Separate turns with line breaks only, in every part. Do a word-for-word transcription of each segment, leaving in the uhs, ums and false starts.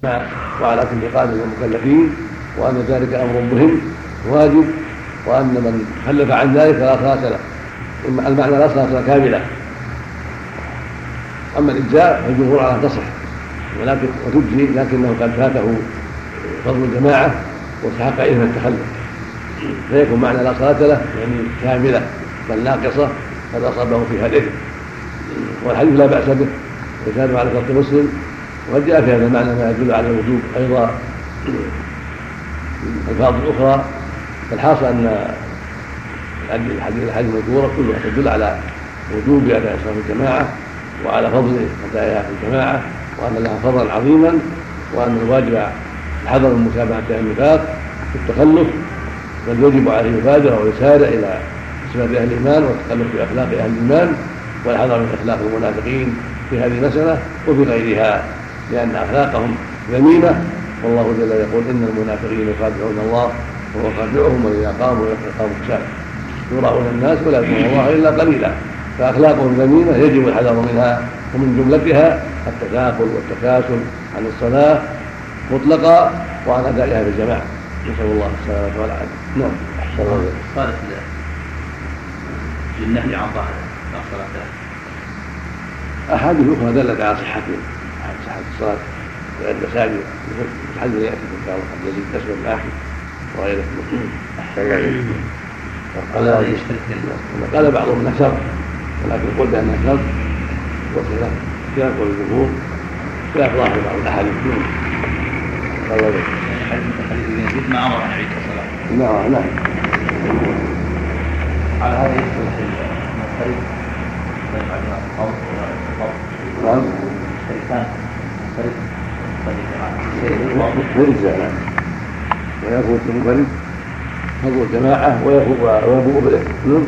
وعلى كل قادر المكلفين، وأن ذلك أمر مهم واجب، وأن من خلف عن ذلك فلا صلاة له. المعنى لا صلاة له كاملة. أما الإجزاء فالجمهور على تصح ولكن وتجزي، لكنه قد فاته فضل الجماعة واستحق إثم التخلف، فيكون معنى لا صلاة له يعني كاملة بل ناقصة قد أصابه فيها الإثم. والحديث لا بأس به ويزاد على شرط مسلم، وقد جاء في هذا المعنى ما يدل على الوجوب أيضا الفاظ الأخرى. فالحاصل أن الحديث الحديث المذكورة كلها تدل على وجوب أداء صلاة الجماعة وعلى فضل أدائها في الجماعة، وأن لها فضلا عظيما، وأن الواجب حذر من متابعة النفاق في التخلف، بل يجب عليه يبادر ويسارع إلى صفات أهل الإيمان والتخلف بأخلاق أهل الإيمان، والحذر من أخلاق المنافقين في هذه المسألة وفي غيرها، لأن أخلاقهم ذميمة. والله جل يقول إن المنافقين يخادعون الله وهو خادعهم، وإذا قاموا قاموا كسالى يراؤون الناس ولا يذكرون الله إلا قليلا. فأخلاقهم ذميمة يجب الحذر منها، ومن جملتها التثاقل والتكاسل عن الصلاة مطلقا وعن أدائها في الجماعة، نسأل الله السلامة والعافية. نعم. أحسن الله.
قالت للنهي عن ظاهر الصلاة
أحاديث أخرى دلت على صحة صحة الصلاة في المساجد، الحديث يأتي إن شاء الله قد يزيد تسلم الآخر وغيره. أحسن الله. قال بعضهم أنها شرط، ولكن قل بأنها شرط وخلاف خلاف الجمهور خلاف ظاهر بعض الأحاديث. الله
حديث ابن يزيد ما أمر أن يعيد الصلاة.
نعم نعم.
على هذا يصلح المنفرد ويفعل القول
نعم.
الشريكان منفرد
يرجع نعم، ويكون المنفرد فضل الجماعة ويبوء بالإثم.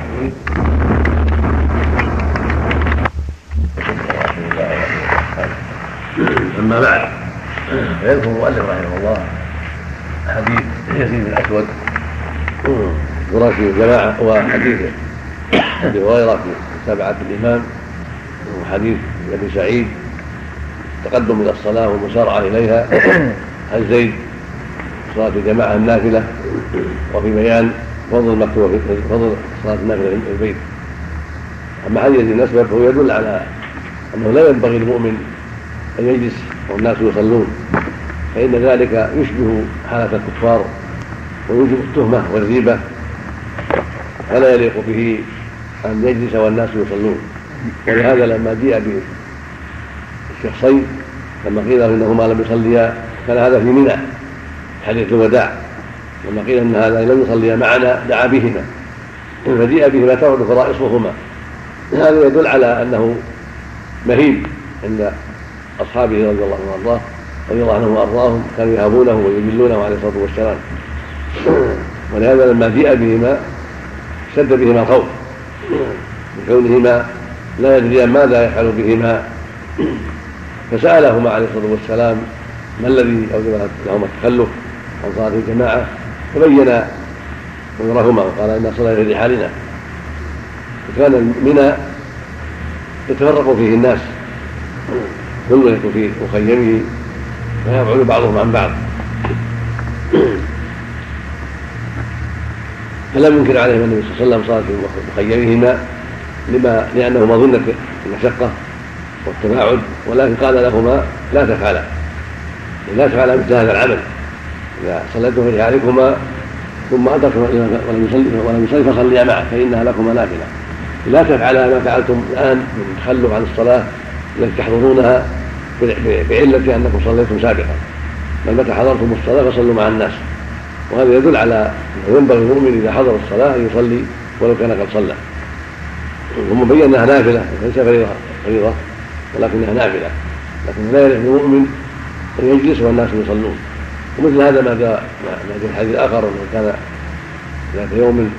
أما بعد، يذكر المؤلف رحمه الله حديث يزيد بن الأسود يراشد الجماعة، وحديث أبي هريرة في سبعة الإمام، وحديث أبي سعيد تقدم إلى الصلاة والمسارعة إليها عن زيد صلاة الجماعة النافلة، وفي بيان فضل المكتوبة فضل صلاة النافلة في البيت. أما حديث يزيد بن الأسود فهو يدل على أنه لا ينبغي للمؤمن أن يجلس والناس يصلون، فإن ذلك يشبه حالة الكفار ويوجب التهمة والريبة، فلا يليق به أن يجلس والناس يصلون. ولهذا لما جاء بالشخصين لما قيل إنهما لم يصليا كان هذا في منى حديث الوداع، لما قيل إن هذا لم يصليا معنا دعا بهما فجيء بهما تعود فرائصهما. هذا يدل على أنه مهيب عند أصحابه رضي الله عنهم وأرضاه رضي الله عنهم وأرضاهم، كانوا يهابونه ويجلونه عليه الصلاة والسلام. ولهذا لما جاء بهما شد بهما الخوف بكونهما لا يدريان ماذا يفعل بهما، فسألهما عليه الصلاة والسلام ما الذي أوجب لهما التخلف عن صلاة الجماعة، فبين أمرهما وقال إن الصلاة في رحالنا. وكان منى يتفرق فيه الناس، كل يكون في مخيمه فيبعد بعضهم عن بعض، فلم ينكر عليهم النبي صلى الله عليه وسلم صلاة في مخيمهما لما لأنه مظنة المشقة والتباعد، ولكن قال لهما لا تفعلا لا تفعلا مثل هذا العمل، إذا صليتم في رحالكما ثم أدركتم ولم يصلي ولم يصلي فصليا معه فإنها لكما نافلة. لا تفعلا ما فعلتم الآن من تخلف عن الصلاة التي تحضرونها بعلة أنكم صليتم سابقا، بل متى حضرتم الصلاة فصلوا مع الناس. وهذا يدل على أنه ينبغي المؤمن إذا حضر الصلاة أن يصلي ولو كان قد صلى. ثم بين أنها نافلة ليس فريضة فريضة ولكنها نافلة، لكن لا يليق المؤمن أن يجلس والناس يصلون. ومثل هذا ما جاء ما جاء الحديث الآخر أنه كان ذات يوم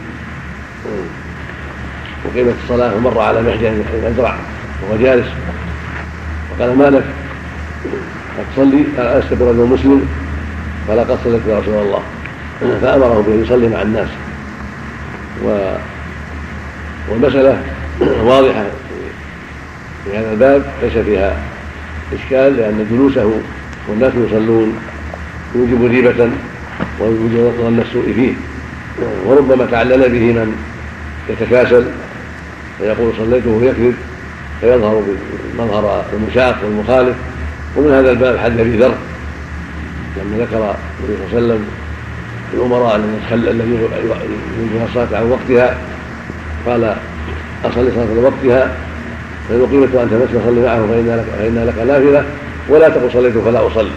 وقيمت الصلاة ومر على محجن يزرع وهو جالس وقال ما لك قد تصلي؟ قال أستبر رجل مسلم قال قد صليت يا رسول الله، فأمره بأن يصلي مع الناس. و... والمسألة واضحة في هذا الباب ليس فيها إشكال، لأن جلوسه والناس يصلون يوجب ريبة ويوجب ظن السوء فيه، وربما تعلل به من يتكاسل فيقول صليت وهو يكذب فيظهر مظهر المشاق والمخالف. ومن هذا الباب حديث ابي ذر لما ذكر النبي صلى الله عليه وسلم الامراء الذين ينهون الصلاه عن وقتها قال اصلي صلاه لوقتها فإن أقيمت وأنت مسلم صلي معه فإن لك, فإن لك نافلة ولا تقل صليت فلا أصلي.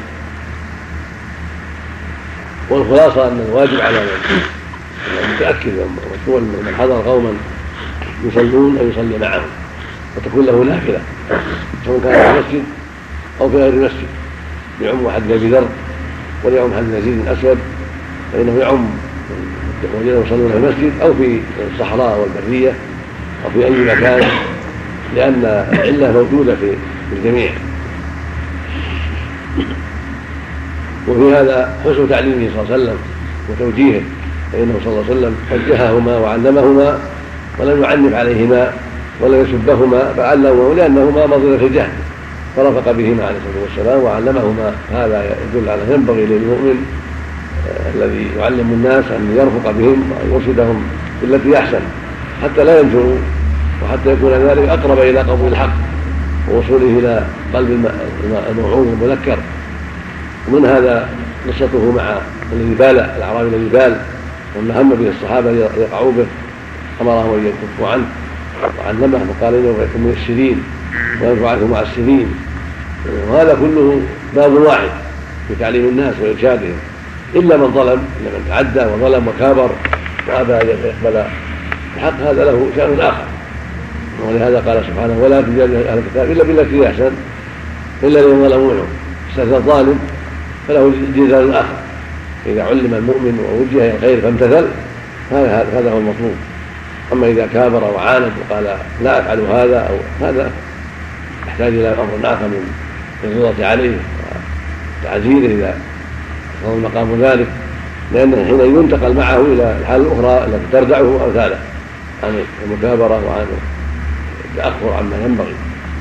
والخلاصة أن الواجب على المتأكد من حضر قوما يصلون أن يصلي معهم وتكون له نافلة سواء كان في المسجد أو في غير المسجد. يعم حديث أبي ذر ويعم حديث يزيد بن الأسود فإنه يعم الذين يصلون في المسجد أو في الصحراء والبرية أو في أي مكان، لأن العلة موجودة في الجميع. وفي هذا حسن تعليمه صلى الله عليه وسلم وتوجيهه، فإنه صلى الله عليه وسلم وجههما وعلمهما ولم يعنف عليهما ولم يسبهما بل علمهما لأنهما مظنة الجهل فرفق بهما عليه الصلاة والسلام وعلمهما. هذا يدل على ينبغي للمؤمن الذي يعلم الناس أن يرفق بهم وأن يرشدهم بالتي أحسن حتى لا ينفروا وحتى يكون ذلك أقرب إلى قبول الحق ووصوله إلى قلب الموعوظ المذكر. ومن هذا قصته مع الذي بال الأعرابي الذي بال لما هم به الصحابة يقعوا به أمرهم أن يكفوا عنه وعلمه فقال إنه يكون من السنين وينفع عنكم مع السنين. وهذا كله باب واحد في تعليم الناس وإرشادهم، إلا من ظلم، إلا من تعدى وظلم وكابر وأبى أن يقبل الحق هذا له شأن آخر. ولهذا قال سبحانه ولا تجادل أهل الكتاب إلا بالتي هي أحسن إلا الذين ظلموا منهم. استثنى الظالم فله جزاء آخر إذا علم المؤمن ووجه إلى الخير فامتثل هذا هو المطلوب. أما إذا كابر وعاند وقال لا أفعل هذا أو هذا يحتاج إلى أمر آخر من الرضا عليه وتعزيره إذا صار المقام ذلك، لأنه حين ينتقل معه إلى الحال الأخرى التي تردعه أمثاله عن المكابرة وعن التأخر عما ينبغي.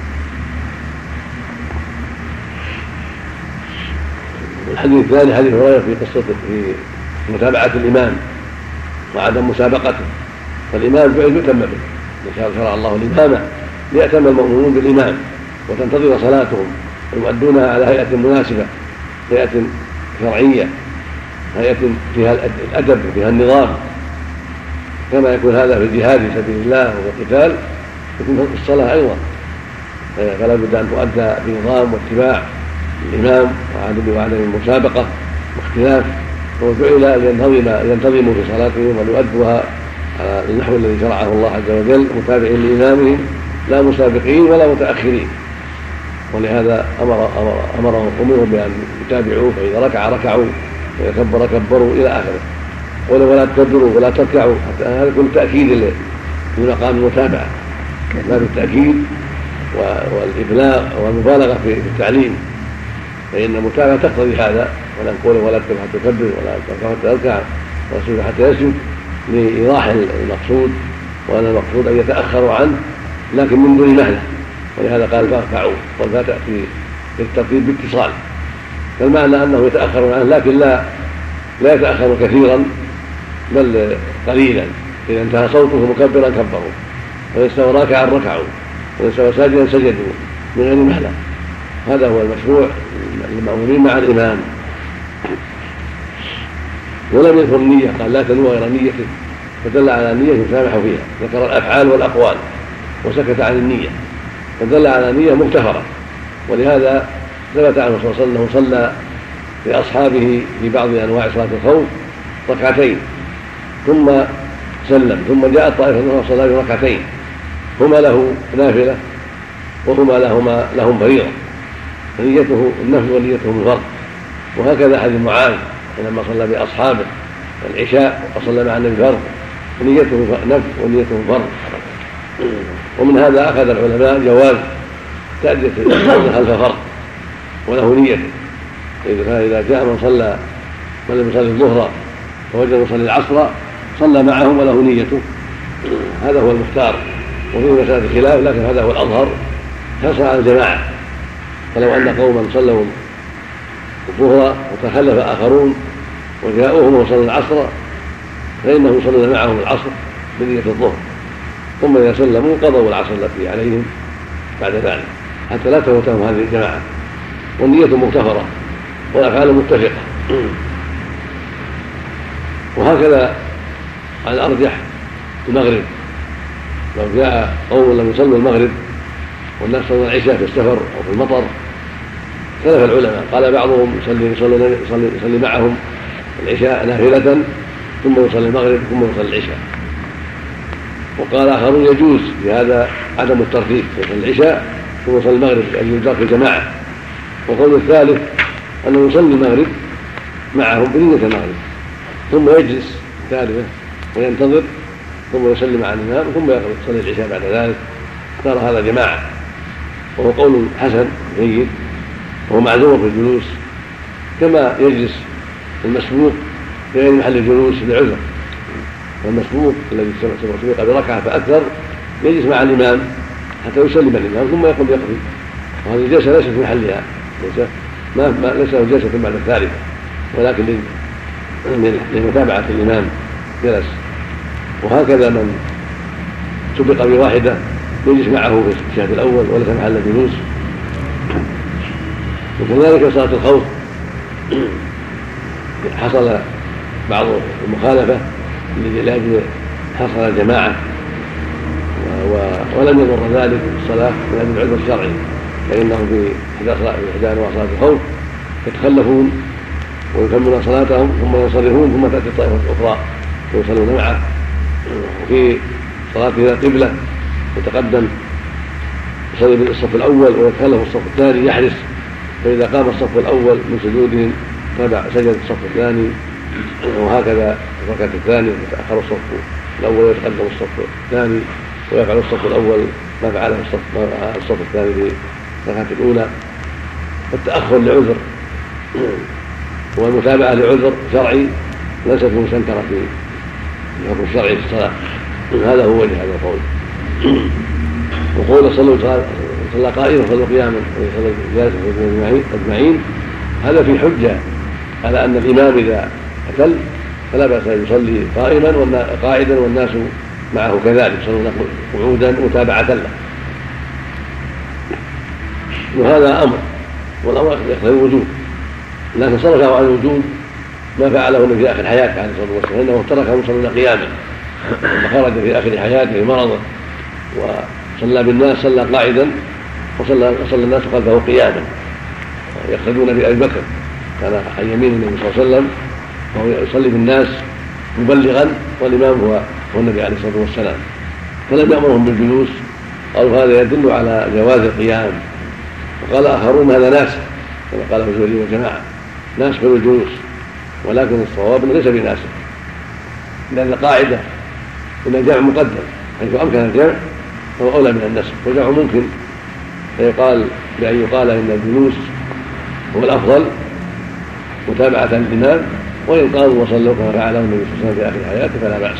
الحديث الثاني حديث هريرة في قصة في متابعة الإمام وعدم مسابقته. فالإمام فعل يؤتم به، شرع الله الإمامة ليأتم المؤمنون بالإمام وتنتظر صلاتهم ويؤدونها على هيئة مناسبة، هيئة شرعية، هيئة فيها الأدب وفيها النظام، كما يكون هذا في الجهاد في سبيل الله وفي القتال يكون في الصلاة أيضا. فلا بد أن تؤدى بنظام واتباع الإمام وعدم المسابقة واختلاف. وجعل ينتظموا في صلاتهم وليؤدوها على النحو الذي شرعه الله عز وجل متابعين لإمامهم لا مسابقين ولا متأخرين. ولهذا أمر أمر أمرهم أمرهم بأن يتابعوه، فإذا ركع ركعوا وإذا كبر كبروا إلى آخره، ولا تكبروا ولا تركعوا. حتى هذا كل تأكيد لمقام المتابعة، باب التأكيد والإبلاغ والمبالغة في التعليم، فإن المتابعة تقتضي هذا. ولا نقول ولا تكبر حتى تكبر ولا تركع حتى يركع ولا تسجد حتى يسجد لإيضاح المقصود، وأن المقصود أن يتأخروا عنه لكن من دون مهلة. ولهذا قال فارفعوا، والفاء تأتي بالترتيب باتصال، فالمعنى أنه يتأخرون عنه لكن لا لا يتأخروا كثيرا بل قليلا. إذا انتهى صوته مكبرا كبروا، وإذا استوى راكعا ركعوا، وإذا استوى ساجدا سجدوا من غير مهلة. هذا هو المشروع للمأمومين مع الإمام. ولم يذكر النية، قال لا تنوى غير نيته، فدل على النية يسامح فيها. ذكر الأفعال والأقوال وسكت عن النية، فدل على نية مغتفرة. ولهذا ثبت عنه صلى الله عليه وسلم انه صلى لاصحابه في بعض انواع صلاه الخوف ركعتين ثم سلم، ثم جاءت طائفه اخرى صلى بركعتين هما له نافله وهما لهما لهم فريضه، فنيته النفل ونيته الفرض. وهكذا حديث معاذ لما صلى باصحابه العشاء وصلى مع النبي فرض، فنيته نفل ونيته فرض. ومن هذا اخذ العلماء جواز تأدية خلف فرض وله نية. فإذا جاء من صلى من لم يصلي الظهر فوجد يصلي العصر صلى معهم وله نيته، هذا هو المختار. وفي مسألة الخلاف لكن هذا هو الأظهر، حرصا على الجماعة. فلو أن قوما صلوا الظهر وتخلف آخرون وجاءوهم وصلوا العصر فإنهم يصلون معهم العصر بنية الظهر، ثم إذا سلموا قضوا العصر التي عليهم بعد ذلك حتى لا تفوتهم هذه الجماعة، والنية مغتفرة والأفعال متفقة. وهكذا على الأرجح المغرب، لو جاء قوم لم يصلوا المغرب والناس صلوا العشاء في السفر أو في المطر اختلف العلماء، قال بعضهم يصلي, يصلي, يصلي, يصلي معهم العشاء نافلة ثم يصلي المغرب ثم يصلي العشاء، وقال آخرون يجوز في هذا عدم الترتيب، يصلي العشاء ثم يصلي المغرب لأن يدرك الجماعة. وقول الثالث أنه يصلي المغرب معهم بنية المغرب ثم يجلس ثالثة وينتظر ثم يسلم على الإمام ثم يصلي العشاء بعد ذلك، صار هذا جماعة، وهو قول حسن جيد وهو معذور في الجلوس، كما يجلس المسبوق في غير محل الجلوس لعذر، والمسبوق الذي سبق بركعة فأكثر يجلس مع الإمام حتى يسلم الإمام ثم يقوم يقضي، وهذه الجلسة ليست في محلها، ليس ما ليس له جلسة بعد الثالثة ولكن لمتابعة الإمام جلس. وهكذا من سبق بواحدة يجلس معه في الشهد الأول وليس محل الجلوس. وكذلك صلاة الخوف حصل بعض المخالفة لأجل حصل الجماعة ولم يضر ذلك الصلاة من أجل العذر الشرعي، فإنهم في إحدى أنواع صلاة الخوف يتخلفون ويكملون صلاتهم ثم ينصرفون ثم تأتي الطائفة الأخرى ويصلون معه. وفي صلاته القبلة يتقدم يصلي بالصف الأول ويتخلف الصف الثاني يحرص، فإذا قام الصف الأول من سجودهم تبع سجد الصف الثاني، وهكذا الركعة الثانية يتأخر الصف الأول ويتقدم الصف الثاني ويفعل الصف الأول ما فعله الصف, الصف الثاني في الركعة الأولى. التأخر لعذر والمتابعة لعذر شرعي ليست مستنكرة في الحكم الشرعي في الصلاة، هذا هو وجه هذا القول. وقول صلوا صلى قائما صلوا قياما وصلى جالسا أجمعين هذا في حجة على أن الإمام إذا أتل فلا بأس أن يصلي قائما قاعدا والناس معه كذلك يصلون قعودا متابعة له، وهذا أمر والأمر يقتضي الوجوب، لكن صرفه عن الوجوب ما فعله النبي في آخر حياته عليه الصلاة والسلام، إنه تركهم يصلون قياما فخرج في آخر حياته مرضا وصلى بالناس صلى قاعدا وصلى وصلى الناس خلفه قياما يقتدون بأبي بكر كان عن يمين النبي صلى الله عليه وسلم وهو يصلي بالناس مبلغا والإمام هو هو النبي عليه الصلاة والسلام، فلم يأمرهم بالجلوس، قالوا هذا يدل على جواز القيام. وقال آخرون هذا ناسخ كما قاله الزهري وجماعة ناسخ الجلوس، ولكن الصواب ليس بناسخ، لأن القاعدة إن الجمع مقدم حيث أمكن الجمع فهو أولى من النسخ، والجمع ممكن فيقال بأن يقال إن الجلوس هو الأفضل متابعة الإمام، وإن قالوا وصلوا كما فعله النبي صلى الله عليه وسلم في آخر حياته فلا بأس.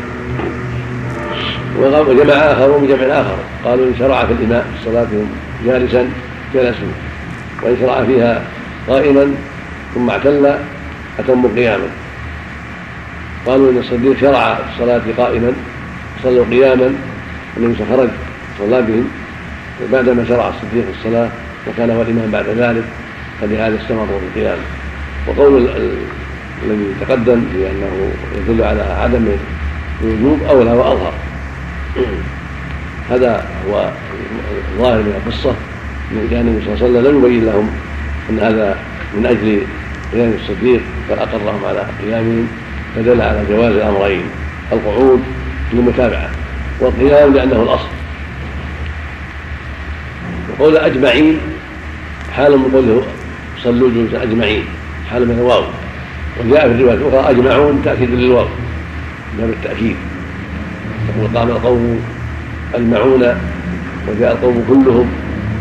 وجمع آخرون بجمع آخر قالوا إن شرع في الإمام في صلاتهم جالسا جلسوا، وإن شرع فيها قائما ثم اعتل أتموا قياما. قالوا إن الصديق شرع في الصلاة قائما صلوا قياما النبي خرج صلى بهم بعدما شرع الصديق في الصلاة وكان هو الإمام بعد ذلك، فلهذا استمروا في القيام. وقول الذي تقدم بأنه يدل على عدم الوجوب أولى وأظهر، هذا هو الظاهر من القصة، لأن النبي صلى الله عليه وسلم لم يبين لهم أن هذا من أجل قيام الصديق بل أقرهم على قيامهم، فدل على جواز الأمرين، القعود للمتابعة والقيام لأنه الأصل. وقول أجمعين حال من قوله صلوا جلوسا أجمعين حال من الواو، وجاء في الرواية الأخرى أجمعون تأكيد للواو باب التأكيد، يقول قام القوم أجمعون وجاء القوم كلهم،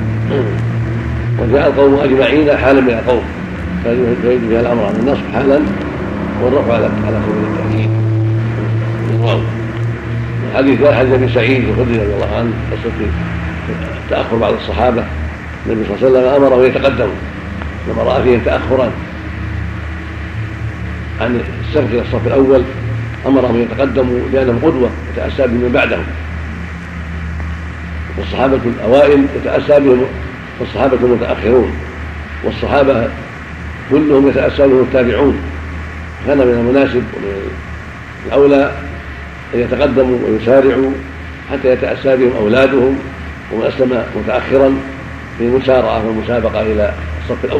وجاء القوم أجمعين حالا من القوم، فيريد فيها الأمر على النصب حالا والرفع على على سبيل التأكيد للواو. الحديث ذا حديث ابن سعيد الخدري رضي الله عنه قصة تأخر بعض الصحابة النبي صلى الله عليه وسلم أمره يتقدم لما رأى فيهم تأخرا عن السبق إلى الصف الأول أمرهم أن يتقدموا لأنهم قدوة يتأسى بهم من بعدهم، والصحابة الأوائل يتأسى بهم والصحابة المتأخرون، والصحابة كلهم يتأسى بهم التابعون. كان من المناسب ومن الأولى أن يتقدموا ويسارعوا حتى يتأسى بهم أولادهم ومن أسلم متأخرا في المسارعة والمسابقة إلى الصف الأول.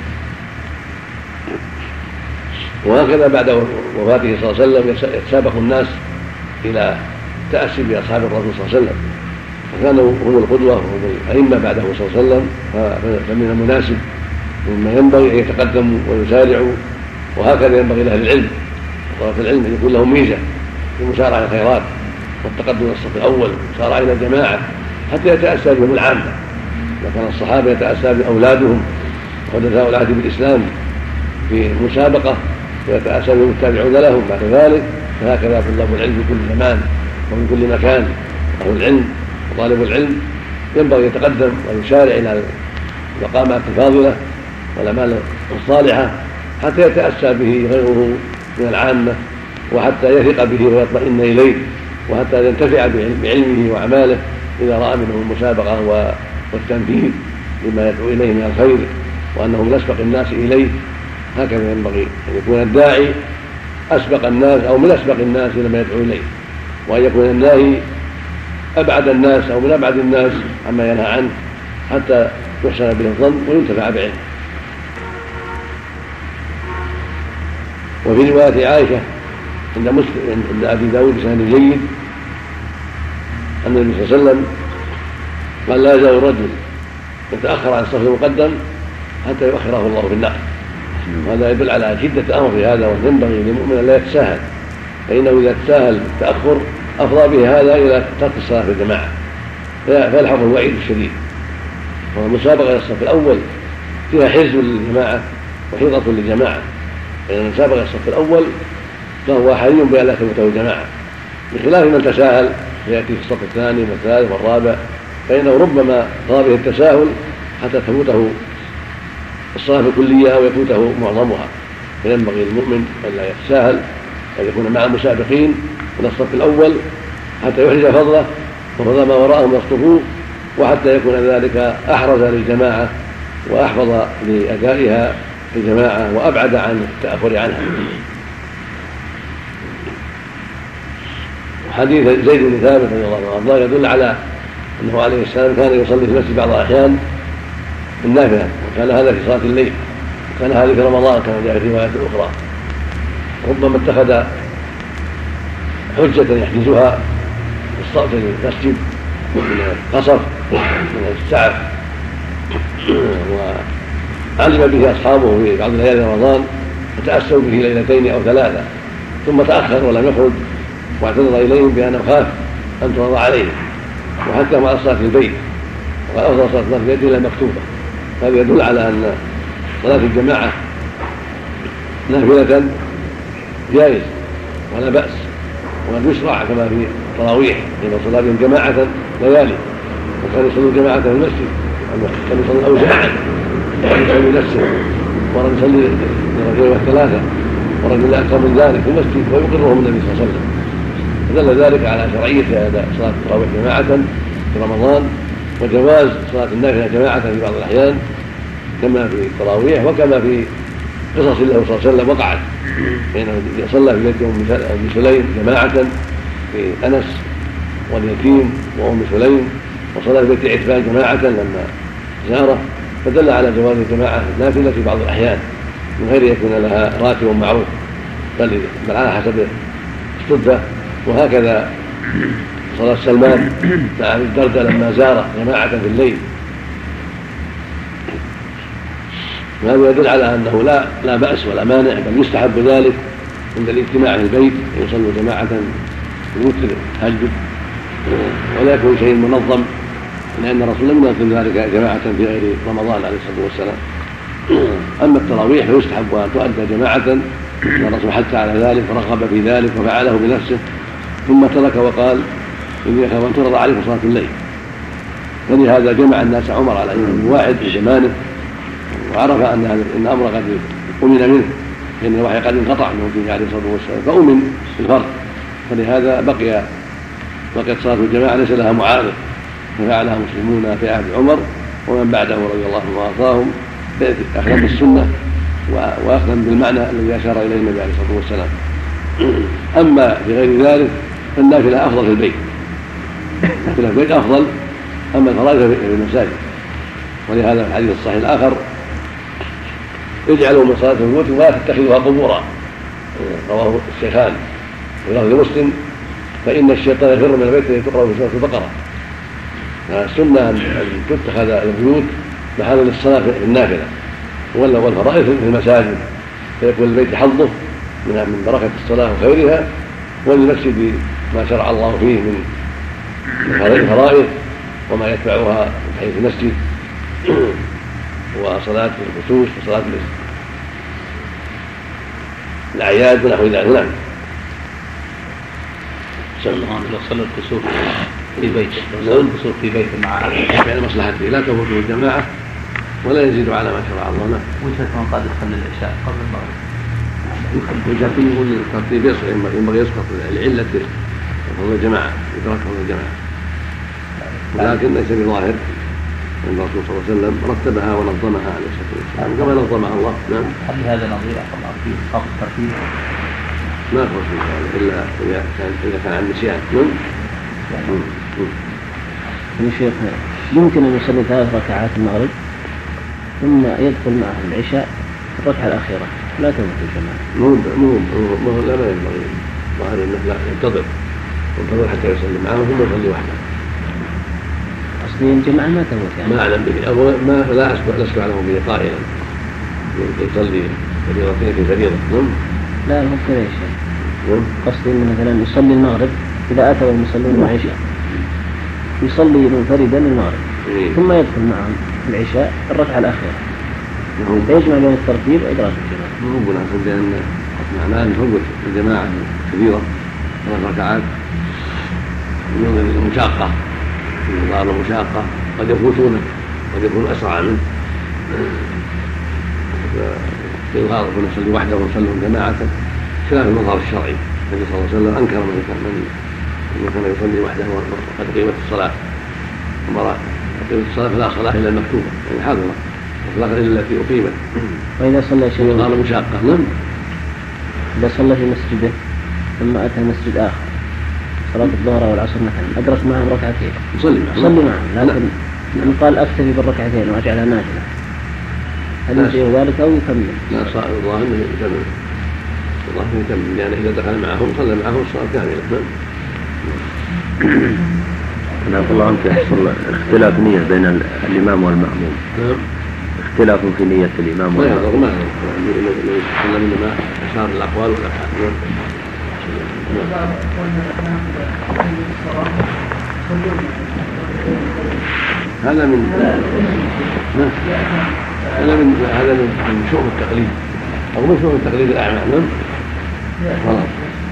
وهكذا بعد وفاته صلى الله عليه وسلم يتسابق الناس إلى تأسي بأصحاب الرسول صلى الله عليه وسلم، وكانوا هم القدوة وهم الأئمة بعده صلى الله عليه وسلم، فمن المناسب مما ينبغي أن يتقدموا ويسارعوا. وهكذا ينبغي لأهل العلم وطلبة العلم أن يكون لهم ميزة في مسارعة الخيرات والتقدم إلى الصف الأول والمسارعة إلى الجماعة حتى يتأسى بهم العامة. وكان الصحابة يتأسى بأولادهم وحدثاء العهد بالإسلام في مسابقة ويتأسى بهم التابعون لهم بعد ذلك، فهكذا طلاب العلم في كل زمان ومن كل مكان. أهل العلم وطالب العلم ينبغي يتقدم ويسارع إلى المقامات الفاضلة والأعمال الصالحة حتى يتأسى به غيره من العامة، وحتى يثق به ويطمئن إليه، وحتى ينتفع بعلمه وأعماله إذا رأى منه المسابقة والتنفيذ لما يدعو إليه من الخير وأنه من أسبق الناس إليه. هكذا ينبغي أن يكون الداعي أسبق الناس أو من أسبق الناس إلى ما يدعو إليه، وأن يكون الناهي أبعد الناس أو من أبعد الناس عما ينهى عنه حتى يحسن به الظن وينتفع بعلمه. وفي رواية عائشة عند مسلم عند أبي داود بسند جيد أن النبي صلى الله عليه وسلم قال: لا يزال الرجل يتأخر عن الصف المقدم حتى يؤخره الله في النار. وهذا يدل على شدة الأمر في هذا، وأن ينبغي للمؤمن أن لا يتساهل، فإنه إذا تساهل التأخر أفضى به هذا إلى ترك الصلاة في الجماعة فيلحظه الوعيد الشديد. والمسابقة إلى الصف الأول فيها حرز للجماعة وحيطة للجماعة، فإن المسابقة إلى الصف الأول فهو حري بأن لا تفوته الجماعة، بخلاف من تساهل فيأتي في الصف الثاني والثالث والرابع، فإنه ربما طال به التساهل حتى تفوته الصلاة الكلية أو يفوته معظمها. فينبغي للمؤمن أن لا يتساهل، أن يكون مع المسابقين إلى الصف الأول حتى يحرز فضله وفضل ما وراءه من الصفوف، وحتى يكون ذلك أحرز للجماعة وأحفظ لأدائها في الجماعة وأبعد عن التأخر عنها. حديث زيد بن ثابت رضي الله عنه يدل على أنه عليه السلام كان يصلي في المسجد بعض الأحيان بالنافلة، وكان هذا في صلاة الليل، وكان هذا في رمضان كما جاء في روايات أخرى. ربما اتخذ حجة يحجزها في المسجد من القصر من السعف، وعلم به أصحابه في بعض ليالي رمضان فتأسوا به ليلتين أو ثلاثة، ثم تأخر ولم يخرج واعتذر إليهم بأنه خاف أن ترضى عليه، وحكم على الصلاة في البيت وقال: أفضل صلاة الله في البيت إلا مكتوبة. هذا يدل على أن صلاة الجماعة نافلة جائز ولا بأس، وقد يشرع كما في التراويح لمن صلى بهم جماعة ليالي، وكان يصلي جماعة في المسجد، كان يصلي أوزاعا ورد يصلي نفسه ورد يصلي لرجل والثلاثة ورجل أكثر من ذلك في المسجد ويقرهم النبي صلى الله عليه وسلم. فدل ذلك على شرعية صلاة التراويح جماعة في رمضان، وجواز صلاة النافلة جماعة في بعض الأحيان كما في التراويح وكما في قصص له صلى الله عليه وسلم وقعت، فإنه صلى في بيت أم سليم جماعة في أنس واليتيم وأم سليم، وصلى في بيت عتبان جماعة لما زاره، فدل على جواز الجماعة النافلة في بعض الأحيان من غير يكون لها راتب معروف، بل على حسب الصدفة. وهكذا صلاة سلمان مع أبي الدرداء لما زاره جماعة في الليل، وهذا يدل على أنه لا لا بأس ولا مانع، بل يستحب ذلك عند الاجتماع في البيت أن يصلوا جماعة في الوتر التهجد ولا يكون شيء منظم، لأن الرسول لم ينظم ذلك جماعة في غير رمضان عليه الصلاة والسلام. أما التراويح فيستحب أن تؤدى جماعة، الرسول حتى على ذلك ورغب في ذلك وفعله بنفسه، ثم ترك وقال: إني أخاف أن ترضى عليكم صلاة الليل. فلهذا جمع الناس عمر على إمام واحد في زمانه وعرف ان ان الامر قد امن منه، فان الوحي قد انقطع من وجهه عليه الصلاه والسلام فامن بالفرض، فلهذا بقي بقيت صلاه الجماعه ليس لها معارض، ففعلها مسلمون في عهد عمر ومن بعده رضي الله عنهم وارضاهم اخذا بالسنه واخذا بالمعنى الذي اشار اليه النبي عليه الصلاه والسلام. اما في غير ذلك فالنافله افضل في البيت، النافله في البيت افضل، اما الفرائض في المساجد. ولهذا في الحديث الصحيح الاخر اجعلوا من صلاه البيوت ولا تتخذوها قبورا، رواه الشيخان ولفظ مسلم فان الشيطان يفر من البيت الذي تقرا في سوره البقره. فالسنه ان تتخذ البيوت محلا للصلاه في النافله والفرائض في المساجد، فيكون البيت حظه من بركه الصلاه وخيرها، وللمسجد ما شرع الله فيه من الفرائض وما يتبعها من حيث المسجد وصلاه الخصوص وصلاه الاعياد ونحو ذلك. نعم.
لو صلى الكسوف في بيت لو صلى الكسوف في بيت مع
يعني مصلحته لا تفوته الجماعه ولا يزيد على ما شرع الله. نعم.
وجهة من قال يصلي العشاء قبل المغرب،
وجهة يقول الترتيب ينبغي يسقط العلة فضل الجماعة إدراك فضل الجماعة، ولكن ليس بظاهر أن الرسول صلى الله عليه وسلم رتبها ونظمها عليه الصلاة والسلام كما نظمها الله. نعم.
هل هذا نظير الله في خاص الترتيب؟
ما أخبر في هذا إلا إذا كان إذا كان عن نسيان.
يا شيخ يمكن أن يصلي ثلاث ركعات المغرب ثم يدخل معه العشاء في الركعة الأخيرة لا تموت الجماعة.
مو مو مو لا ما ينبغي ظاهر انه لا ينتظر ينتظر حتى يصلي معه ثم يصلي وحده.
اصلي الجماعة ما تموت يعني.
ما اعلم به او ما لا اسمع لا اسمع له به قائلا يصلي فريضتين في فريضة. نعم.
لا مو كذا يا شيخ. نعم. قصدي انه مثلا يصلي المغرب اذا اتوا المصلون العشاء يصلي منفردا المغرب إيه. ثم يدخل معهم في العشاء الركعة الأخيرة فيجمع بين الترتيب وإدراك الجماعة.
ربنا أقول بأن معناه أن فوت الجماعة كبيرة ثلاث ركعات من المشاقة من ظاهر المشاقة قد يفوتونه قد يكون أسرع منه، فيظهر أن يصلي وحده ويصلون جماعة خلاف المظهر الشرعي. النبي صلى الله عليه وسلم أنكر من كان من كان يصلي وحده وقد قيمت الصلاة أمر قيمت الصلاة فلا صلاة إلا المكتوبة يعني حاضرة ولا غير التي أقيمت.
وإذا صلى شيء
يظهر مشاقة. نعم.
إذا صلى في مسجده ثم أتى مسجد آخر صلاة الظهر والعصر مثلا أدرك معهم ركعتين
يصلي معهم
يصلي معهم لكن من قال أكتفي بالركعتين وأجعلها نافلة هل يصير ذلك أو يكمل؟
لا صار الظاهر أنه يكمل الظاهر أنه يكمل لأن إذا دخل معهم صلى معهم الصلاة كاملة.
نعم. الله عنك يحصل اختلاف نية بين الإمام والمأموم.
نعم.
اختلاف في نية الإمام والمأموم.
ما يضر ما إنما أشار الأقوال والأفعال. هذا من هذا من هذا من شؤم التقليد أو من شؤم التقليد الأعمال. نعم. خلاص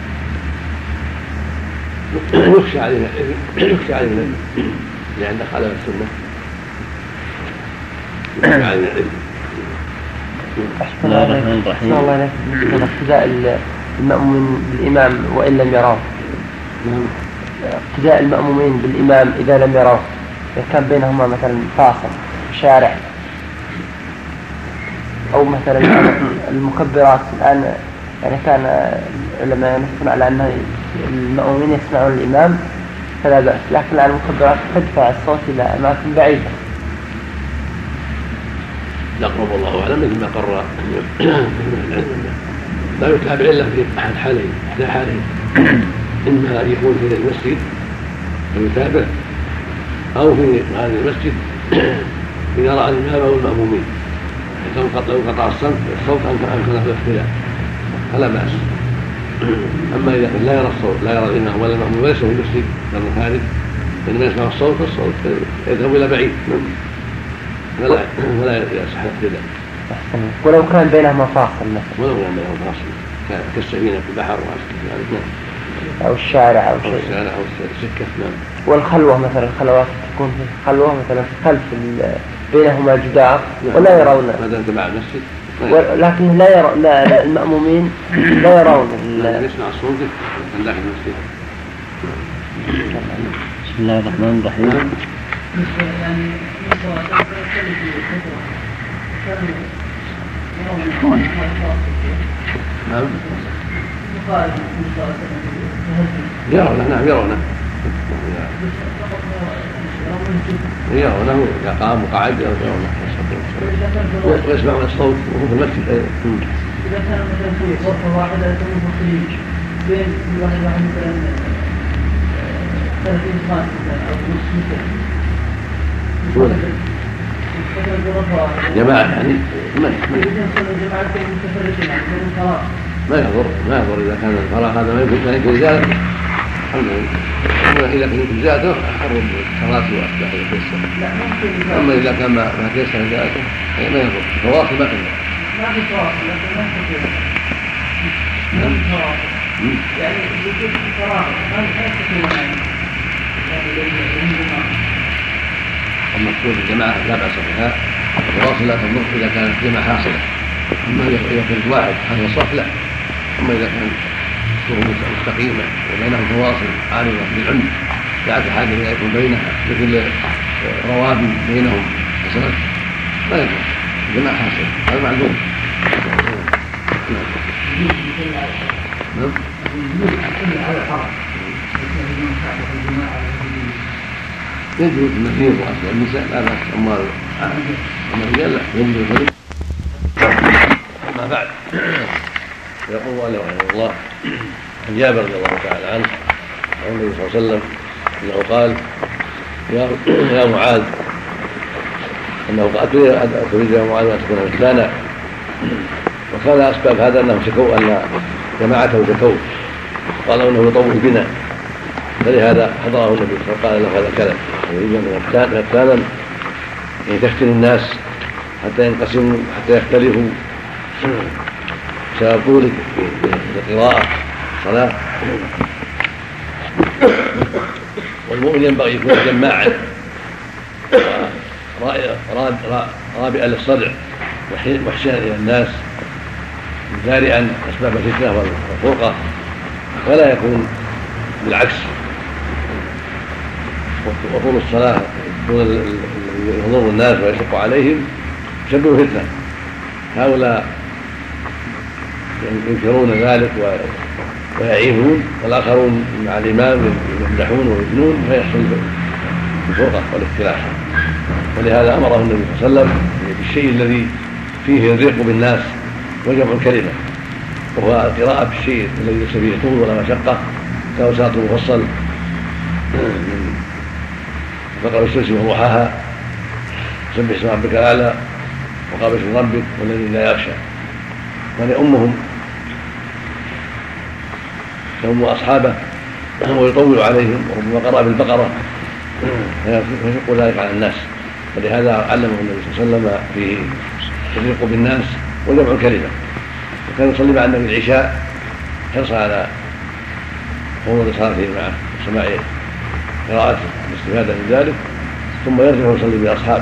يخشى علينا يخشى علينا لأن خالف السنة يخشى علينا العلم.
بسم الله الرحمن الرحيم.
الله عليك من اقتداء المأمومين بالإمام وإن لم يراه.
نعم.
اقتداء المأمومين بالإمام إذا لم يراه إذا كان بينهما مثلا فاصل شارع أو مثلا المكبرات الآن يعني كان لما نسمع على أن المأمومين يسمعون الإمام فلا بأس، لكن على المكبرات تدفع الصوت إلى أماكن بعيدة.
يقرب الله أعلم مثل ما قرر لا يتابع إلا في أحد حالين إحدى حالين، إما أن يكون في المسجد فيتابع أو في هذا المسجد إذا رأى الإمام أو المأمومين لو انقطع الصوت أمكن له الاختلاف فلا بأس. أما إذا لا يرى الصوت لا يرى الإمام ولا المأموم وليس في المسجد بل خارج فإنما يسمع الصوت فالصوت يذهب إلى بعيد ولا ولا يصح الاقتداء.
ولو كان بينهما فاصل مثلا
ولو كان بينهما فاصل كالسفينة في البحر
أو الشارع أو شيء
أو الشارع أو السكة. نعم.
والخلوة مثلا الخلوات تكون في خلوة مثلا خلف بينهما جدار ولا يرون،
ما دام تبع المسجد
لكن لا يرى لا المأمومين لا يرون
يسمع الصوت من داخل المسجد.
بسم الله الرحمن الرحيم.
نعم يرونه، نعم يرونه يرونه إذا قام وقعد يرونه ويسمعون الصوت وهو في المسجد أيضا.
إذا كان مثلا في غرفة واحدة يكون في الخليج بين واحد واحد مثلا ثلاثين خان مثلا أو نص مثلا
جماعة يعني ما ما يضر ما يضر إذا كان الفراغ هذا ما يمكن أن يكون زيادة الحمد لله. إذا كان زيادة حرم الصلاة وأشباه يتيسر. أما إذا كان ما تيسر زيادته ما يضر تواصل ما كان
ما في تواصل لكن ما في ما في تواصل يعني يجب الفراغ ما يستطيع يعني
المقصود الجماعة لا بأس بها التواصل لا تضر إذا كانت جماعة حاصلة. أما إذا كانت واحد هذا الصف لا. أما إذا كان الصفوف مستقيمة وبينهم تواصل عارضة بالعمد لا حاجة إلى يكون بينها مثل روابي بينهم حسنات لا يكون جماعة حاصلة هذا معلوم. نعم يجوز المسير وأسوأ النساء لا بأس. أما الرجال لا يجوز الفريق. أما بعد يقول الله رحمه الله عن جابر رضي الله تعالى عنه عن النبي صلى الله عليه وسلم أنه قال يا يا معاذ أنه قال تريد يا معاذ أن تكون مثلنا. وكان أسباب هذا أنهم شكوا أن جماعته شكوا قالوا أنه يطول بنا فلهذا حضره النبي صلى الله عليه وسلم قال هذا كلام يريد أن يفتانا يعني تفتن الناس حتى ينقسموا حتى يختلفوا بسبب طولك في القراءة الصلاة. والمؤمن ينبغي يكون جماعا رابئا للصدع محسنا إلى الناس جارئا أسباب الفتنة والفرقة ولا يكون بالعكس. وطول الصلاة طول يضر الناس ويشق عليهم يسبب فتنة. هؤلاء ينكرون ذلك ويعيبون والآخرون مع الإمام يمدحون ويبنون فيحصل الفرقة والاختلاف. ولهذا أمره النبي صلى الله عليه وسلم بالشيء الذي فيه يضيق بالناس وجمع الكلمة وهو القراءة بالشيء الذي ليس فيه طول ولا مشقة كوساط مفصل من بقرة السلسل وضحاها سبح اسم ربك الأعلى وقابل اسم ربك والذي لا يخشى. ولأمهم يؤم أصحابه ويطول عليهم وربما قرأ بالبقرة فيشق ذلك على الناس. فلهذا علمه النبي صلى الله عليه وسلم فيه تفريق بالناس وجمع الكلمة. وكان يصلي مع النبي العشاء حرص على حضور صلاته معه وسماع قراءته والاستفادة من ذلك ثم يرجع ويصلي بأصحابه.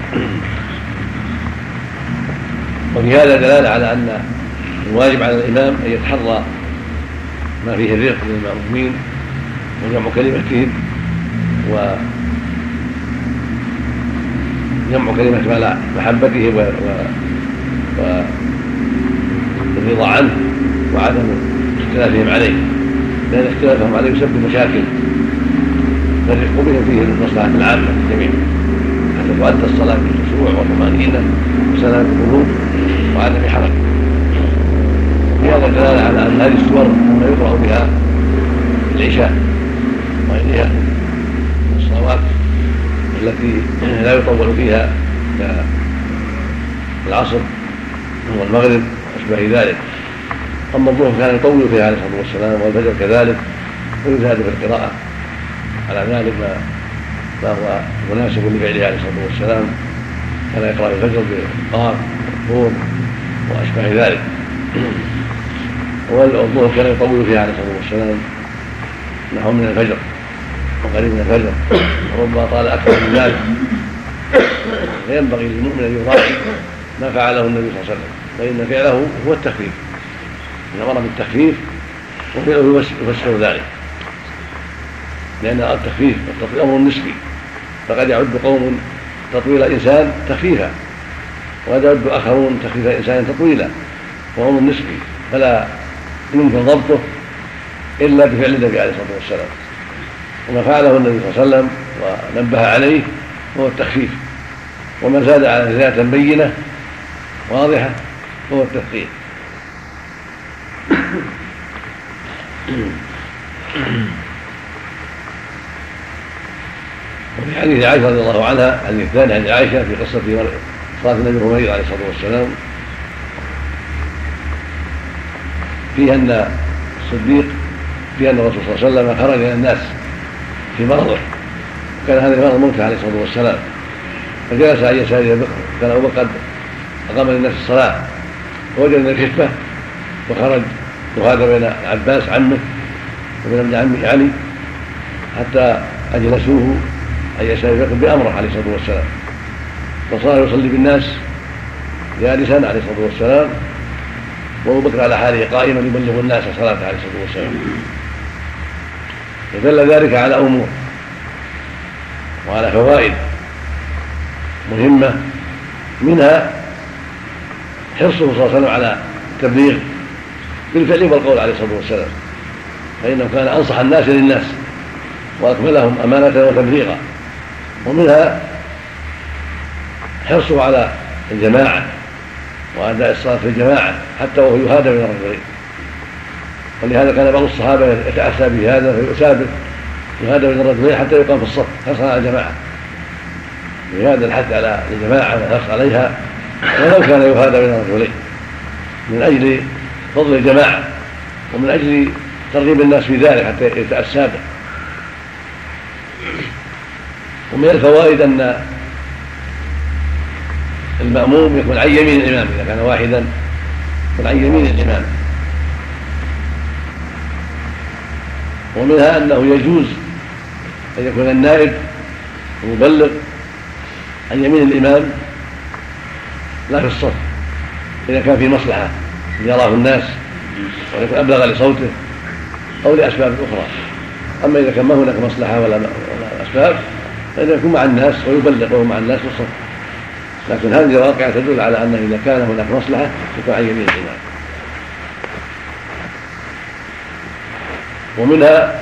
وفي هذا دلالة على أن الواجب على الإمام أن يتحرى ما فيه الرفق للمأمومين وجمع كلمتهم وجمع كلمة على محبته والرضا عنه وعدم اختلافهم عليه لأن اختلافهم عليه يسبب مشاكل فالرفق بهم فيه المصلحة العامة للجميع حتى تؤدى الصلاة بالخشوع والطمأنينة وسلامة القلوب وعدم حرج. في هذا دلالة على أن هذه السور ما يقرأ بها العشاء وغيرها من الصلوات التي لا يطول فيها كالعصر والمغرب وأشباه ذلك. أما الظهر كان يطول فيها عليه الصلاة والسلام والفجر كذلك ويزاد في القراءة على ذلك ما ما هو مناسب لفعله عليه الصلاة والسلام. كان يقرأ الفجر بالقاف والطور وأشباه ذلك. والظهر كان يطول فيها عليه الصلاة والسلام نحو من الفجر وقريب من الفجر وربما طال أكثر من ذلك فينبغي للمؤمن ان يراعي ما فعله النبي صلى الله عليه وسلم، فان فعله هو التخفيف، ان امر بالتخفيف وفعله يفسر ذلك، لان التخفيف والتطويل امر نسبي، فقد يعد قوم تطويل انسان تخفيفا، وقد يعد اخرون تخفيف انسان تطويلا، وهو امر نسبي فلا يمكن ضبطه الا بفعل النبي عليه الصلاه والسلام. وما فعله النبي صلى الله عليه وسلم ونبه عليه هو التخفيف، ومن زاد على زيادة بينة واضحة هو التثقيل. وفي حديث عائشة رضي الله عنها، حديث الثاني عن عائشة في قصة صلاة النبي المريض عليه الصلاة والسلام، فيها أن الصديق فيها أن الرسول صلى الله عليه وسلم خرج إلى الناس في مرضه، كان هذا المرض موته عليه الصلاة والسلام، فجلس عن يساره بكر، كان أبو بكر قد أقام للناس الصلاة، فوجد من الخفة وخرج وهذا بين عباس عمه وبين ابن عمه علي حتى أجلسوه عن يسار بكر بأمره عليه الصلاة والسلام، فصار يصلي بالناس جالسا عليه الصلاة والسلام، وأبو بكر على حاله قائما يبلغ الناس صلاته عليه الصلاة والسلام. فدل ذلك على أمور وعلى فوائد مهمة، منها حرصه صلى الله عليه وسلم على التبليغ بالفعل والقول عليه الصلاة والسلام، فإنه كان أنصح الناس للناس وأكملهم أمانة وتبليغا. ومنها حرصه على الجماعة وأداء الصلاة في الجماعة حتى وهو يهادى بين الرجلين، ولهذا كان بعض الصحابة يتأسى بهذا فيؤسى به يهادى بين الرجلين حتى يقام في الصف حرصا على الجماعة، لهذا الحث على الجماعة والحرص عليها ولو كان يهادى بين الرجلين، من أجل فضل الجماعة ومن أجل ترغيب الناس في ذلك حتى يتأسى به. ومن الفوائد أن المأموم يكون عن يمين الإمام، إذا كان واحدا يكون عن يمين الإمام. ومنها أنه يجوز أن يكون النائب المبلغ عن يمين الإمام لا في الصف إذا كان في مصلحة يراه الناس ويكون أبلغ لصوته أو لأسباب أخرى. أما إذا كان ما هناك مصلحة ولا أسباب فإنه يكون مع الناس ويبلغ وهو مع الناس في الصف، لكن هذه الواقعة تدل على أنه إذا كان هناك مصلحة يكون عن يمين الإمام. ومنها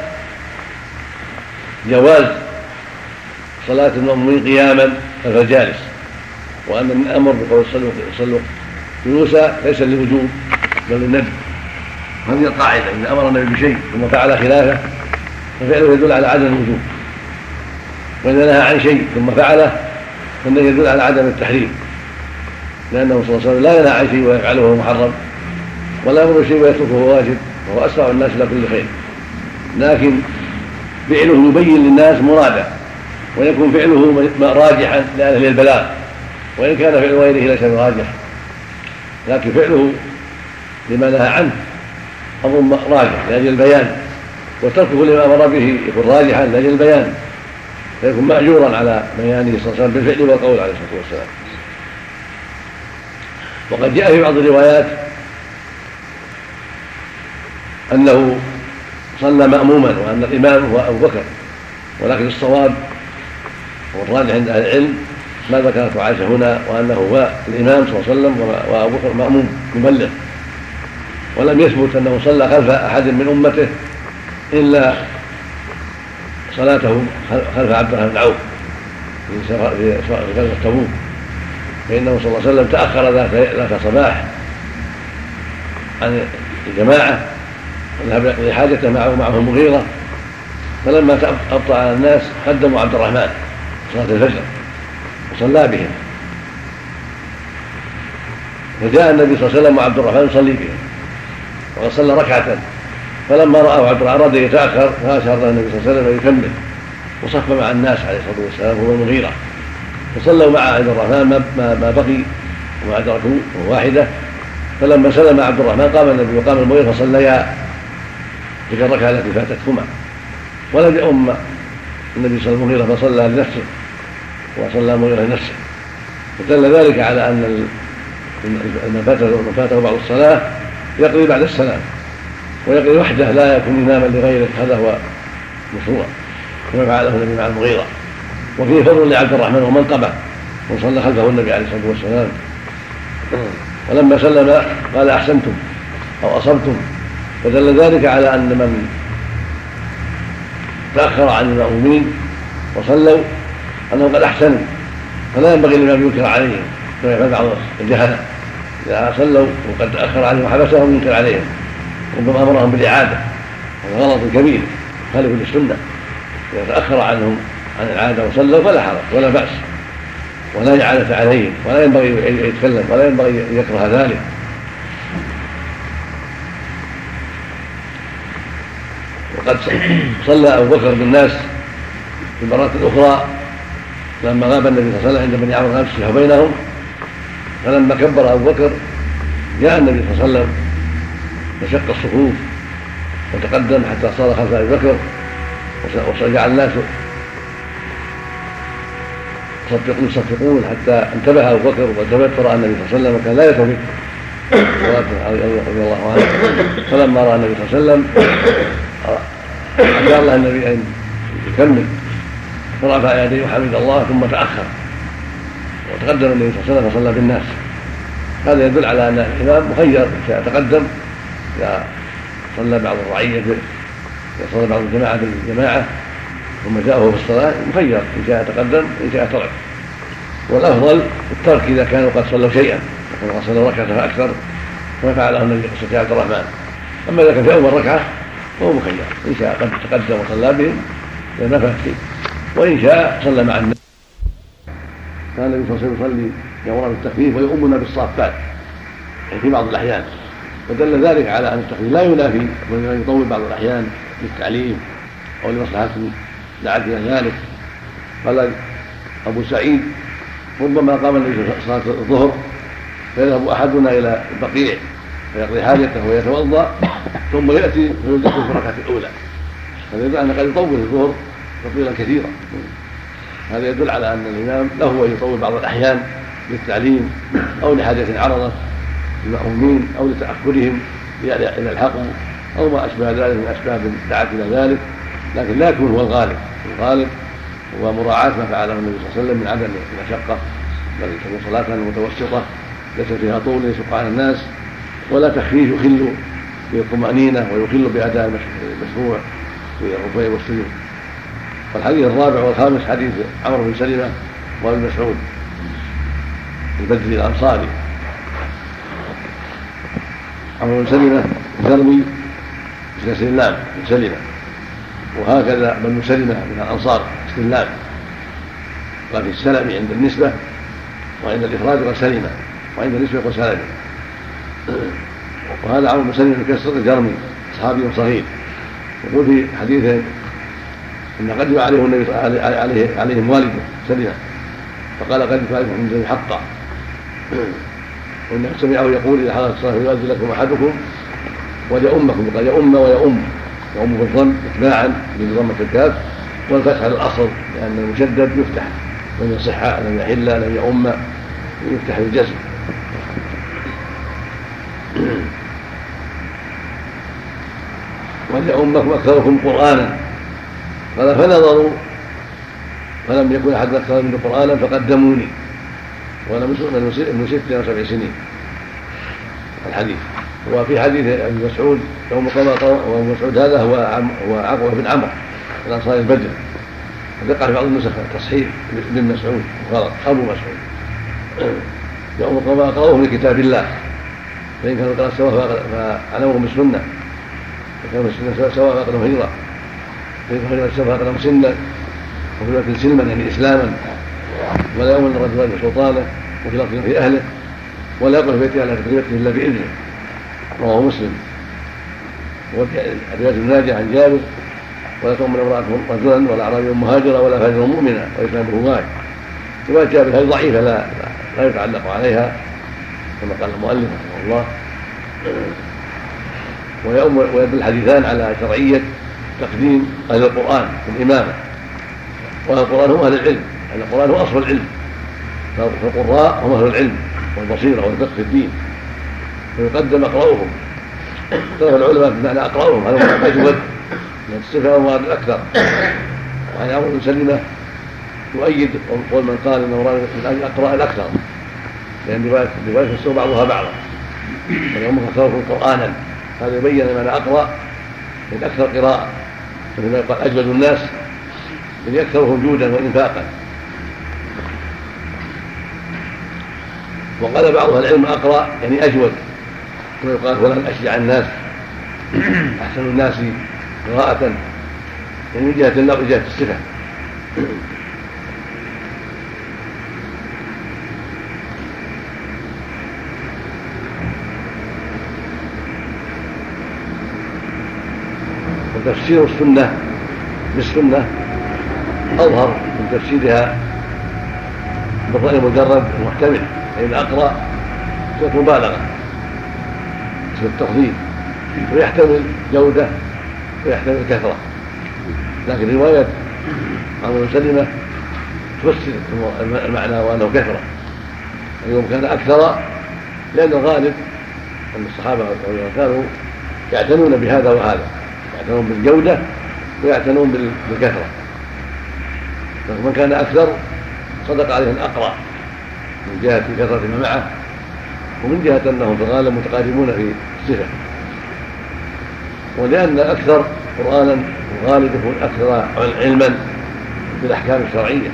جواز صلاة المأمومين قياما خلف الجالس، وأن من الأمر بقول صلوا صلوا جلوسا ليس للوجوب بل للندب. هذه القاعدة، إذا أمر النبي بشيء ثم فعل خلافه ففعله يدل على عدم الوجوب، وإذا نهى عن شيء ثم فعله فإنه يدل على عدم التحريم، لأنه صلى الله عليه وسلم لا ينهى عن شيء ويفعله وهو محرم، ولا يأمر بشيء ويتركه وهو واجب، وهو أسرع الناس إلى كل خير، لكن فعله يبين للناس مراده ويكون فعله راجحا لأهل البلاغ، وإن كان فعل غيره ليس براجح، لكن فعله لما نهى عنه أمر راجح لأجل البيان، وتركه لما أمر به يكون راجحا لأجل البيان، فيكون مأجورا على بيانه صلى الله عليه وسلم بالفعل والقول عليه الصلاة والسلام. وقد جاء في بعض الروايات أنه صلى مأموما وأن الإمام هو أبو بكر، ولكن الصواب والراجح عند أهل العلم ما ذكرته عائشة هنا، وأنه هو الإمام صلى الله عليه وسلم وأبو بكر مأموم مبلغ، ولم يثبت أنه صلى خلف أحد من أمته إلا صلاته خلف عبد الرحمن بن عوف في غزوة تبوك، فإنه صلى الله عليه وسلم تأخر ذات صباح عن الجماعة وذهب لحاجته معه معه المغيرة، فلما أبطأ على الناس قدموا عبد الرحمن صلاة الفجر وصلى بهم، فجاء النبي صلى الله عليه وسلم وعبد الرحمن يصلي بهم وقد صلى ركعة، فلما رآه عبد الرحمن أراد يتأخر فأشار له النبي صلى الله عليه وسلم أن يكمل، وصف مع الناس عليه الصلاة والسلام هو المغيرة، فصلوا مع عبد الرحمن ما بقي وما أدركوا واحدة، فلما سلم عبد الرحمن قام النبي وقام المغيرة فصليا تلك الركعة التي فاتتهما، ولم يؤم النبي صلى الله عليه وسلم فصلى لنفسه وصلى مغيرة نفسه. ودل ذلك على أن من فاته فاته بعض الصلاة يقضي بعد السلام، ويقضي وحده لا يكون إماما لغيره، هذا هو مشروع كما فعله النبي مع المغيرة. وفيه فضل لعبد الرحمن ومنقبه وصلى خلفه النبي عليه الصلاة والسلام، ولما سلم قال أحسنتم أو أصبتم، فدل ذلك على أن من تأخر عن المأمومين وصلوا أنهم قد أحسنوا، فلا ينبغي لمن ينكر عليهم كما يفعل بعض الجهلة إذا صلوا وقد تأخر عليهم وحبسهم ينكر عليهم، ربما أمرهم بالإعادة، هذا غلط كبير خالف للسنة. إذا تأخر عنهم عن العادة وصلوا فلا حرج ولا بأس، ولا إعادة عليهم، ولا ينبغي يتكلم ولا ينبغي يكره ذلك. وقد صلى أبو بكر بالناس في المرات الأخرى لما غاب النبي صلى الله عليه وسلم عند بني عمرو بن يصلح بينهم، فلما كبر أبو بكر جاء النبي صلى الله عليه وسلم فشق الصفوف وتقدم حتى صار خلف أبي بكر، وجعل الناس يصفقون يصفقون حتى انتبه أبو بكر وتبتر أن النبي صلى الله عليه وسلم وكان لا يترك رضي الله عنه. فلما رأى النبي صلى الله عليه وسلم أشار له النبي أن يكمل، فرفع يديه وحمد الله ثم تأخر وتقدم النبي صلى الله عليه وسلم فصلى بالناس. هذا يدل على أن الإمام مخير، إن شاء تقدم إذا صلى بعض الرعية إذا صلى بعض الجماعة بالجماعة ثم جاءه في الصلاة مخير، إن شاء تقدم إن شاء ترك. والأفضل الترك إذا كانوا قد صلوا شيئا، قد صلوا ركعة فأكثر كما فعله النبي صلى الله عليه وسلم. أما إذا كان في أول ركعة فهو مخير، إن شاء قد تقدم وصلى بهم لما فات شيء، وإن شاء صلى مع النبي. كان النبي صلى الله عليه وسلم يصلي يأمرنا بالتخفيف ويؤمنا بالصافات يعني في بعض الأحيان، ودل ذلك على أن التخفيف لا ينافي وإنما يطول بعض الأحيان للتعليم أو لمصلحة دعت إلى ذلك. قال أبو سعيد ربما قام النبي صلاة الظهر فيذهب أحدنا إلى البقيع فيقضي حاجته ويتوضأ ثم يأتي فيدخل في الركعة الأولى، هذا يدل أن قد يطول الظهر تطويلا كثيرا. هذا يدل على أن الإمام له أن يطول بعض الأحيان للتعليم أو لحاجة عرضت للمأمومين أو لتأخرهم إلى الحقم أو ما أشبه ذلك من أسباب دعت إلى ذلك، لكن لا يكون هو الغالب. الغالب هو مراعاة ما فعله النبي صلى الله عليه وسلم من عدم المشقة، بل تكون صلاة متوسطة ليس فيها طول يشق على الناس ولا تخفيف يخل بالطمأنينة ويخل بأداء المشروع في الركوع والسجود. والحديث الرابع والخامس حديث عمرو بن سلمة وابن مسعود البدري الأنصاري. عمرو بن سلمة الجرمي مثل سلام بن سلمة، وهكذا بن سلمة من الأنصار سلام، وفي السلم عند النسبة وعند الإفراد يقول سلمة وعند النسبة يقول سلمة. وهذا عمرو بن سلمة الكسر الجرمي صحابي صغير، يقول في حديثه إن قدم عليه النبي عليه عليهم والده سلمة فقال قدمت عليكم من ذي حقا، وإنه سمعه يقول إذا حضرت الصلاة يؤذن لكم أحدكم وليؤمكم، قال يؤم ويؤم، يؤم بالضم إتباعا بضمة الكاف والفتح على الأصل لأن المشدد يفتح، لم يصح لم يحل لم يؤم يفتح بالجزم. وليؤمكم أكثركم قرآنا، قال فنظروا فلم يكن أحد أكثر منه قرآنا فقدموني وأنا ابن ست وسبع سنين. الحديث وفي حديث ابن مسعود يوم قام وابن مسعود هذا هو هو عقبة بن عمرو الأنصاري البدري، وذكر في بعض النسخ تصحيح بن مسعود غلط أبو مسعود. يوم قام قرأوه من كتاب الله، فإن كانوا قرأ سواء فعلمهم بالسنة، فكانوا سواء فأقلهم هجرة، فإن كانوا سواء فأقلهم سنا، وفي الوقت سلما يعني إسلاما، ولا يؤمن الرجل بسلطانه وفي لفظ في أهله، ولا يقل في بيته على تقريبته إلا بإذنه. رواه مسلم. وفي رواية الناجي عن جابر ولا تؤمن امرأة رجلا ولا أعرابي مهاجرا ولا فاجر مؤمنا وإسلام بالرواية. رواية جابر هذه ضعيفة لا لا يتعلق عليها كما قال المؤلف رحمه الله. ويدل الحديثان على شرعية تقديم أهل القرآن في الإمامة، وأهل القرآن هم أهل العلم أن القرآن هو أصل العلم، فالقراء هم أهل العلم والبصيرة والفقه في الدين، ويقدم أقرأهم. اختلف العلماء بمعنى أقرأهم، هذا هو أجود من الصفة ومراد الأكثر. وعن عمرو بن سلمة يؤيد قول من قال إنه مراد من أجل أقرأ الأكثر، لأن رواية يفسر بعضها بعضا، واليوم أكثركم قرآنا، هذا يبين معنى أقرأ من أكثر قراءة، مثل يقال أجود الناس من أكثرهم جودا وإنفاقا. وقال بعض العلم أقرأ يعني أجود، كما يقال فلان أشجع الناس، أحسن الناس قراءة، يعني من جهة اللفظ من جهة الصفة. وتفسير السنة بالسنة أظهر من تفسيرها بالرأي المجرد المحتمل، فإن أقرأ صفة مبالغة، صفة التفضيل، ويحتمل جودة ويحتمل كثرة. لكن رواية عمرو بن سلمة تفسر المعنى وأنه كثرة، اليوم كان أكثر لأن الغالب أن الصحابة كانوا يعتنون بهذا وهذا، يعتنون بالجودة ويعتنون بالكثرة. من كان أكثر صدق عليه الأقرأ من جهة كثرة ما معه، ومن جهة أنهم في الغالب متقاربون في الصفة. ولأن أكثر قرآنا الغالب يكون أكثر علما بالأحكام الشرعية،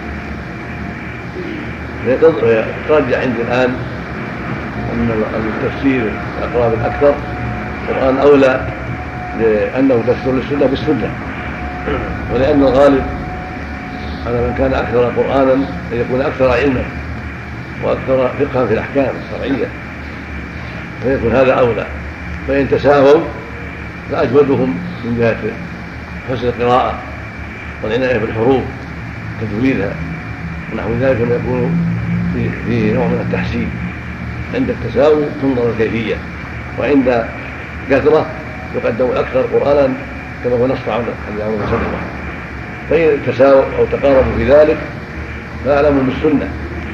فيترجح عندي الآن أن التفسير الأقرب الأكثر القرآن أولى، لأنه تفسير للسنة بالسنة، ولأن الغالب على من كان أكثر قرآنا أن يكون أكثر علما وأكثر فقها في الأحكام الشرعية، فيكون هذا أولى. فإن تساووا فأجودهم من جهة حسن القراءة والعناية بالحروف تدويرها ونحو ذلك، ما يكون فيه نوع من التحسين. عند التساوي تنظر الكيفية، وعند كثرة يقدم الأكثر قرآنا كما هو نص عن عمرو بن سلمة. فإن تساووا أو تقاربوا في ذلك فأعلموا بالسنة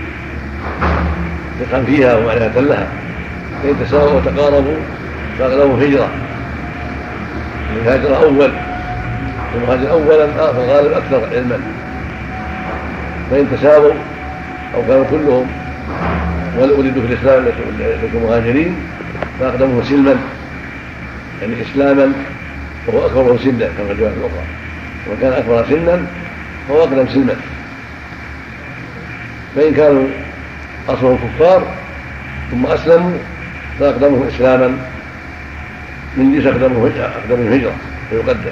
ثقا فيها ومعناة لها. فإن تساووا أو تقاربوا فأغلبوا هجرة، الهاجر أول المهاجر أولا فالغالب أكثر علما. فإن تساووا أو كانوا كلهم ولدوا في الإسلام لكم مهاجرين فأقدمهم سلما، يعني إسلاما وهو أكبره سنا كما في الرواية الأخرى، وكان أكبر سنا فهو أقدم سلما. فإن كانوا أصلهم كفار ثم أسلموا فأقدمهم إسلاما من جيش أقدمهم هجرة ويقدم.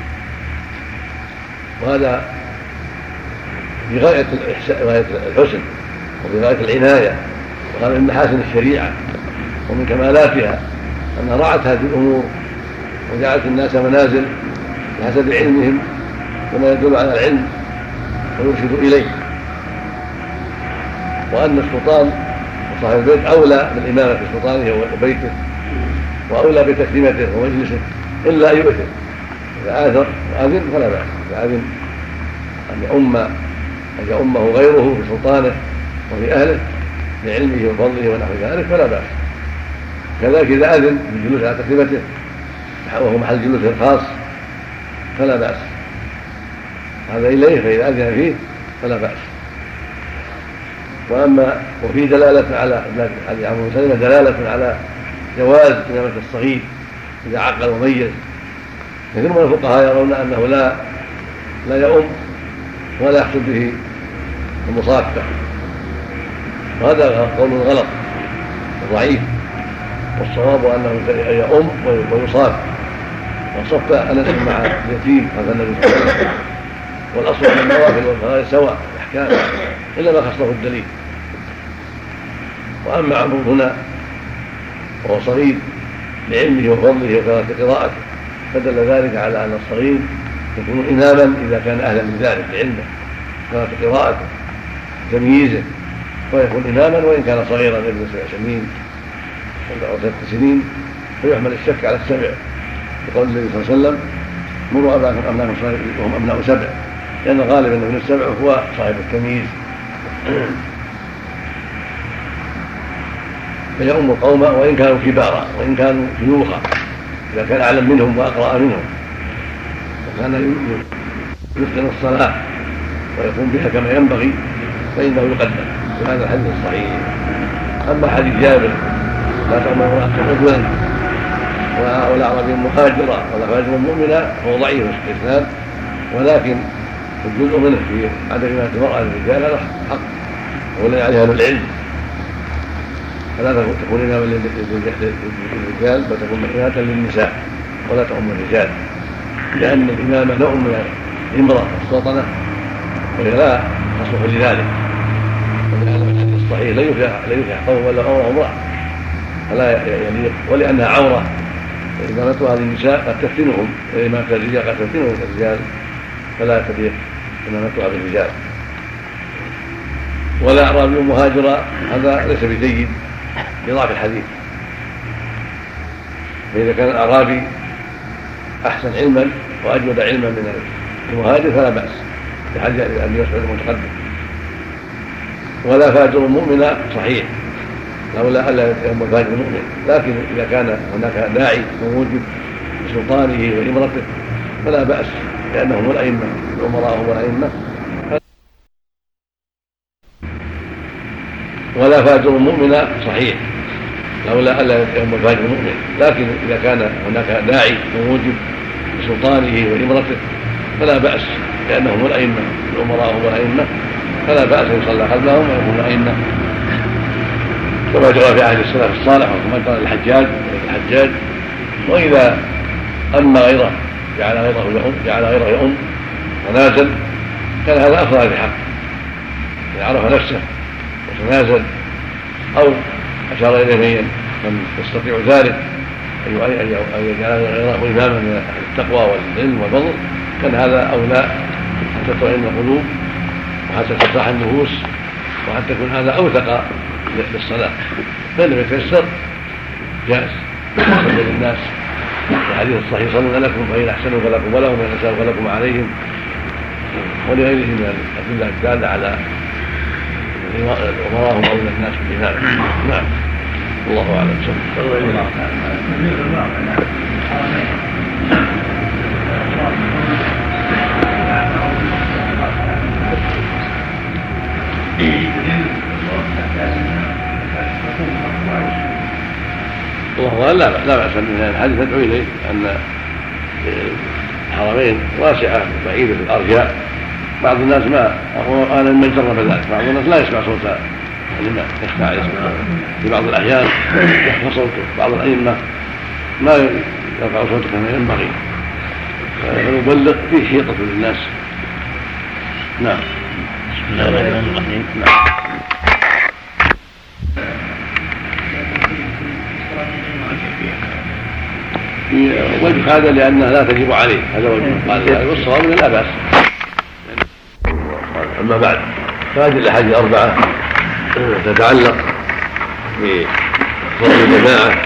وهذا في غاية الحسن وفي غاية العناية، وهذا من محاسن الشريعة ومن كمالاتها أنها رعت هذه الأمور وجعلت الناس منازل بحسب علمهم وما يدل على العلم ويرشد إليه، وأن السلطان وصاحب البيت أولى بالإمامة في سلطانه وبيته وأولى بتكريمته ومجلسه إلا أن يؤثر. إذا آثر وأذن فلا بأس، إذا أذن أن يؤم أن يؤمه غيره في سلطانه وفي أهله لعلمه وفضله ونحو ذلك فلا بأس. كذلك إذا أذن بالجلوس على تكريمته وهو محل جلوسه الخاص فلا بأس، هذا إليه، فإذا أذن فيه فلا بأس. وأما وفي دلالة على حديث عمرو بن سلمة دلالة على جواز إمامة الصغير إذا عقل وميز. كثير من الفقهاء يرون أنه لا لا يؤم ولا يحصل به المصافة، وهذا قول غلط ضعيف، والصواب أنه يؤم ويصاف. وصف أنس مع اليتيم هذا النبي صلى الله عليه وسلم، والأصل أن النوافل والفرائض سواء الأحكام إلا ما خصه الدليل. وأما عمرو هنا وهو صغير لعلمه وفضله وكثرة قراءته فدل ذلك على أن الصغير يكون إماما إذا كان أهلا لذلك لعلمه وكثرة قراءته تمييزه، ويكون إماما وإن كان صغيرا ابن سبع سنين أو ست سنين، فيحمل الشك على السبع بقول النبي صلى الله عليه وسلم مروا أبناءكم أبناء وهم أبناء سبع، لأن غالبا ابن السبع هو صاحب التمييز فيؤم القوم وإن كانوا كبارا وإن كانوا شيوخا، إذا كان أعلم منهم وأقرأ منهم وكان يتقن الصلاة ويقوم بها كما ينبغي فإنه يقدم وهذا الحديث الصحيح. أما حديث جابر لا تأمر امرأة رجلا ولا أعرابي مهاجرة ولا فاجر مؤمنا فهو ضعيف في الإسناد، ولكن الجزء منه في عدم إمامة المرأة للرجال هذا حق ولا عليها أهل العلم، فلا تكون إماما للرجال بل تكون إمامة للنساء ولا تؤم الرجال، لأن الإمامة نوع من الإمرة والسلطنة وهي لا تصلح لذلك. ولهذا الحديث الصحيح لا يفلح قوم ولا أمر امرأة فلا يليق، ولأنها عورة إمامتها للنساء قد تفتنهم، إمامة الرجال قد تفتنهم الرجال فلا تليق إمامتها بالرجال. ولا أعرابي مهاجرة هذا ليس بجيد لضعف الحديث، فإذا كان الأعرابي أحسن علما وأجود علما من المهاجر فلا بأس بحاجة أن يسعد المتقدم. ولا فاجر مؤمنا صحيح لولا ألا يتهم الفاجر المؤمن، لكن إذا كان هناك داعي وموجب بسلطانه وإمرته فلا بأس لأنهم الأئمة الأمراء هم الأئمة. ولا فاجر مؤمنا صحيح لولا ألا يتهم الفاجر المؤمن، لكن إذا كان هناك داعي وموجب بسلطانه وإمرته فلا بأس لأنهم الأئمة الأمراء هم الأئمة، فلا بأس أن يصلى خلفهم ويكون أئمة كما جرى في عهد السلف الصالح وكما جرى الحجاج الحجاج وإذا أما غيره جعل غيره يؤم جعل غيره يؤم ونازل كان هذا أفضل بحق إن عرف نفسه وتنازل أو أشار إليه من يستطيع ذلك أن يجعل غيره إماما من التقوى والعلم والفضل كان هذا أولى حتى تطمئن القلوب وحتى ترتاح النفوس وحتى يكون هذا أوثق للصلاة. فإن لم يتيسر جائز يصلي للناس الحديث الصحيح صلوا لكم فإن أحسنوا فلكم ولهم وإن أساءوا فلكم عليهم، ولغيره من الأدلة الدالة على الأمراء هم أولى الناس بالإمامة. نعم الله أعلم. الله لا لا بأس من الحديث ندعو إليه أن الحرمين واسعة بعيدة في الأرجاء، بعض الناس ما أنا من جرب ذلك، بعض الناس لا يسمع صوت الإمام يخفى عليه في بعض الأحيان يخفى صوته، بعض الأئمة ما يرفع صوته كما ينبغي فنبلغ فيه حيطة للناس. نعم. بسم الله الرحمن الرحيم. نعم. وجه هذا لأنها لا تجب عليه، هذا وجه قال والصواب لا بأس. أما بعد فهذه الأحاديث الأربعة تتعلق بفضل الجماعة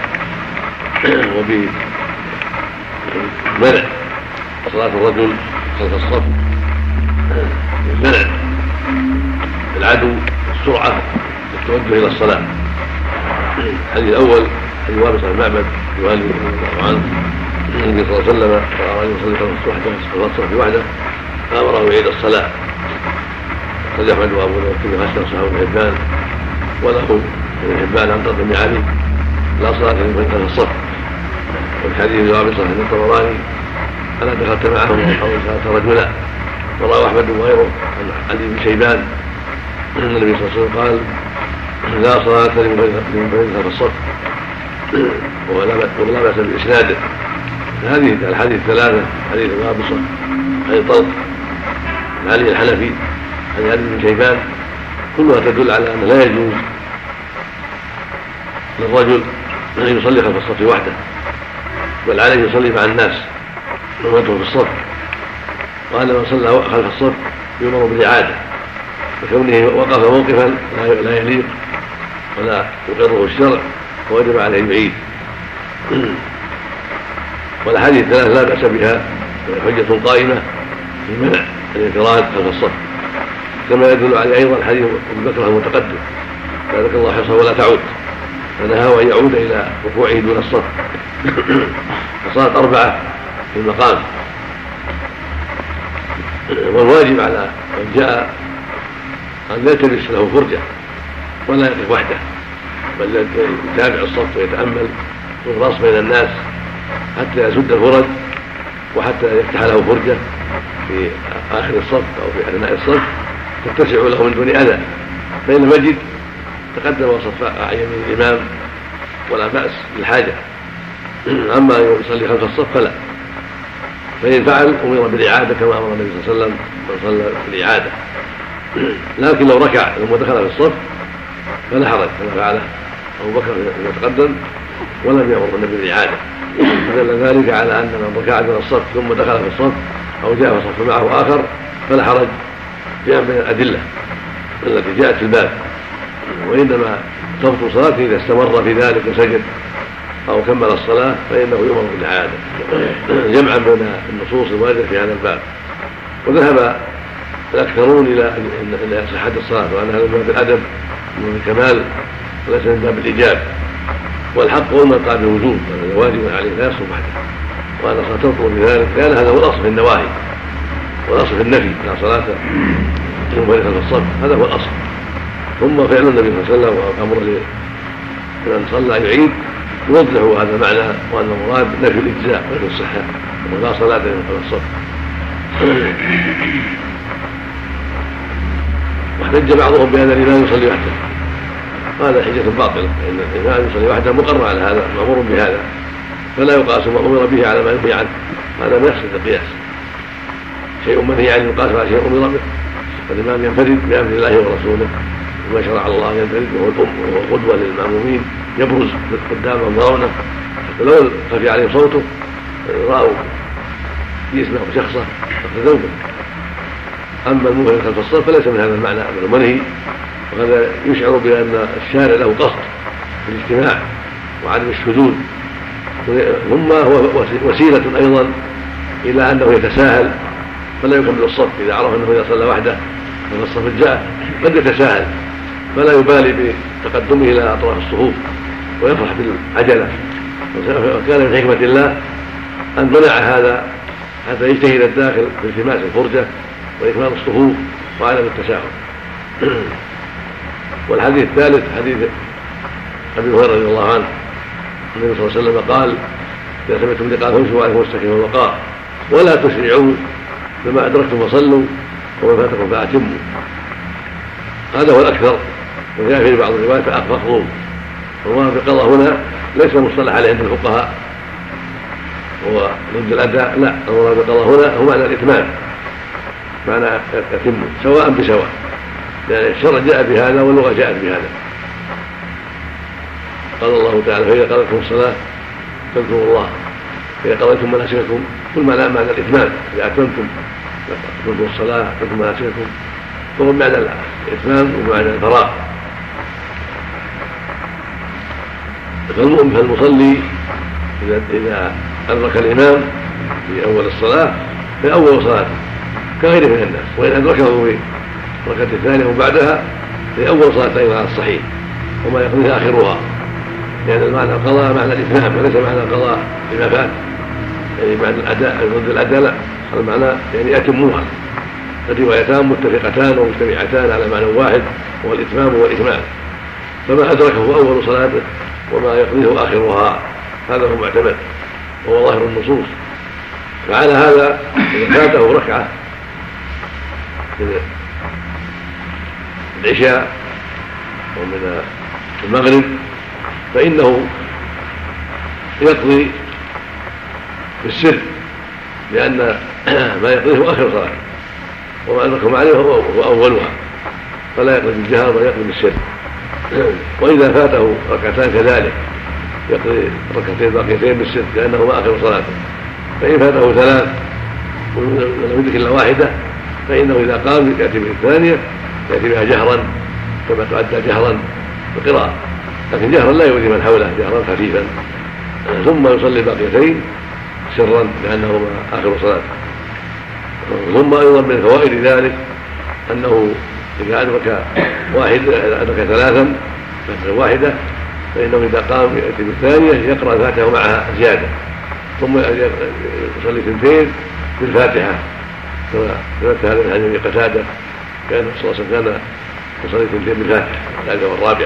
وبمنع صلاة الرجل خلف الصف، منع العدو السرعة للتوجه إلى الصلاة. الحديث الأول حديث وابص بن معبد يوالي الله عنه النبي صلى الله عليه وسلم رأى رجل يصلي خلف الصف وحده فأمره يعيد الصلاة. قد يحمد أبو داود في خشن صحابه ابن حبان وله ابن حبان عن طرف بن علي لا صلاة لمن خلف الصف. والحديث وابص بن الطبراني أنا دخلت معهم أو صلاة رجلا، ورواه أحمد وغيره عن علي بن شيبان أن النبي صلى الله عليه وسلم قال لا صلاة لمن خلف الصف ولا بأس بإسناده. هذه الحديث الثلاثة حديث وابصة حديث طلق علي الحنفي عن علي بن شيبان كلها تدل على أن لا يجوز للرجل أن يصلي خلف الصف وحده، بل عليه يصلي مع الناس نومته في الصف، وأن من صلى خلف الصف يؤمر بالإعادة وكونه وقف موقفا لا يليق ولا يقره الشرع ووجب عليه العيد. والأحاديث الثلاث لا بأس بها، حجة قائمة في منع الانفراد خلف الصف، كما يدل عليه أيضا حديث أبي بكر المتقدم بارك الله حصى ولا تعود، فنهى أن يعود إلى ركوعه دون الصف. فصارت أربعة في المقام. والواجب على من جاء أن لا يلتمس له فرجة ولا يقف وحده، بل يتابع الصف ويتأمل ويغرس بين الناس حتى يسد الفرج وحتى يفتح له فرجة في آخر الصف أو في أثناء الصف تتسع له من دون أذى، فإن لم يجد تقدم وصف عن يمين الإمام ولا بأس للحاجة. أما يصلي خلف الصف فلا، فإن فعل أمر بالإعادة كما أمر النبي صلى الله عليه وسلم من صلى بالإعادة. لكن لو ركع ثم دخل في الصف فلا حرج كما فعله أبو بكر فيما تقدم ولم يأمر النبي بالإعادة، فدل ذلك على أن من ركع من الصف ثم دخل في الصف أو جاء في الصف معه آخر فلا حرج جاء من الأدلة التي جاءت في الباب، وإنما تبطل صلاته إذا استمر في ذلك وسجد أو كمل الصلاة فإنه يؤمر بالإعادة جمعا بين النصوص الواردة في هذا الباب. وذهب الأكثرون إلى أن صحة الصلاة وأن هذا من باب الأدب ومن الكمال وليس من باب الإيجاب، والحق هو من قال بالوجوب وأن واجب عليه لا يصوم وحده، وأن الصلاة تبطل بذلك لأن هذا هو الأصل في النواهي والأصل في النفي لا صلاة منفردا خلف الصف، هذا هو الأصل. ثم فعل النبي صلى الله عليه وسلم وأمر لمن صلى يعيد يوضح هذا المعنى وأن المراد نفي الإجزاء ونفي الصحة ولا صلاة خلف الصف. واحتج بعضهم بأن الإمام يصلي وحده، هذا حجة باطلة، فإن الإمام يصلي وحده مقر على هذا مأمور بهذا، فلا يقاس ما أمر به على ما ينهي عنه، هذا ما يحصل القياس. شيء منهي عنه يقاس على شيء أمر به، فالإمام ينفرد بأمر الله ورسوله وما شرع الله ينفرد، وهو الأم وهو قدوة للمأمومين يبرز قدامهم ضرونه حتى لو خفي عليه صوته رأوا يسمع شخصه فاقتدوا به. أما المنفرد خلف الصف فليس من هذا المعنى أمر منهي، وهذا يشعر بأن الشارع له قصد في الاجتماع وعدم الشذوذ، ثم هو وسيلة أيضا إلى أنه يتساهل فلا يكمل الصف إذا عرف أنه إذا صلى وحده فإن الصف جاء قد يتساهل فلا يبالي بتقدمه إلى أطراف الصفوف ويفرح بالعجلة. وكان من حكمة الله أن منع هذا حتى يجتهد الداخل في التماس الفرجة وإكمال الصفوف وعدم التساهل. والحديث الثالث حديث أبي هريرة رضي الله عنه النبي صلى الله عليه وسلم قال: إذا سمعتم لقاء فامشوا عليكم واستكينوا الوقار ولا تسرعوا، فما أدركتم فصلوا وما فاتكم فأتموا. هذا هو الأكثر، وجاء في بعض الروايات فأقفقوا. والمراد بالقضاء هنا ليس مصطلح عليه عند الفقهاء هو ضد الأداء، لا، المراد بالقضاء هنا هو معنى الإتمام، معنى يتم سواء بسواء، لأن يعني الشرع جاء بهذا واللغة جاءت بهذا. قال الله تعالى: فإذا قضيتم الصلاة فاذكروا الله، إذا قضيتم مناسككم، كل معنى معنى الإتمام، إذا أتممتم تقضوا الصلاة أتممتم مناسككم، فهو معنى الإتمام ومعنى الفراغ. فالمصلي إذا إذا أدرك الإمام في أول الصلاة في أول صلاته كغيره من الناس، وإن أدركه في الركعة الثانية وبعدها في أول صلاة أيضا على الصحيح وما يقضيه آخرها، لأن يعني المعنى القضاء معنى الإتمام وليس معنى القضاء لما فات، يعني معنى الأداء ضد الأداء لا، المعنى يعني أتموها. الروايتان متفقتان ومجتمعتان على معنى واحد وهو الإتمام والإكمال، فما أدركه أول صلاته وما يقضيه آخرها هذا هو معتمد وهو ظاهر النصوص. فعلى هذا إذا فاته ركعة من العشاء ومن المغرب فإنه يقضي بالسر، لأن ما يقضيه آخر صلاة وما أدركهم عليه هو أولها، فلا يقضي بالجهر بل يقضي بالسر. وإذا فاته ركعتان كذلك يقضي ركعتين باقيتين بالسر لأنهما آخر صلاته. فإن فاته ثلاث ولم يدرك إلا واحدة فإنه إذا قام يأتي بالثانية يأتي بها جهرا كما تؤدى جهرا بقراءة، لكن جهرا لا يؤذي من حوله، جهرا خفيفا، ثم يصلي باقيتين سرا لأنهما آخر صلاته. ثم أيضا من فوائد ذلك أنه إذا أدرك واحد أدرك ثلاثا فترة واحدة فإنه إذا قام يأتي بالثانية يقرأ الفاتحة معها زيادة ثم يصلي اثنتين بالفاتحة كما ثبت هذا من حديث قتادة كان صلى الله عليه وسلم يصلي اثنتين بالفاتحة الثالثة والرابعة.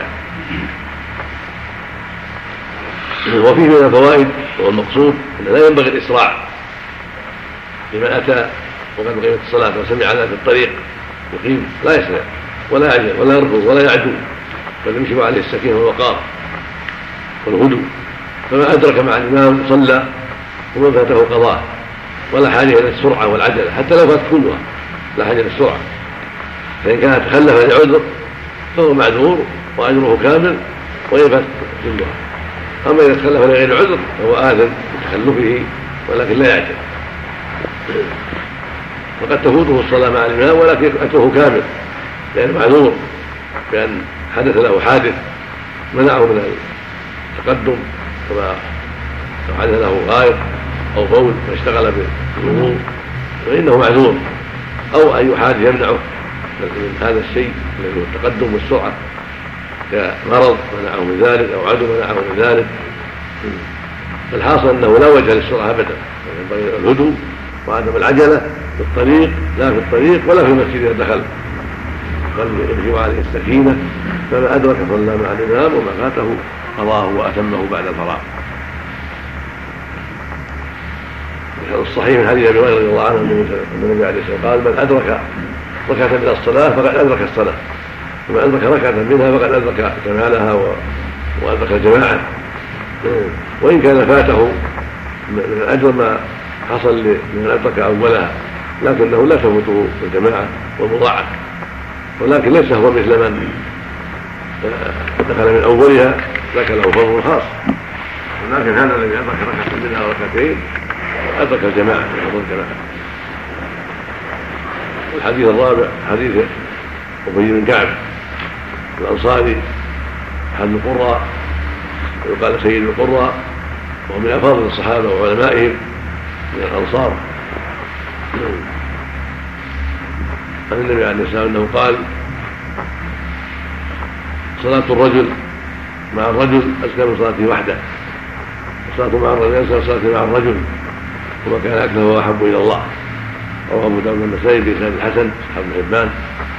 وفيه من الفوائد والمقصود أن لا ينبغي الإسراع لمن أتى وقد قيمت الصلاة وسمع هذا في الطريق يقيم لا يسرع ولا يعجل ولا يركض ولا يعدو بل يمشي عليه السكينة والوقار والهدوء. فما أدرك مع الإمام صلى ومن فاته قضاء ولا حاجة إلى السرعة والعجلة حتى لو فات كلها لا حاجة إلى السرعة. فإن كانت تخلف لعذر فهو معذور وأجره كامل وإن فات كلها. أما إذا تخلف لغير عذر فهو آثم بتخلفه ولكن لا يعجل. وقد تفوته الصلاة مع الإمام ولكن أجره كامل لأنه معذور بأن حدث له حادث منعه من التقدم كما لو حدث له غائط أو بول فاشتغل بالوضوء فإنه معذور أو أي حادث يمنعه من هذا الشيء الذي هو التقدم والسرعة كمرض منعه من ذلك أو عدو منعه من ذلك. الحاصل أنه لا وجه للسرعة أبدا ينبغي الهدوء وعدم العجلة في الطريق لا في الطريق ولا في المسجد إذا دخل بل يمشي عليه السكينة فما أدرك صلى مع الإمام وما فاته قضاه وأتمه بعد الفراغ. الصحيح من حديث أبي هريرة رضي الله عنه أن النبي عليه الصلاة والسلام قال من أدرك ركعة من الصلاة فقد أدرك الصلاة ومن أدرك ركعة منها فقد أدرك كمالها وأدرك الجماعة وإن كان فاته من أجر ما حصل لمن أدرك أولها لكنه لا تفوته الجماعة والمضاعف ولكن ليس هو مثل من دخل من أولها ذاك له فضل خاص. ولكن هذا الذي أدرك ركعة منها ركعتين أدرك الجماعة بفضل الجماعة. الحديث الرابع حديث أبي بن كعب الأنصاري أحد القراء ويقال سيد القراء ومن أفاضل الصحابة وعلمائهم من الأنصار عن النبي عليه الصلاة والسلام أنه قال صلاة الرجل مع الرجل أزكى من صلاته وحده وصلاة مع الرجل أزكى من صلاته مع الرجل وما كان أكثر وأحب إلى الله. رواه أبو داود النسائي بإسناد الحسن أصحاب ابن حبان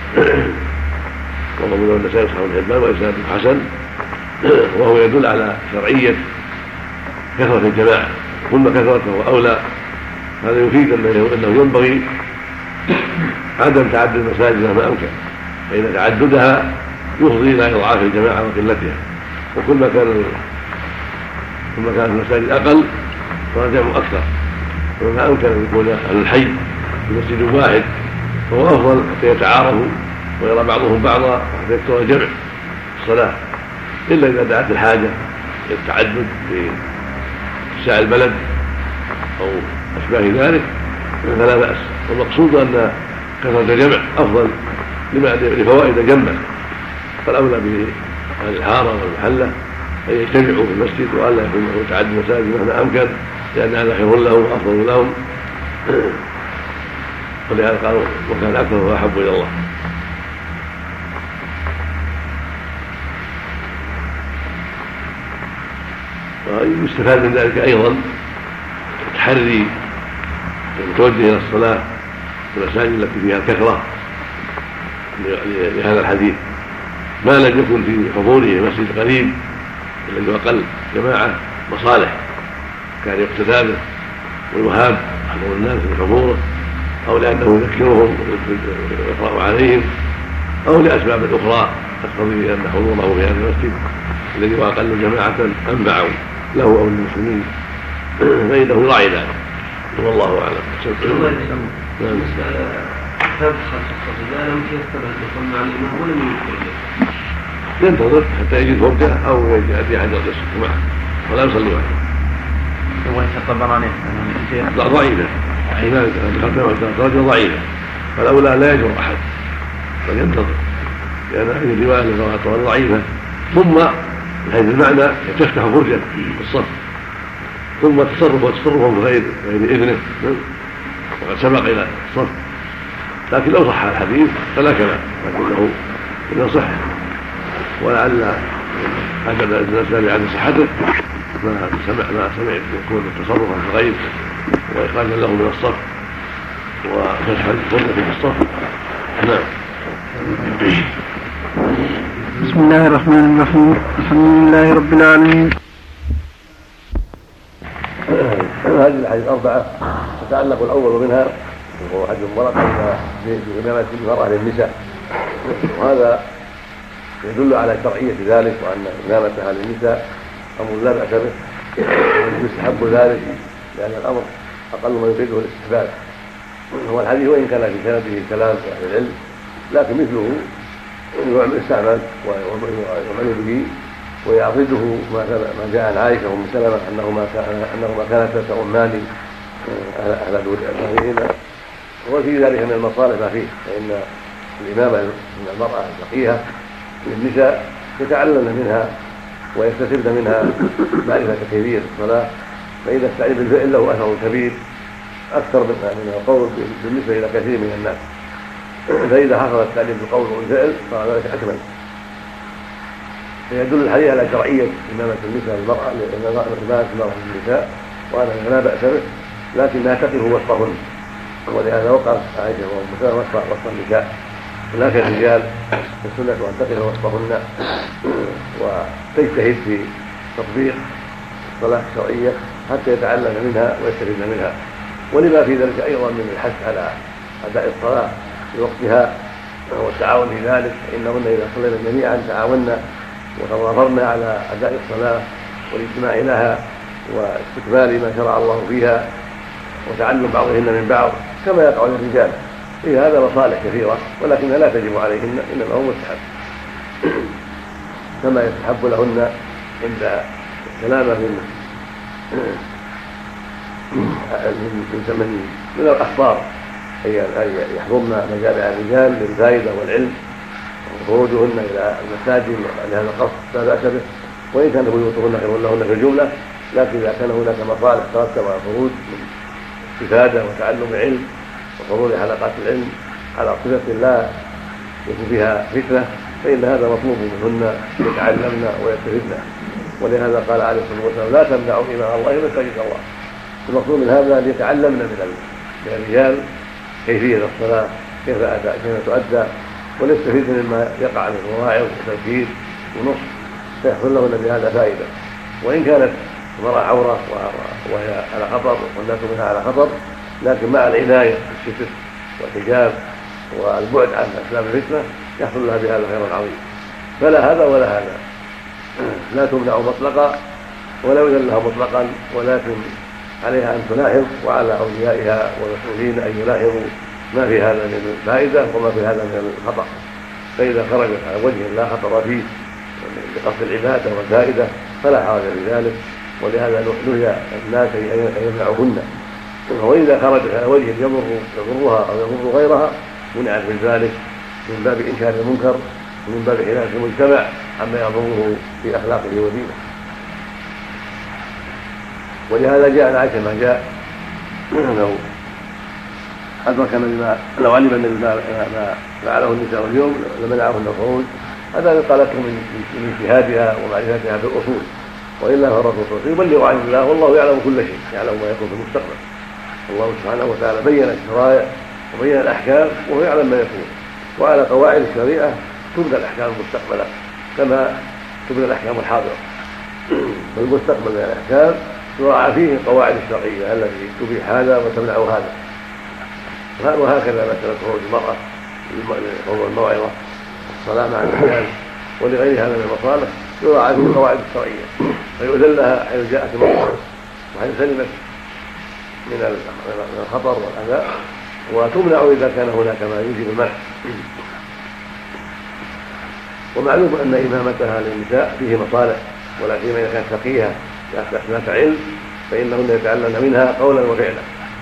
رواه أبو داود النسائي أصحاب ابن حبان وإسناد حسن وهو يدل على شرعية كثرة الجماعة كل كثرته أولى. هذا يفيد أنه ينبغي عدم تعدد المساجد مهما أمكن فإن تعددها يفضي إلى إضعاف الجماعة وقلتها وكل ما كان كل ما كانت المساجد أقل فالجمع أكثر وما أمكن أن يكون أهل الحي في مسجد واحد فهو أفضل حتى يتعارفوا ويرى بعضهم بعضا حتى يكثر الجمع الصلاة إلا إذا دعت الحاجة للتعدد في ساع البلد أو أشباه ذلك فلا بأس. والمقصود أن كثرة الجمع أفضل لفوائد جمة فالأولى بأهل الحارة والمحلة أن يجتمعوا في المسجد وألا يكون تعدد المساجد مهما أمكن لأن هذا خير لهم وأفضل لهم ولهذا قالوا وكان أكثر وأحب إلى الله. ويستفاد من ذلك أيضا التحري المتوجه إلى الصلاة في المساجد التي فيها الكثرة لهذا الحديث ما لم يكن في حضوره مسجد قريب الذي أقل جماعة مصالح كان يقتدى به ويهاب حضور الناس في حضوره أو لأنه يذكرهم ويقرأ عليهم أو لأسباب أخرى تقتضي أن حضوره في هذا المسجد الذي هو أقل جماعة أنفع له أو للمسلمين فإنه يراعي ذلك والله أعلم.
نعم. إذا لم يستطع الدخول مع الإمام ولم يدخل
ينتظر حتى يجد فرجة أو يأتي أحد يصف معه ولا يصلي وحده.
وليس الطبراني
لا ضعيفة دخلت درجة ضعيفة فالأولى لا يجر أحد بل ينتظر لأن هذه الرواية اللي رواها الطبراني ضعيفة. ثم من حيث المعنى تفتح فرجة في الصف ثم تصرف وتصرفهم بغير غير إذنه وقد سبق إلى الصف، لكن لو صح الحديث فلا كلام، لكنه إذا صح ولعل عدد الناس بعد صحته ما سمع ما سمعت يكون تصرفا في الغيب وإخراجا له من الصف وفتح الفرقة في الصف. نعم.
بسم الله الرحمن الرحيم، الحمد لله رب العالمين.
هذه الأحاديث الأربعة تتعلق الأول منها وهو حديث ورقة بإمامة المرأة للنساء، وهذا يدل على شرعية ذلك وأن إمامتها للنساء أمر لا بأس به ويستحب ذلك لأن الأمر أقل ما يفيده الاستحباب. والحديث وإن كان في سنده كلام أهل العلم لكن مثله يستعمل ويعمل به ويعضده ما جاء عن عائشة وأم سلمة أنهما كانتا تؤمان أهل الدين، وفي ذلك من المصالح ما فيه، فإن الإمامة من المرأة الفقيهة للنساء يتعلمن منها ويكتسبن منها معرفة كيفية الصلاة، فإذا استعين بالفعل له أثر كبير أكثر من القول بالنسبة إلى كثير من الناس، فإذا حصل التعليم بالقول والفعل فهذا ذلك أكمل. فيدل الحديث على شرعية إمامة النساء المرأة إمامة المرأة للنساء وأنا لا بأس به، لكنها تقف وسطهن، ولهذا وقف عائشة وأم سلمة وسط النساء، هناك الرجال السنة أن تقف وسطهن وتجتهد في تطبيق الصلاة الشرعية حتى يتعلم منها ويستفيد منها، ولما في ذلك أيضا من الحث على أداء الصلاة في وقتها والتعاون في ذلك، فإنهن إذا صلينا جميعا تعاوننا وتضافرنا على أداء الصلاة والاجتماع لها واستكمال ما شرع الله فيها وتعلم بعضهن من بعض كما يقع للرجال. في هذا مصالح كثيرة ولكنها لا تجب عليهن، إنما هو مستحب كما يستحب لهن عند السلامة من من من الأخبار أي يحضرن مجامع الرجال للفائدة والعلم وخروجهن إلى المساجد لهذا القصد لا بأس به، وإن كان بيوتهن خير لهن في الجملة، لكن إذا كان هناك مصالح ترتب على الخروج من استفادة وتعلم علم وحضور حلقات العلم على صفة لا يكون فيها فتنة فإن هذا مطلوب منهن يتعلمن ويستفدن، ولهذا قال عليه الصلاة والسلام لا تمنعوا إماء الله مساجد الله. المطلوب من هذا أن يتعلمن من الرجال كيفية الصلاة كيف أداء كيف تؤدى وليستفيدن مما يقع من مواعظ وتذكير ونصح فيحصل لهن بهذا فائدة. وإن كانت المرأة عورة وهي على خطر والناس منها على خطر، لكن مع العناية بالستر والحجاب والبعد عن أسباب الفتنة يحصل لها بهذا خير عظيم. فلا هذا ولا هذا، لا تمنع مطلقا ولا يذل لها مطلقا، ولكن عليها أن تلاحظ وعلى أوليائها والمسؤولين أن يلاحظوا ما في هذا من الفائدة وما في هذا من الخطأ، فإذا خرجت على وجه لا خطر فيه بقصد العبادة والفائدة فلا حرج في ذلك، ولهذا نهي الناس أن يمنعوهن. وإذا خرجت على وجه يضر يضرها أو يضر غيرها منعت من ذلك من باب إنكار المنكر ومن باب حماية المجتمع عما يضره في أخلاقه ودينه. ولهذا جاء عن عائشة ما جاء أنه أدرك بما لو علم النبي ما فعله النساء اليوم لمنعهن الخروج، هذا قالته من اجتهادها ومعرفتها في الأصول، وإلا فالرسول يبلغ عن الله والله يعلم كل شيء، يعلم ما يكون في المستقبل. الله سبحانه وتعالى بين الشرائع وبين الأحكام وهو يعلم ما يكون، وعلى قواعد الشريعة تبنى الأحكام المستقبلة كما تبنى الأحكام الحاضرة. فالمستقبل من الأحكام يراعى فيه القواعد الشرعية التي تبيح هذا وتمنع هذا، وهكذا مثلا خروج المرأة لحضور الموعظة الصلاة مع الرجال ولغيرها من المصالح يراعى فيه القواعد الشرعية فيؤذن لها حيث جاءت المصالح وحيث سلمت من الخطر والأذى، وتمنع إذا كان هناك ما يوجب المنع. ومعلوم أن إمامتها للنساء فيه مصالح، ولا سيما إذا كانت فقيهة ذات علم فإنهن يتعلمن منها قولا وفعلا.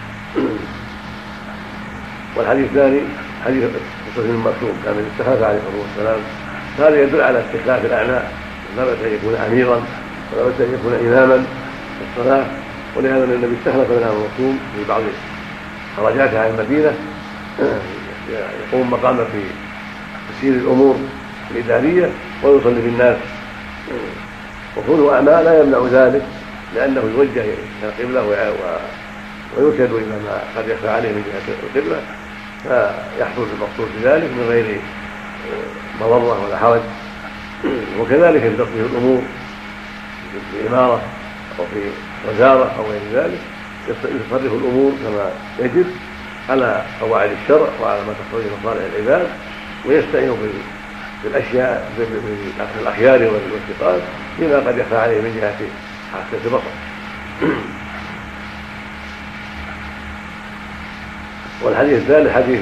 والحديث الثاني حديث قصة المكتوم كان من استخلاف عليه الصلاة والسلام، هذا يدل على استخلاف الأعناء، لا بأس أن يكون أميرا ولا بأس أن يكون إماما في الصلاة، ولهذا النبي استخلف من المكتوم في بعض خرجاتها عن المدينة يقوم مقاما في تسيير الأمور الإدارية ويصلي بالناس، وكونه أعمى لا يمنع ذلك، لأنه يوجه إلى القبلة ويرشد إلى ما قد يخفى عليه من جهة القبلة، فيحصل المقصود بذلك من غير مضرة ولا حرج. وكذلك في تصريف الأمور في الإمارة أو في وزارة أو غير ذلك يصرف الأمور كما يجب على قواعد الشرع وعلى ما تقتضيه مصالح العباد، ويستعين بالأشياء بالأخيار والاتقان بما قد يخفى عليه من جهة حاسة البصر. والحديث الثالث حديث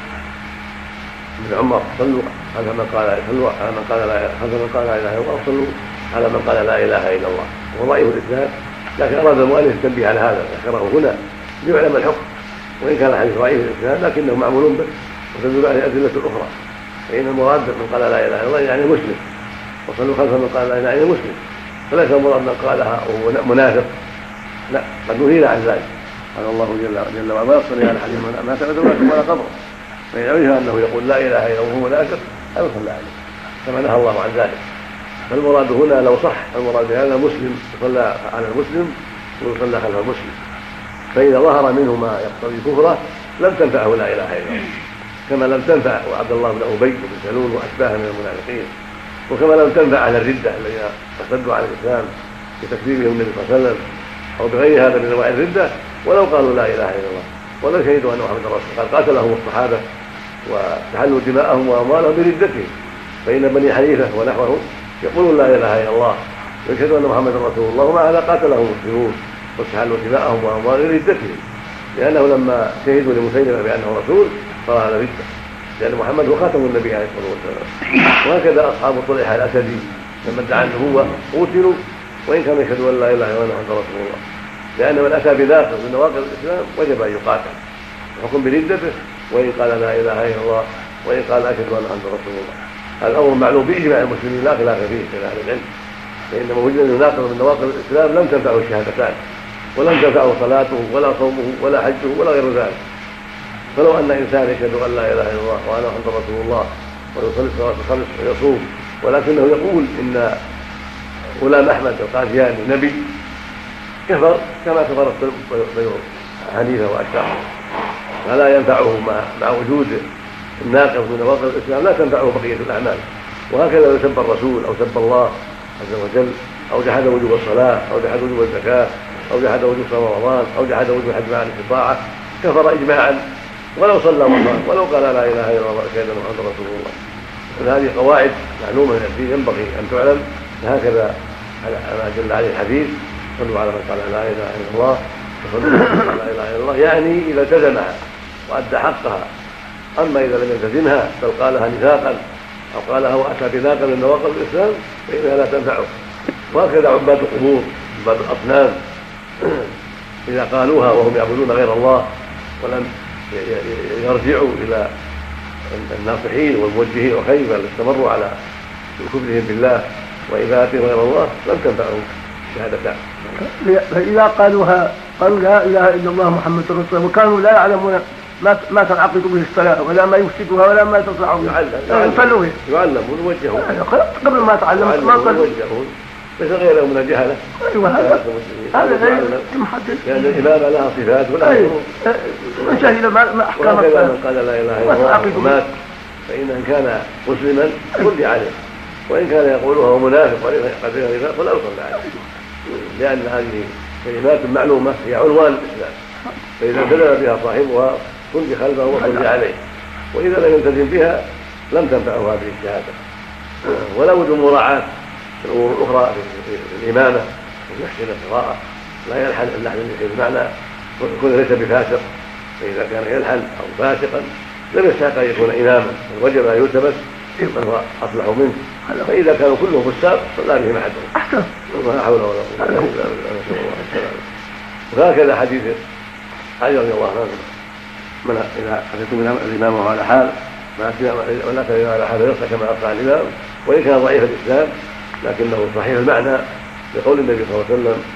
ابن عمر: صلوا على من قال صلوا على من قال لا من قال لا اله الا الله، صلوا على من قال لا اله الا الله. وهو ضعيف الاسناد، لكن اراد المؤلف التنبيه على هذا ذكره هنا ليعلم الحكم، وان كان الحديث ضعيف الاسناد لكنه معمول به وتدل عليه الادله الاخرى. فان المراد من قال لا اله الا الله يعني مسلم، وصلوا خلف من قال لا اله الا الله مسلم، فليس المراد من قالها وهو منافق، لا، قد نهينا عن ذلك. قال الله جل جل وعلا: يصلي على حديث من مات ودركم ولا قبره، فإن علمها أنه يقول لا إله إلا الله وهو منافق لا يصلى عليه، كما نهى الله عن ذلك. فالمراد هنا لو صح المراد بهذا مسلم يصلى على المسلم ويصلى خلف المسلم، فإذا ظهر منه ما يقتضي كفره لم تنفعه لا إله إلا الله، كما لم تنفع وعبد الله بن أبي بن سلول وأشباه من المنافقين، وكما لم تنفع أهل الردة الذين ارتدوا على الإسلام بتكذيبهم النبي صلى الله عليه وسلم أو بغير هذا من أنواع الردة، ولو قالوا لا إله إلا الله ولو شهدوا أن محمد رسول الله. قد قاتلهم الصحابة وتحلوا دماءهم وأموالهم بردتهم، فإن بني حنيفة ونحوهم يقولون لا إله إلا الله ويشهدوا أن محمد رسول الله، ومع هذا قاتلهم المسلمون واستحلوا دماءهم وأموالهم بردتهم، لأنه لما شهدوا لمسيلمة بأنه رسول صار على ردة، لأن محمد هو خاتم النبي عليه الصلاة والسلام. وهكذا أصحاب طليحة الأسدي لما ادعى النبوة قتلوا وإن كانوا يشهدوا أن لا إله إلا الله محمد رسول الله، لأن من أتى بناقض من نواقض الإسلام وجب أن يقاتل وحكم بردته، وإن قال لا إله إلا الله وإن قال أشهد أن محمد رسول الله. هذا أمر معلوم بإجماع المسلمين لا خلاف فيه بين أهل العلم، فإن من وجد يناقض من نواقض الإسلام لم تنفعه الشهادتان ولم تنفعه صلاته ولا صومه ولا حجه ولا غير ذلك. فلو أن إنسان يشهد أن لا إله إلا الله وأنا محمد رسول الله ويصلي الصلاة الخمس ويصوم، ولكنه يقول إن غلام أحمد القادياني نبي، كفر كما كفرت بنو حنيفة وأشباهه، فلا ينفعه مع وجود الناقض من نواقض الإسلام لا تنفعه بقية الأعمال. وهكذا لو سب الرسول أو سب الله عز وجل أو جحد وجوب الصلاة أو جحد وجوب الزكاة أو جحد وجوب صوم رمضان أو جحد وجوب حج مع الاستطاعة كفر إجماعا، ولو صلى وصام ولو قال لا إله إلا الله وأشهد أن محمدا رسول الله. هذه قواعد معلومة من الدين ينبغي أن تعلم، هكذا على جل عليه الحديث: صلوا على من قال لا إله إلا الله وصلوا على من قال لا إله إلا الله، يعني إذا التزمها وأدى حقها. أما إذا لم يلتزمها بل قالها نفاقا أو قالها وأتى بناقض من نواقض الإسلام فإنها لا تنفعه. وهكذا عباد القبور عباد الأصنام إذا قالوها وهم يعبدون غير الله ولم يرجعوا إلى الناصحين والموجهين والخير بل استمروا على كفرهم بالله وعبادتهم غير الله لم تنفعهم شهادتان.
فإذا قالوها قالوا لا إله إلا الله محمد رسول الله وكانوا لا يعلمون ما ما تنعقد به الصلاة ولا ما يفسدها ولا ما تصلح بها،
يعلم يعلمون ويوجهون
قبل ما تعلموا ما قالوا
ليس غيرهم من الجهلة.
أيوة هذا هذا غير المحدث،
لأن الإمامة لها صفات ولا
أيوة من جهل ما أحكام
الصلاة. من قال لا إله إلا الله ومات فإن إن كان مسلما رد عليه، وإن كان يقولها هو منافق قد فيها نفاق فلا يصلى عليه، لأن هذه كلمات معلومة هي عنوان الإسلام، فإذا التزم بها صاحبها صلي خلفه وصلي عليه، وإذا لم يلتزم بها لم تنفعه هذه الشهادة. ولا بد من مراعاة الأمور الأخرى في الإمامة ويحسن القراءة، لا يلحن اللحن بمعنى يكون ليس بفاسق، فإذا كان يلحن أو فاسقا لم يستحق أن يكون إماما، وجب أن يلتمس من هو أصلح منه، فإذا كانوا كلهم فساق صلى بهم أحدهم ولا حول ولا قوة إلا بالله. وهكذا حديث علي رضي الله عنه: من إذا أتيتم الإمام على حال ولا تأتي على حال يصح كما أصلح الإمام، وإن كان ضعيف الإسلام لكنه صحيح المعنى لقول النبي صلى الله عليه وسلم: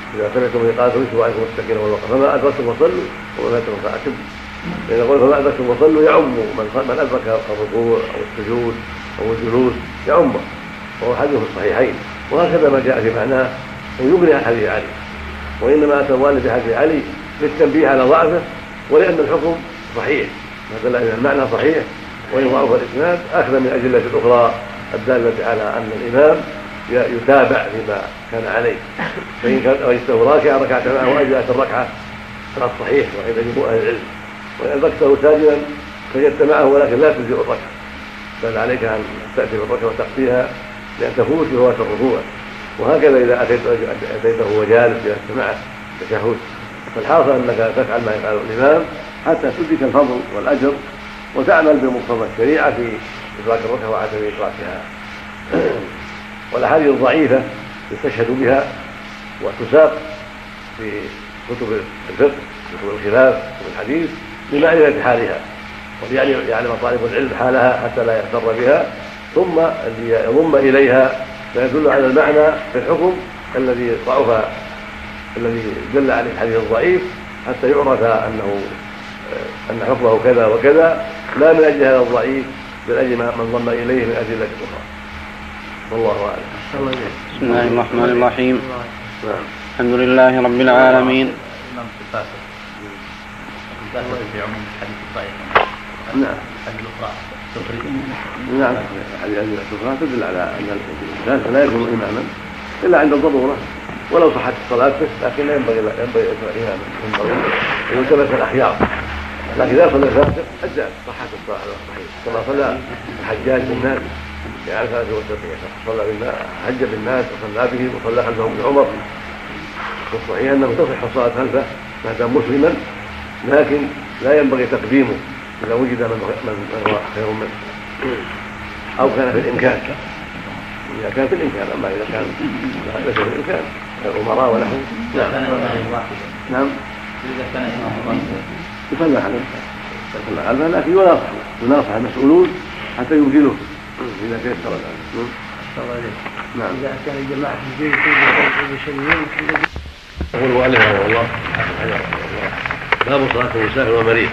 إذا سمعتم الإقامة فاكتبوا عليكم السكينة والوقار فما أدركتم فصلوا وما فاتكم فأتموا. إذا قلت فما أدركتم فصلوا يعم من أدرك الركوع أو السجود أو الجلوس يعمه، وهو حديث في الصحيحين. وهكذا ما جاء في معناه يغني عن حديث علي، وإنما أتى المؤلف بحديث علي للتنبيه على ضعفه ولأن الحكم صحيح، هذا لا المعنى صحيح وإن ضعف الإسناد أخذ من الأدلة الأخرى الدالة على أن الإمام يتابع فيما كان عليه، فإن كان رأيته راكعا ركعت معه وأجزأت الركعة على الصحيح وهذا جمهور أهل العلم. وإن أدركته ساجدا سجدت معه ولكن لا تجزئ الركعة، بل عليك أن تأتي بالركعة وتقضيها لأن تفوت بفوات الركوع. وهكذا إذا أتيته وجالس جلست معه تشهد، فالحاصل أنك تفعل ما يفعله الإمام حتى تدرك الفضل والأجر وتعمل بمقتضى الشريعة في إدراك الركعة وعدم إدراكها. والأحاديث الضعيفة يستشهد بها وتساق في كتب الفقه كتب الخلاف كتب الحديث لمعرفة حالها وليعلم طالب العلم حالها حتى لا يغتر بها، ثم يضم إليها ما يدل على المعنى في الحكم الذي ضعف الذي دل عليه الحديث الضعيف حتى يعرف أنه أن حكمه كذا وكذا، لا من أجل هذا الضعيف بل أجل من ضم إليه من أدلة أخرى. والله أعلم.
بسم الله الرحمن الرحيم. الحمد لله رب العالمين.
في عموم الحديث الضعيف.
نعم.
الحديث الأخرى.
نعم. الحديث الأخرى تدل على أن الإنسان لا يكون إماما إلا عند الضرورة ولو صحت الصلاة به، لكن لا ينبغي ينبغي يكون إماما، ينبغي أن يلتمس الأخيار. لكن إذا صلى الفاسق أجزأت صحت الصلاة صحيح، كما صلى الحجاج بالناس في عرفة والتقية، صلى بالناس حج بالناس وصلى بهم وصلى خلفه ابن عمر، والصحيح أنه تصح الصلاة خلفه ما دام مسلما، لكن لا ينبغي تقديمه إذا وجد من هو خير منه أو كان في الإمكان، إذا كان في الإمكان. أما إذا كان ليس في الإمكان الأمراء ونحن نعم
إذا كان إمام واحد
يصلى عليه يصلى عليه، لكن يناصح يناصح المسؤولون حتى يبدلوه إذا تيسر ذلك. نعم.
إذا كان الجماعة في البيت يشيئون
يقول المؤلف رحمه الله باب صلاة المسافر والمريض.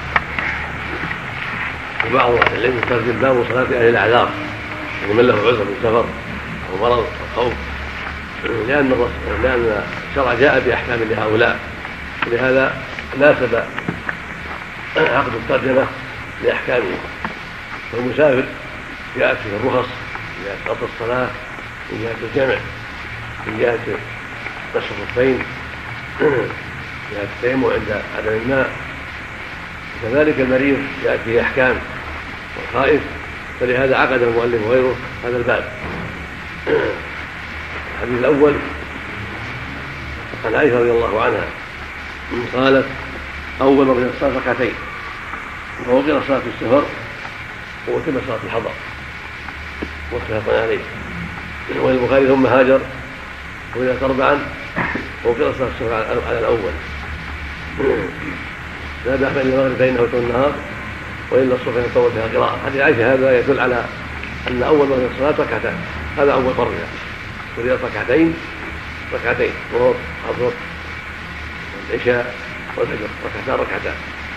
وبعض أهل العلم يستخدم باب صلاة أهل الأعذار، يعني من له عذر من سفر أو مرض أو خوف، لأن لأن الشرع جاء بأحكام لهؤلاء، ولهذا ناسب عقد الترجمة لأحكامه. والمسافر جاءت فيه الرخص، جاءت قصر الصلاة، جاءت الجمع، جاءت نشر الخفين، جاءت التيمم عند عدم الماء. وكذلك المريض جاءت فيه أحكام والخائف، فلهذا عقد المؤلف وغيره هذا الباب. الحديث الأول عن عائشة رضي الله عنها قالت أول من الصلاة ركعتين، ووقر صلاة السفر ووتم صلاة الحضر متفق عليه. والبخاري ثم هاجر وإذا أربعا ووقر صلاة السفر على الأول، لا بأس بين المغرب فإنه وتر النهار وإلا الصبح يطول فيها قراءة. حديث عائشة هذا يدل على أن أول من الصلاة ركعتان، هذا أول فرضها، ولذا ركعتين ركعتين ظهر عصر العشاء والفجر ركعتان ركعتان.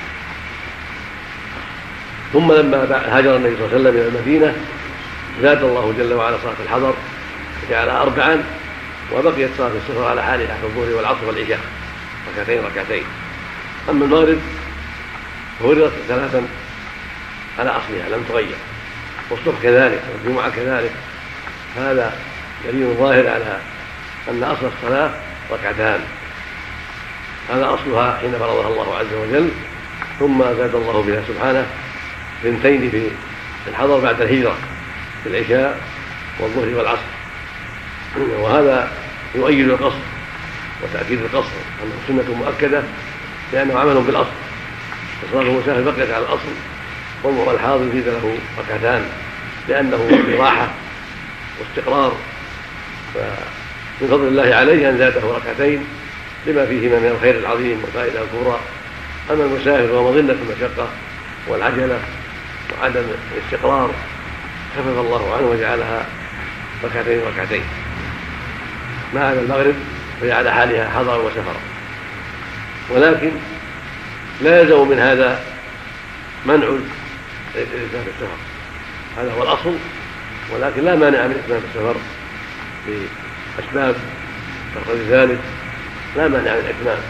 ثم لما هاجر النبي صلى الله عليه وسلم إلى المدينة زاد الله جل وعلا صلاة الحضر جعلها أربعا، وبقيت صلاة السفر على حالها في الظهر والعصر والعشاء ركعتين ركعتين. أما المغرب فوردت ثلاثا على أصلها لم تغير، والصبح كذلك والجمعة كذلك. هذا دليل ظاهر على أن أصل الصلاة ركعتان، هذا أصلها حين فرضها الله عز وجل، ثم زاد الله بها سبحانه اثنتين في الحضر بعد الهجرة في العشاء والظهر والعصر. وهذا يؤيد القصر وتأكيد القصر أنه سنة مؤكدة لأنه عمل بالأصل، فصلاة المسافر بقيت على الأصل، والحاضر زيد له ركعتان لأنه راحة واستقرار، فمن فضل الله عليه أن زاده ركعتين لما فيهما من الخير العظيم والفائدة الكبرى. أما المسافر وهو مظنة المشقة والعجلة وعدم الاستقرار خفف الله عنه وجعلها ركعتين ركعتين. ما هذا المغرب وهي على حالها حضرا وسفرا. ولكن لا يلزم من هذا منع الإتمام في السفر، هذا هو الأصل، ولكن لا مانع من إتمام السفر لأسباب تقتضي ذلك، لا مانع من الإتمام.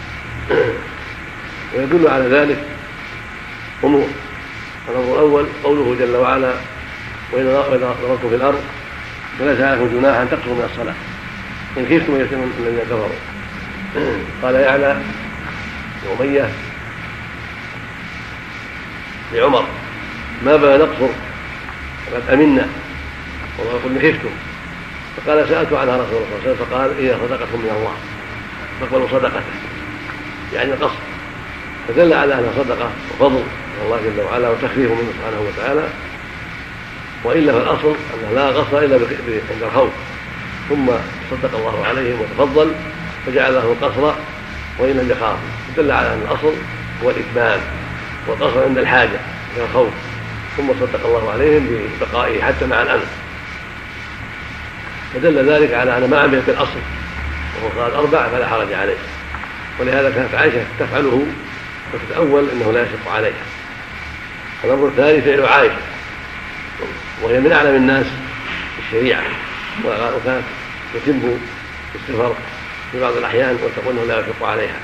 ويدل على ذلك أمور. الأمر الأول قوله جل وعلا: وإذا ضربتم في الأرض فليس عليكم جناح أن تقصروا من الصلاة إن خفتم أن يفتنكم الذين كفروا. قال يعلى وأمية لعمر: ما بال نقصر وقد أمنا والله يقول إن خفتم. فقال: سألت عنها رسول الله صلى الله عليه وسلم فقال: هي صدقة من الله فاقبلوا صدقته، يعني القصر. فدل على أنها صدقة وفضل من الله جل وعلا وتخفيف منه سبحانه وتعالى. وإلا فالأصل أنه لا قصر إلا عند الخوف، ثم صدق الله عليهم وتفضل فجعل له القصر وإن لم يخافوا. دل على أن الأصل هو الإتمام والقصر عند الحاجة عند الخوف، ثم صدق الله عليهم ببقائه حتى مع الأمن. فدل ذلك على أن ما عمل بالأصل وهو قال أربع فلا حرج عليه. ولهذا كانت عائشة تفعله وتتأول أنه لا يشق عليها. الأمر الثاني فعل عائشة، وهي من أعلم الناس بالشريعة، وكانت تتم السفر في بعض الأحيان وتقول أنه لا يشق عليها،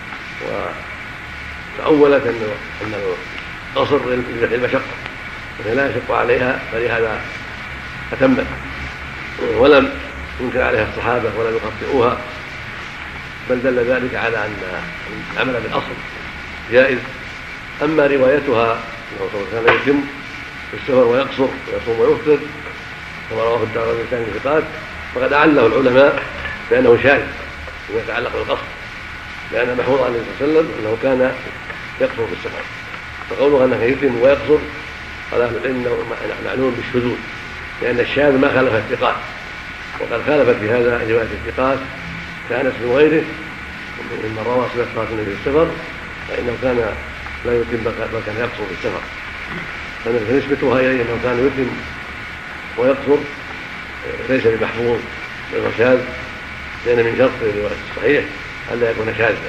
وتأولت أن القصر لدفع المشقة وهي لا يشق عليها، فلهذا أتمت. ولم ينكر عليها الصحابة ولم يخطئوها، بل دل ذلك على أن العمل بالأصل جائز. أما روايتها أنه صلى الله عليه وسلم يتم في السفر ويقصر ويصوم ويفطر كما رواه الدارمي في الثقات، فقد أعله العلماء بأنه شاذ فيما يتعلق بالقصر، لأن محفوظ عن النبي صلى الله عليه وسلم أنه كان يقصر في السفر. فقوله أنه يتم ويقصر قال أهل العلم أنه معلوم بالشذوذ، لأن الشاذ ما خالف الثقات، وقد خالفت بهذا رواية الثقات كأنس وغيره ممن روى صفات النبي في السفر، فإنه كان لا يتم بل كان يقصر في السفر. فنسبتها إليه أنه كان يتم ويقصر ليس بمحفوظ بل شاذ، لأن من شرط الرواية الصحيح ألا يكون شاذا.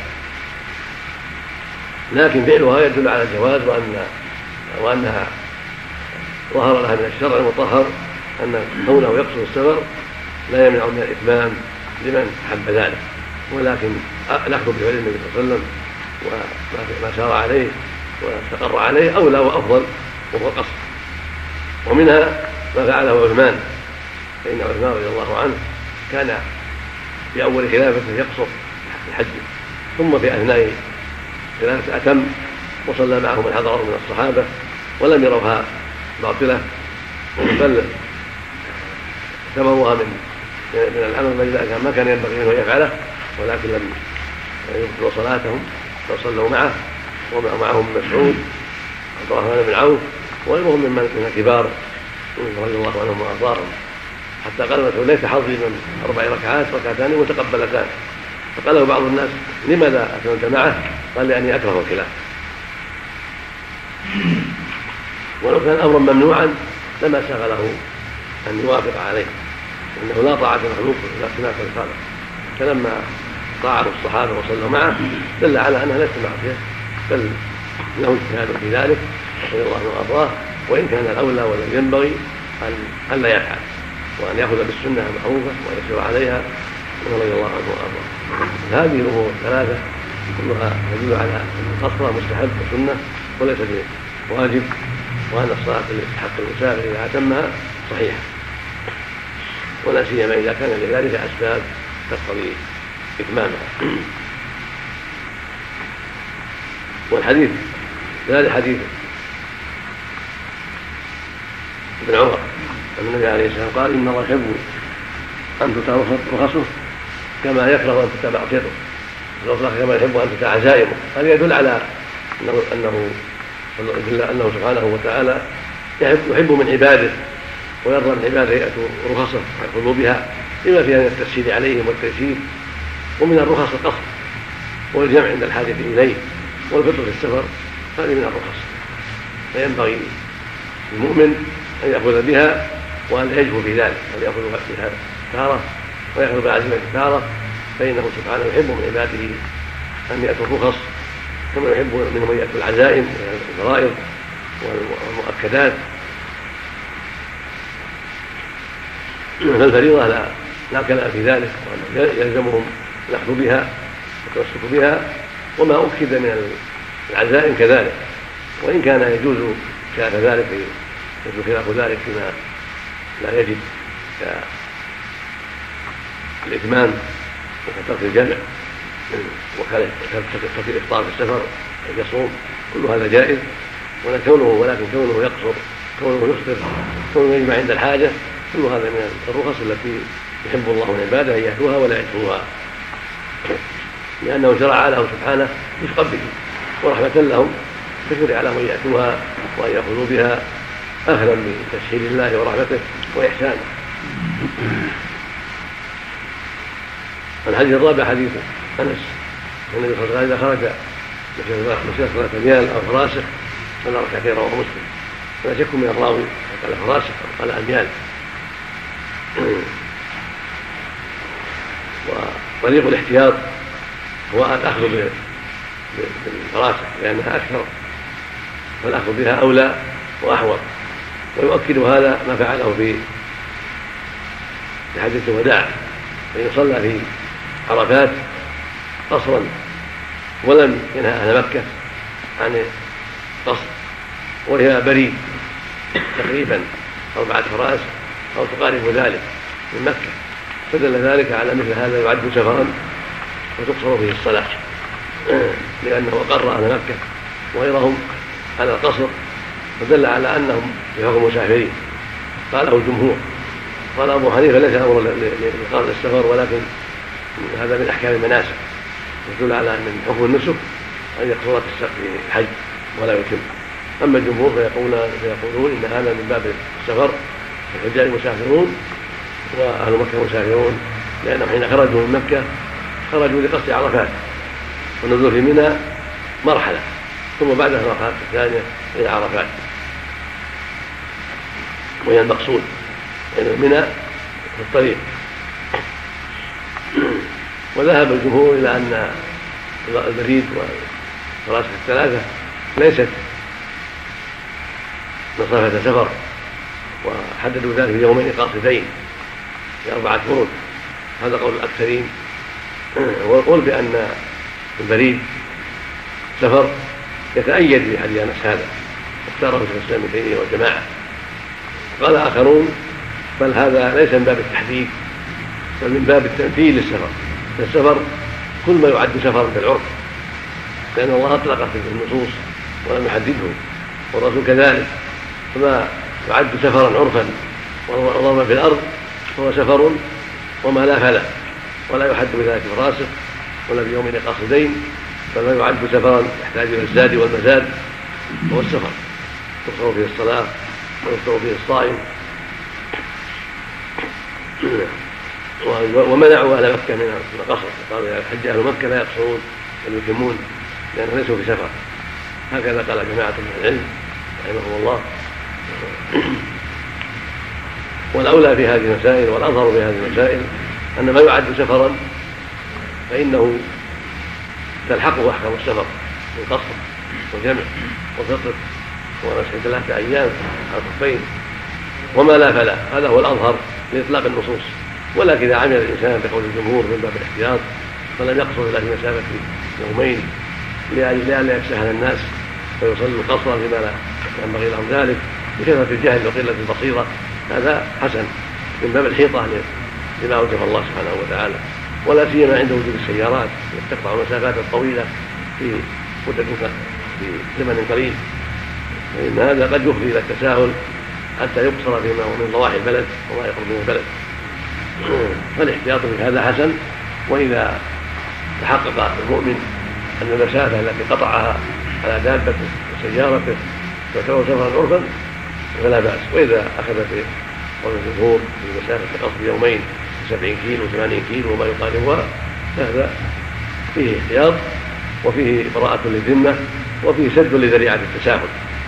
لكن فعلها يدل على الجواز وأن وأنها ظهر لها من الشرع المطهر أن كونه يقصر السفر لا يمنع من الإتمام لمن حب ذلك، ولكن نأخذ بفعل النبي صلى الله عليه وسلم وما سار عليه واستقر عليه أولى وأفضل وهو القصر. ومنها ما فعله عثمان، فإن عثمان رضي الله عنه كان في أول خلافته يقصر الحج، ثم في أثناء خلافته أتم وصلى معهم الحضر من الصحابة ولم يروها باطلة، بل اعتبروها من من العمل الذي ما كان ينبغي منه يفعله، ولكن لم يبطلوا صلاتهم فصلوا معه ومعهم مسعود عبد الرحمن بن عوف وغيرهم من الكبار رضي الله عنهم وارضاهم، حتى قال مسعود: ليس حظي من اربع ركعات ركعتان متقبلتان. فقال له بعض الناس: لماذا اتممت معه؟ قال: لاني اكره الخلاف. ولو كان امرا ممنوعا لما شغله ان يوافق عليه، انه لا طاعه المخلوق الا خلاف الخالق. فلما طاعه الصحابه وصلوا معه دل على انها ليست معصيه، بل له اجتهاد في ذلك رضي الله عنه وارضاه، وان كان الاولى والذي ينبغي ان لا يفعل وان ياخذ بالسنه المعروفه ويسير عليها رضي الله عنه وارضاه. هذه الامور الثلاثه كلها تدل على ان القصر مستحب وسنه وليس بواجب، وان الصلاه التي تحق المسافر اذا اتمها صحيحه، ولا سيما اذا كان لذلك اسباب تقتضي اتمامها. والحديث ذلك حديث ابن عمر أن النبي عليه الصلاة والسلام قال: إن الله يحب أن تؤتى رخصه كما يكره أن تؤتى معصيته، كما يحب أن تؤتى عزائمه. هذا يدل على أنه أنه أنه سبحانه وتعالى يحب من عباده ويرضى من عباده يأتوا رخصه ويأخذوا بها لما فيها من التسهيل عليهم والتيسير. ومن الرخص القصر والجمع عند الحاجة إليه، والفطر في السفر هذه من الرخص، فينبغي المؤمن أن يأخذ بها وأن لا يجهو في ذلك، أن يأخذ بها تارة ويأخذ بالعزيمة تارة فإنه سبحانه يحب من عباده أن يأتوا الرخص كما يحب منهم أن يأتوا العزائم والفرائض والمؤكدات. فالفريضة لا لا كلام في ذلك، وأنه يلزمهم الأخذ بها والتمسك بها، وما أكد من العزائم كذلك، وإن كان يجوز خلاف ذلك يجوز خلاف ذلك فيما لا يجب كالإتمام وكترك الجمع وكترك الإفطار في السفر أن يصوم، كل هذا جائز. ولكن كونه ولكن كونه يقصر، كونه يفطر، كونه يجمع عند الحاجة، كل هذا من الرخص التي يحب الله من عباده أن يأتوها ولا يعتوها، لأنه شرع لهم سبحانه رفقا به ورحمة لهم، فشرع لهم أن يأتوها وأن يأخذوا بها أهلا بتسهيل الله ورحمته وإحسانه. الحديث الرابع حديث أنس النبي صلى الله عليه وسلم إذا خرج مسيرة ثلاثة أميال أو فراسخ صلى ركعتين، رواه مسلم. ولا شك من الراوي قال فراسخ أو قال أميال. وطريق الاحتياط هو الأخذ بالفراسخ لأنها أكثر، فالأخذ بها أولى وأحوط. ويؤكد هذا ما فعله في حجة الوداع، فإن صلى في عرفات قصرا ولم ينهى أهل مكة عن قصر، وهي بريد تقريبا أربعة فراس أو تقارب ذلك من مكة، فدل ذلك على مثل هذا يعد سفرا وتقصر فيه الصلاة، لأنه أقر أهل مكة وغيرهم على القصر، فدل على أنهم في حكم مسافرين. قاله الجمهور، قال أبو حنيفة ليس أمر لإقامة السفر، ولكن هذا من أحكام المناسك، يدل على أن من حكم النسك أن يقصر في الحج ولا يتم. أما الجمهور فيقولون فيقولون إن هذا من باب السفر، الحجاج مسافرون وأهل مكة مسافرون، لأنهم حين خرجوا من مكة خرجوا لقصد عرفات، والنزول في منى مرحلة، ثم بعدها المرحلة الثانية إلى عرفات، وهي المقصود بين منى في الطريق. وذهب الجمهور إلى أن البريد والفراسخ الثلاثة ليست مسافة سفر، وحددوا ذلك بيومين قاصدين بأربعة برد، هذا قول الأكثرين. وقول بأن البريد سفر يتأيد بحديث أنس هذا، اختاره شيخ الإسلام ابن تيمية والجماعة. قال آخرون بل هذا ليس من باب التحديد، بل من باب التمثيل للسفر، السفر كل ما يعد سفرا بالعرف، لأن الله أطلق في النصوص ولم يحدده، والرسول كذلك، فما يعد سفرا عرفا وضربا في الأرض فهو سفر وما لا فلا، ولا يحد بذلك فراسخ ولا بيومين قاصدين، بل ما يعد سفرا يحتاج إلى الزاد والمزاد هو السفر، تقصر فيه الصلاة ويفطر فيه الصائم. ومنعوا أهل مكة من القصر، قالوا يا حج أهل مكة لا يقصرون بل يتمون لأنهم ليسوا في سفر. هكذا قال جماعة من العلم رحمهم الله. والأولى في هذه المسائل والأظهر في هذه المسائل أن ما يعد سفرا فإنه تلحقه أحكام السفر من قصر وجمع وفطر ومسح ثلاثة أيام على الخفين، وما لا فلا، هذا هو الأظهر لإطلاق النصوص. ولكن إذا عمل الإنسان بقول الجمهور من باب الاحتياط فلم يقصر إلا في مسافة يومين لئلا يتساهل الناس فيصلوا قصرا لما لا ينبغي لهم ذلك بكثرة الجهل وقلة البصيرة، هذا حسن من باب الحيطة لما أوجب الله سبحانه وتعالى، ولا سيما عند وجود السيارات التي تقطع المسافات الطويلة في مدة في زمن قليل، فإن هذا قد يفضي إلى التساهل حتى يقصر فيما هو من ضواحي البلد وما يقرب من البلد. فالاحتياط في هذا حسن. وإذا تحقق المؤمن أن المسافة التي قطعها على دابته وسيارته تعتبر سفرا عرفا فلا بأس. وإذا أخذ في قول الجمهور في مسافة قصد يومين سبعين كيلو ثمانين كيلو وما يقاربها فهذا فيه احتياط وفيه براءة للذمة وفيه سد لذريعة التساهل.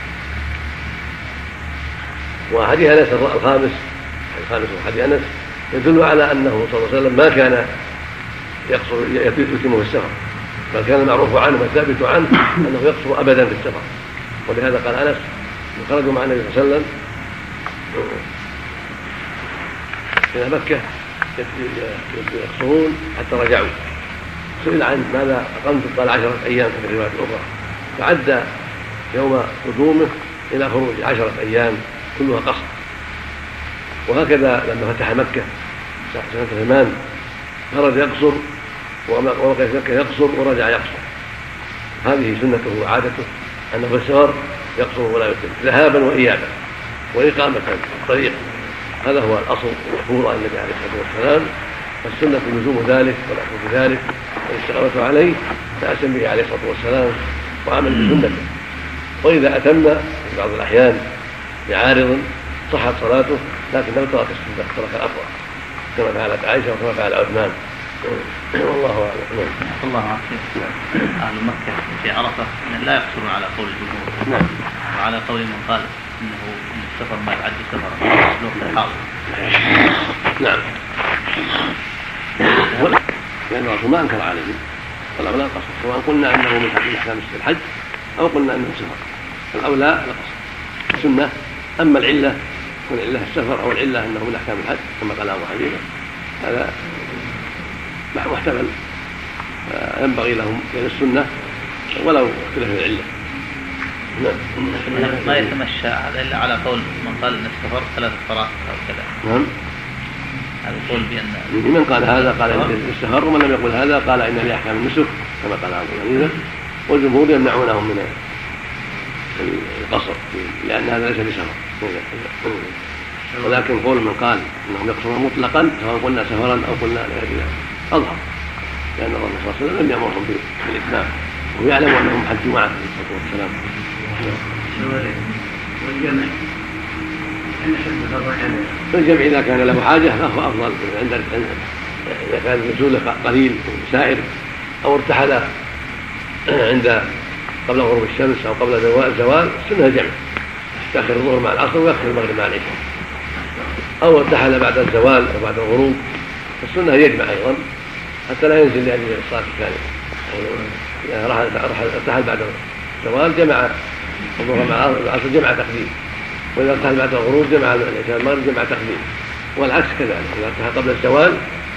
وحديث أنس الخامس الخامس حديث أنس يدل على أنه صلى الله عليه وسلم ما كان يقصر يتم في السفر، بل كان المعروف عنه والثابت عنه أنه يقصر أبدا في السفر. ولهذا قال أنس خرجوا مع النبي صلى الله عليه وسلم إلى مكة يقصرون حتى رجعوا. سئل عن ماذا أقمت قال عشرة أيام في الروايات الأخرى، فعد يوم قدومه إلى خروج عشرة أيام كلها قصر. وهكذا لما فتح مكة سنة ثمان خرج يقصر ووقف مكة يقصر ورجع يقصر. هذه سنته وعادته أنه في السفر يقصر ولا يتم ذهابا وإيابا وإقامة الطريق. هذا هو الأصل المحفوظ عن النبي عليه الصلاة والسلام، فالسنة لزوم ذلك والأخذ بذلك والاستقامة عليه فأتم به عليه الصلاة والسلام وعمل بسنته. وإذا أتم في بعض الأحيان بعارض صحت صلاته لكنه ترك السنة، ترك الأفضل كما فعلت عائشة وكما فعل عثمان والله أعلم.
الله عنك. أهل مكة في عرفة لا يقصرون على قول الجمهور.
نعم.
وعلى قول من قال إنه السفر ما يعد سفرا في الحاضر.
نعم. لأن الرسول ما أنكر عليه والأولى القصر، سواء قلنا أنه من أحكام الحج أو قلنا أنه سفر، فالأولى القصر سنة. أما العلة والعلة السفر أو العلة أنه من أحكام الحج كما قال أبو حنيفة هذا محتمل، ينبغي لهم إلى السنة ولو اختلف العلة.
نعم. ما يتمشى إلا على قول من قال أن السفر ثلاث فرات أو كذا.
نعم.
هذا القول بأن
من قال هذا قال إن السفر، ومن لم يقل هذا قال إن لأحكام النسك كما قال أبو حنيفة، والجمهور يمنعونهم من القصر لأن هذا ليس بسفر. ولكن قول من قال انهم يقصرون مطلقا سواء قلنا سفرا او قلنا غير ذلك اظهر، لان الرسول صلى الله عليه وسلم لم يامرهم بالاتمام وهو يعلم انهم حجوا معه عليه الصلاه والسلام.
والجمع
الجمع اذا كان له حاجه فهو افضل عند اذا كان النزول قليل سائر او ارتحل عند قبل غروب الشمس او قبل الزوال السنه الجمع، يأخر الظهر مع العصر ويأخر المغرب مع العشاء، أو ارتحل بعد الزوال أو بعد الغروب السنة يجمع أيضا حتى لا ينزل لأجل الصلاة الثانية. إذا ارتحل بعد الزوال جمع الظهر مع العصر جمع تقديم، وإذا ارتحل بعد الغروب جمع العشاء المغرب جمع تقديم، والعكس كذلك. إذا ارتحل قبل الزوال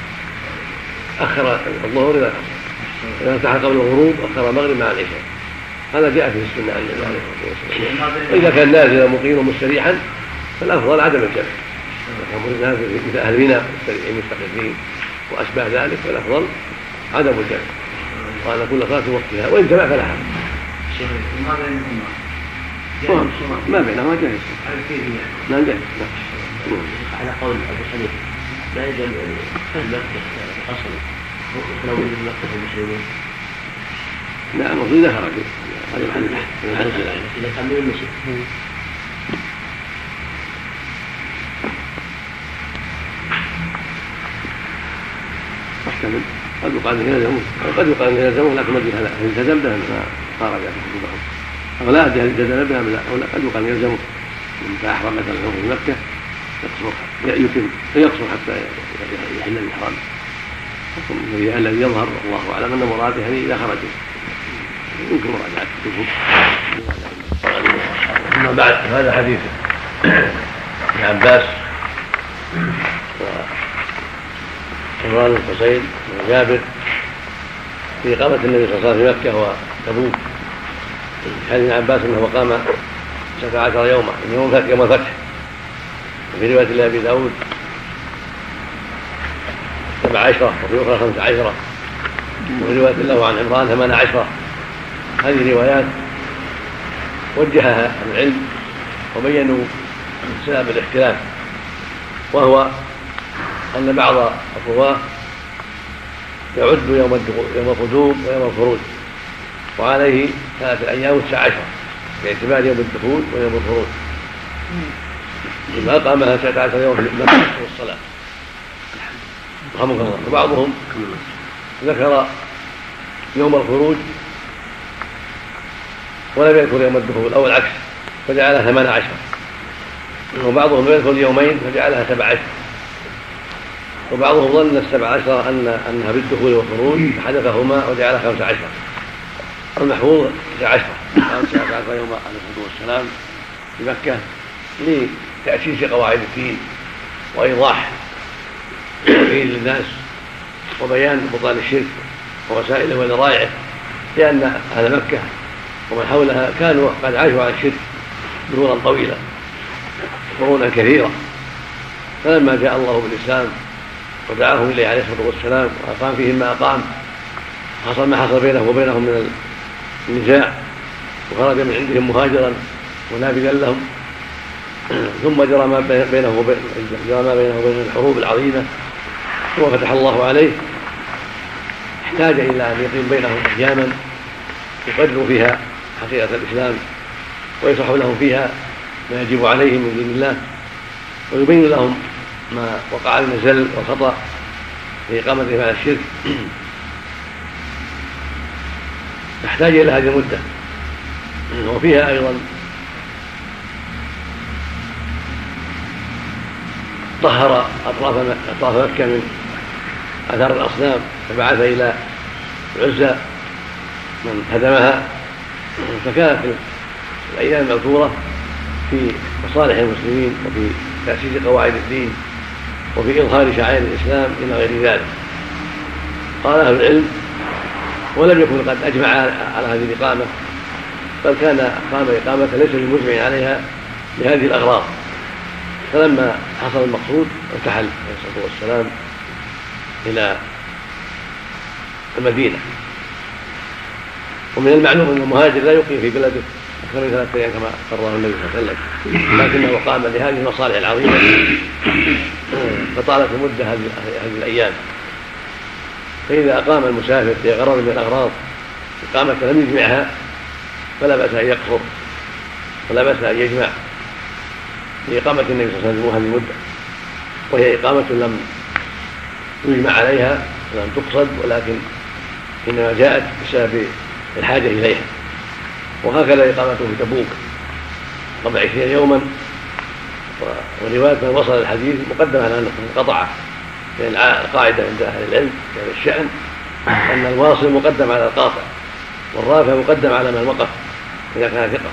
أخر الظهر إلى العصر، إذا ارتحل قبل الغروب أخر المغرب مع العشاء. هذا جاء في السنة عن النبي عليه الصلاة والسلام. وإذا كان نازلا مقيما مستريحا فالأفضل عدم الجمع. إذا أهل منى مستقرين وأشبه ذلك فالأفضل عدم الجمع، وأن كل صلاة في وقتها، وإن جمع فلا حرج. ما بينهما جائز. نعم جائز.
على قول أبو حنيفة لا يجب أهل مكة أصل لو من مكة المسلمين.
لا المفروض إذا خرجوا هذا محل
إذا كان من المسجد
محتمل، قد يقال انه يلزمه وقد يقال انه يلزمه، لكن ما ادري هل التزم به ما خرج في كتبهم اغلاد اهل الجزم بها لا، قد يقال انه يلزمه من فاحرم مثلا في مكه يقصر يتم فيقصر حتى يحل الاحرام. الذي يظهر الله اعلم ان مراده يعني اذا خرجوا يمكن مراجعه كتبهم. اما بعد هذا حديث ابن عباس عمران الحسين وجابر في إقامة النبي صلى الله عليه وسلم في مكة وتبوك. حديث ابن عباس أنه قام سبع عشر يوما يوم فتح يوم الفتح، وفي رواية لأبي داود سبع عشرة وفي أخرى خمس عشرة وفي رواية له عن عمران ثمان عشرة. هذه روايات وجهها أهل العلم وبينوا سبب الاختلاف، وهو أن بعض الرواة يعد يوم يوم القدوم ويوم الخروج، وعليه ثلاثة أيام وتسع عشرة باعتبار يوم الدخول ويوم الخروج، ثم أقامها تسعة عشر يوم في المسجد والصلاة. رحمك الله. وبعضهم ذكر يوم الخروج ولم يذكر يوم الدخول أو العكس فجعلها ثمان عشر، وبعضهم يذكر يومين فجعلها سبع عشر. وبعضهم ظن السبع عشر أن أنها بالدخول والخروج فحذفهما وجعل خمس عشر. المحفوظ تسع عشر قال تسع عشر يوم عليه الصلاة والسلام في مكة لتأسيس قواعد الدين وإيضاح الدين للناس وبيان بطلان الشرك ووسائله وذرائعه، لأن أهل مكة ومن حولها كانوا قد عاشوا على الشرك دهورا طويلة قرونا كثيرة، فلما جاء الله بالإسلام ودعاهم إليه عليه الصلاة والسلام وأقام فيهم ما أقام حصل ما حصل بينه وبينهم من النزاع، وخرج من عندهم مهاجرا ونابذا لهم، ثم جرى ما بينه وبين جرى ما بينه وبين الحروب العظيمة، ثم فتح الله عليه احتاج إلى أن يقيم بينهم أياما يقرروا فيها حقيقة الإسلام ويشرح لهم فيها ما يجب عليهم من دين الله ويبين لهم ما وقع من الزلل والخطأ في إقامتهم على الشرك، تحتاج إلى هذه المدة. وفيها أيضا طهر أطراف مكة من أثار الأصنام فبعث إلى عزى من هدمها، فكانت الأيام المذكورة في مصالح المسلمين وفي تأسيس قواعد الدين وفي إظهار شعائر الإسلام إلى غير ذلك. قال أهل العلم ولم يكن قد أجمع على هذه الإقامة، بل كان أقام إقامة ليس بمجمع عليها لهذه الأغراض، فلما حصل المقصود ارتحل عليه الصلاة والسلام إلى المدينة. ومن المعلوم أن المهاجر لا يقيم في بلده أكثر من ثلاثة أيام كما قرره النبي صلى الله عليه وسلم، لكنه قام لهذه المصالح العظيمة فطالت المدة هذه الأيام. فإذا أقام المسافر في غرض من الأغراض إقامة لم يجمعها فلا بأس أن يقصر ولا بأس أن يجمع لإقامة النبي صلى الله عليه وسلم هذه المدة، وهي إقامة لم يجمع عليها ولم تقصد، ولكن إنما جاءت بسبب الحاجة إليها. وهكذا إقامته في تبوك قبل عشرين يوما، ورواية من وصل الحديث مقدم على أنه انقطع، لأن القاعدة عند أهل العلم يعني الشأن أن الواصل مقدم على القاطع والرافع مقدم على من وقف إذا كان ثقة.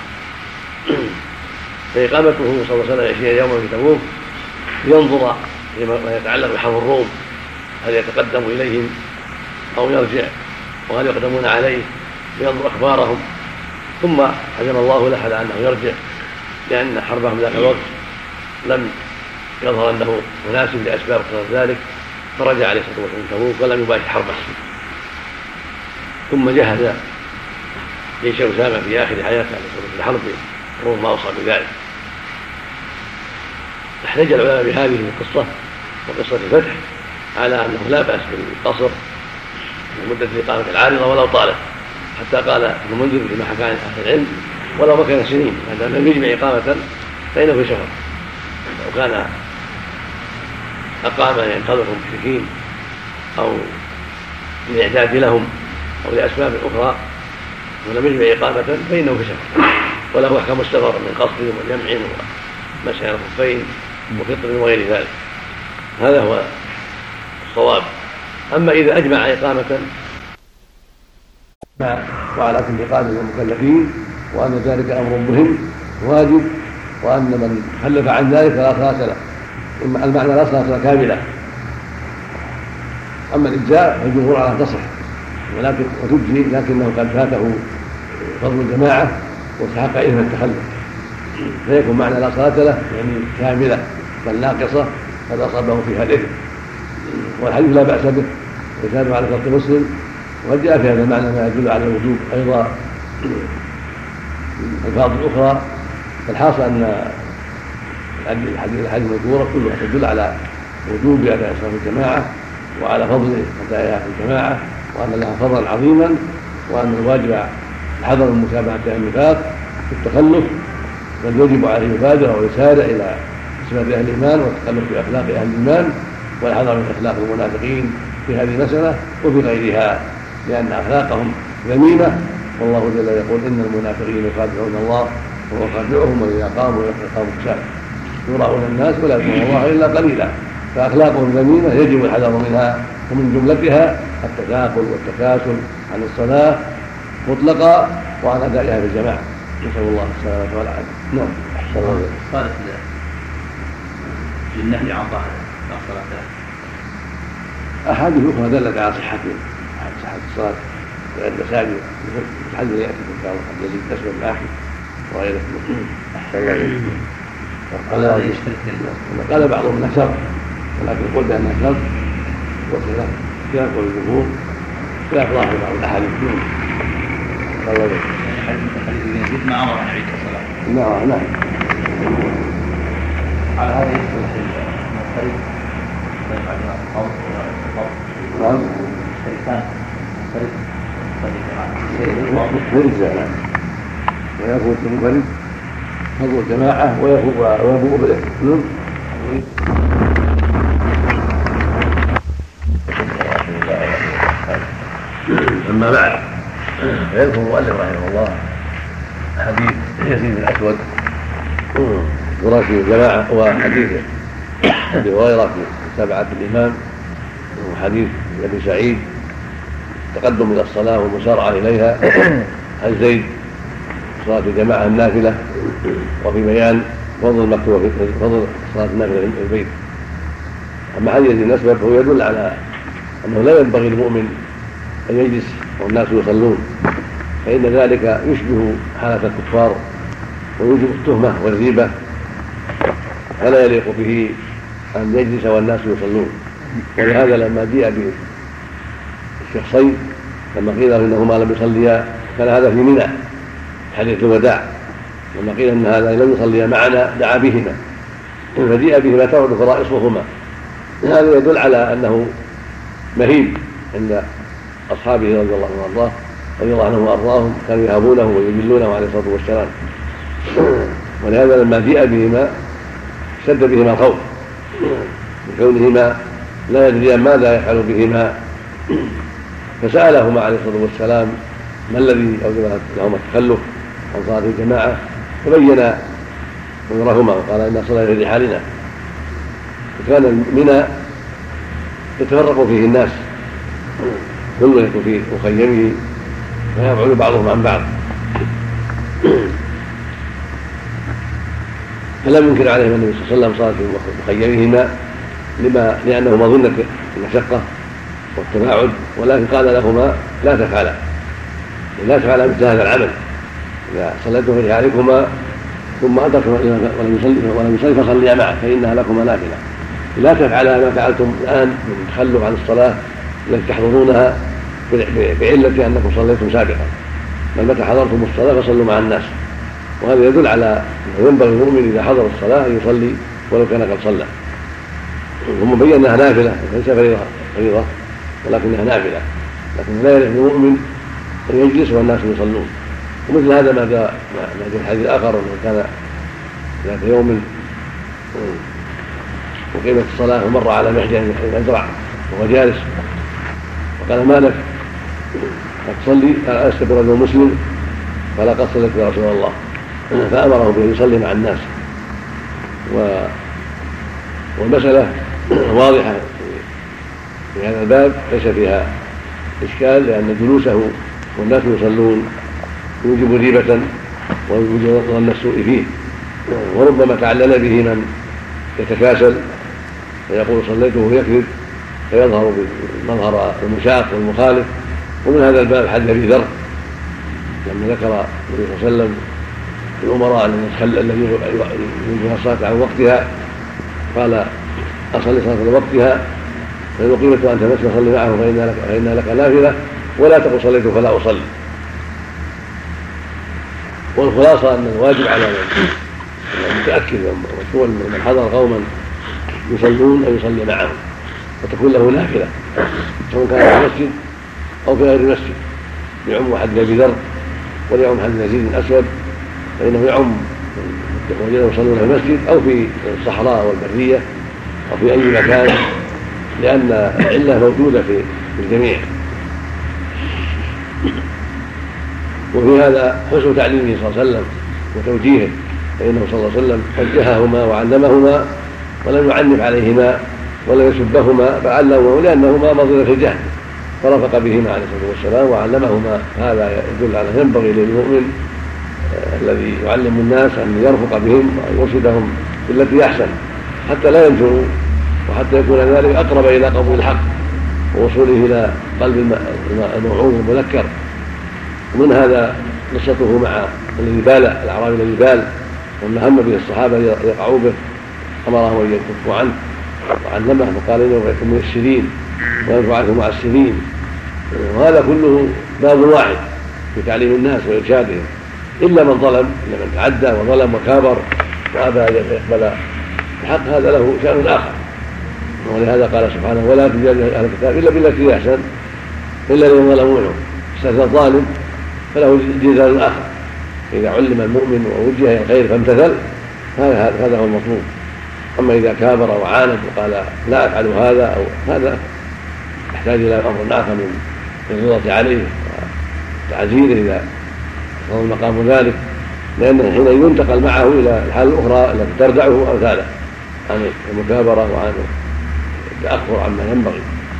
فإقامته صلى الله عليه وسلم عشرين يوما في تبوك ينظر لما يتعلق بحرب الروم، هل يتقدم إليهم أو يرجع، وهل يقدمون عليه، ينظر أخبارهم، ثم عزم الله له على أنه يرجع لأن حربهم ذاك الوقت لم يظهر أنه مناسب لأسباب غير ذلك، فرجع عليه الصلاة والسلام من تبوك ولم يباشر حربه. ثم جهز جيش أسامة في آخر حياته عليه الصلاة والسلام الحرب الروم ما أوصى بذلك. احتج العلماء بهذه القصة وقصة الفتح على أنه لا بأس بالقصر لمدة إقامة العارضة ولو طالت، حتى قال ابن المنذر فيما حكى عن أهل العلم ولو مكن سنين ما لم يجمع إقامة فإنه في سفر. لو كان أقام ينتظر المشركين أو للإعداد لهم أو لأسباب أخرى ولم يجمع إقامة فإنه في سفر، وله أحكام السفر من قصد وجمع ومسح الخفين وفطر وغير ذلك. هذا هو الصواب. أما إذا أجمع إقامة وعلى كل قادر المكلفين وأن ذلك أمر مهم واجب، وأن من خلف عن ذلك فلا صلاة له، المعنى لا صلاة كاملة. أما الإجزاء فالجمهور على تصح ولكن وتجزي، لكنه قد فاته فضل الجماعة واستحق إثم التخلف، فيكون معنى لا صلاة له يعني كاملة بل ناقصة قد أصابه فيها الإثم. والحديث لا بأس به وكان على شرط مسلم، وقد جاء في هذا المعنى ما يدل على الوجوب أيضا الألفاظ الأخرى. فالحاصل أن الحديث الحديث المذكورة كلها تدل على وجوب أداء صلاة الجماعة وعلى فضل أدائها في الجماعة، وأن لها فضلا عظيما، وأن الواجب الحذر من متابعة النفاق في التخلف، بل يجب عليه يبادر ويسارع إلى صفة أهل الإيمان والتخلف بأخلاق أهل الإيمان والحذر من أخلاق المنافقين في هذه المسألة وفي غيرها، لأن أخلاقهم ذميمة، والله جل يقول إن المنافقين يخادعون الله وهو خادعهم، وإذا قاموا قاموا كسالى يراؤون الناس ولا يذكرون الله إلا قليلا. فأخلاقهم ذميمة يجب الحذر منها، ومن جملتها التثاقل والتكاسل عن الصلاة مطلقا وعن أدائها في الجماعة، نسأل الله السلامة والعافية. نعم. أحسن الله.
صارت للنهي عن ظاهر الصلاة
أحاديث أخرى دلت على صحته، على صحة الصلاة في المساجد، مثل حديث يأتي إن شاء الله حديث يزيد الأسود الآخر وغيره. أحسن الله. قال بعضهم أنه شر، ولكن قلت أنه شر وخلاف خلاف الجمهور خلاف ظاهر بعض الأحاديث. الله
حديث يزيد ما أمر أن يعيد الصلاة.
نعم نعم.
على هذا يصلح المنفرد طيب على القول
نعم.
الشريكان منفرد
يجزع نعم، ويكون المنفرد فضل الجماعة ويبوء بالإثم. أما بعد فيذكر المؤلف رحمه الله حديث يزيد الأسود قراشي الجماعة، وحديث أبي هريرة في متابعة الإمام، وحديث أبي سعيد التقدم إلى الصلاة والمسارعة إليها عن زيد صلاة الجماعة النافلة، وفي بيان فضل المكتوبة فضل صلاة النافلة في البيت. أما حديث يزيد الأسود فهو يدل على أنه لا ينبغي للمؤمن أن يجلس والناس يصلون، فإن ذلك يشبه حالة الكفار ويوجب التهمة والريبة، فلا يليق به أن يجلس والناس يصلون. ولهذا لما جاء بالشخصين لما قيل إنهما لم يصليا كان هذا في منى حديث الوداع، لما قيل إن هذا لم يصليا معنا دعا بهما فجيء بهما تعود فرائصهما. هذا يدل على أنه مهيب عند أصحابه رضي الله عنهم وأرضاه رضي الله عنهم وأرضاهم، كانوا يهابونه ويجلونه عليه الصلاة والسلام. ولهذا لما جاء بهما اشتد بهما الخوف بكونهما لا يدريان ماذا يفعل بهما، فسألهما عليه الصلاة والسلام ما الذي أوجب لهما التخلف عن صلاة الجماعة، فبين أمرهما وقال إن صلاة في رحالنا. وكان منى يتفرق فيه الناس، كل يكون في مخيمه ويبعد بعضهم عن بعض، فلم ينكر عليهم النبي صلى الله عليه وسلم صلاة في مخيمهما لما لأنه مظنة المشقة والتباعد، ولكن قال لهما لا تفعلا لا تفعلا مثل هذا العمل، إذا صليتم في رحالكما ثم أدركتم ولم يصلي ولم يصلي فصليا معه فإنها لكما نافلة. لا تفعلا ما فعلتم الآن من التخلف عن الصلاة التي تحضرونها بعلة أنكم صليتم سابقا، بل متى حضرتم الصلاة فصلوا مع الناس. وهذا يدل على أنه ينبغي المؤمن إذا حضر الصلاة أن يصلي ولو كان قد صلى. ثم بين أنها نافلة ليس فريضة ولكنها نافلة، لكن لا يلزم المؤمن أن يجلس والناس يصلون. ومثل هذا ما جاء ما جاء الحديث الآخر أنه كان ذات يوم وقيمت الصلاة ومر على محجن يزرع وهو جالس وقال ما لك تصلي؟ قال أستبر رجل مسلم قال قد صليت يا رسول الله، فأمره بأن يصلي مع الناس. والمسألة واضحة في هذا الباب ليس فيها إشكال، لأن جلوسه والناس يصلون يوجب ريبة ويوجب ظن السوء فيه، وربما تعلل به من يتكاسل فيقول صليته وهو يكذب فيظهر بمظهر المشاق والمخالف. ومن هذا الباب حديث أبي ذر لما ذكر النبي صلى الله عليه وسلم الأمراء الذين ينكرون الصلاة عن وقتها قال أصلي صلاة لوقتها فإن أقيمت وأنت مسلم صلي معه فإنها لك نافلة ولا تقل صليت فلا أصلي. والخلاصة أن الواجب على المتأكد والمشروع من حضر قوما يصلون أن يصلي معهم وتكون له نافلة سواء كان في المسجد أو في غير المسجد. يعم حديث أبي ذر وليعم حديث يزيد الأسود، فإنه يعم وجدهم يصلون في المسجد أو في الصحراء والبرية أو في أي مكان، لأن العلة موجودة في الجميع. وفي هذا حسن تعليمه صلى الله عليه وسلم وتوجيهه، فإنه صلى الله عليه وسلم وجههما وعلمهما ولم يعنف عليهما ولا يسبهما بل علمه لأنهما مظنة الجهل، فرفق بهما عليه الصلاة والسلام وعلمهما. هذا يدل على ينبغي للمؤمن الذي يعلم الناس أن يرفق بهم وأن يرشدهم بالتي أحسن حتى لا ينفروا، وحتى يكون ذلك أقرب إلى قبول الحق ووصوله إلى قلب الموعوظ المذكر. ومن هذا قصته مع الذي بال الأعرابي الذي بال لما هم به الصحابة يقعوا به أمرهم أن يكفوا عنه وعلمه فقال إنه يكون من السنين وينفع عنكم مع السنين. وهذا كله باب واحد في تعليم الناس وإرشادهم، إلا من ظلم، إلا من تعدى وظلم وكابر وأبى أن يقبل الحق، هذا له شأن آخر. ولهذا قال سبحانه ولا تجادل أهل الكتاب إلا بالتي هي أحسن إلا الذين ظلموا منهم. استثنى الظالم فله جدال آخر، إذا علم المؤمن ووجه إلى الخير فامتثل هذا هو المطلوب. أما إذا كابر وعاند وقال لا أفعل هذا أو هذا يحتاج إلى أمر آخر من الرضا عليه وتعزيره إذا فهو مقام ذلك، لأنه حين ينتقل معه إلى الحال الأخرى التي تردعه أمثاله عن المكابرة وعن التأخر عما ينبغي.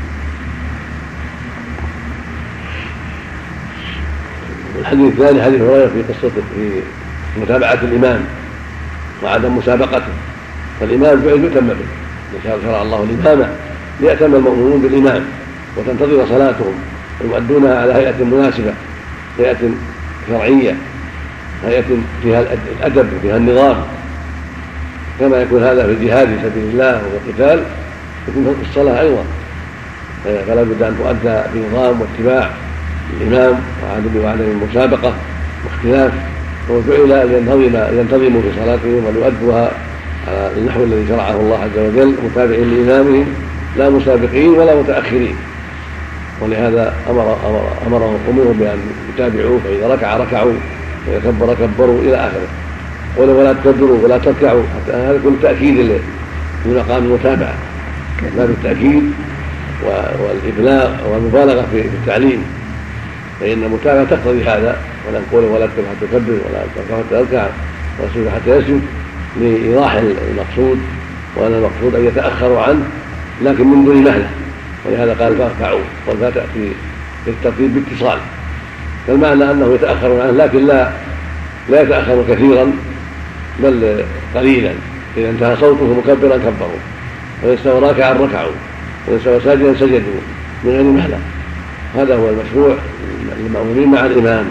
الحديث الثاني حديث هريرة في قصة في متابعة الإمام وعدم مسابقته. فالإمام جعل يؤتم به، شرع الله الإمامة ليأتم المؤمنون بالإمام وتنتظر صلاتهم ويؤدونها على هيئة مناسبة، هيئة شرعية، هيئة فيها الأدب وفيها النظام، كما يكون هذا في الجهاد في سبيل الله والقتال يكون في الصلاة أيضا. فلا بد أن تؤدى بنظام واتباع الإمام وعدم المسابقة واختلاف. وجعل لينتظموا في صلاتهم وليؤدوها على النحو الذي شرعه الله عز وجل متابعين لإمامهم لا مسابقين ولا متأخرين. ولهذا أمر أمرهم أمرهم بأن يتابعوه، فإذا ركع ركعوا وإذا كبر كبروا إلى آخره، ولا تكبروا ولا تركعوا، حتى هذا كل تأكيد لمقام المتابعة، لا بالتأكيد والإبلاغ والمبالغة في التعليم، فإن المتابعة تقتضي هذا. ولا نقول ولا تكبر حتى تكبر ولا تركع حتى يركع ولا تسجد حتى يسجد لإيضاح المقصود، وأن المقصود أن يتأخروا عنه لكن من دون مهلة. ولهذا قال فاركعوا، والفاء تأتي بالترتيب باتصال، فالمعنى أنه يتأخرون عنه لكن لا لا يتأخروا كثيرا بل قليلا. إذا انتهى صوته مكبرا كبروا، وإذا استوى راكعا ركعوا، وإذا استوى ساجدا سجدوا من غير مهلة. هذا هو المشروع للمأمومين مع الإمام.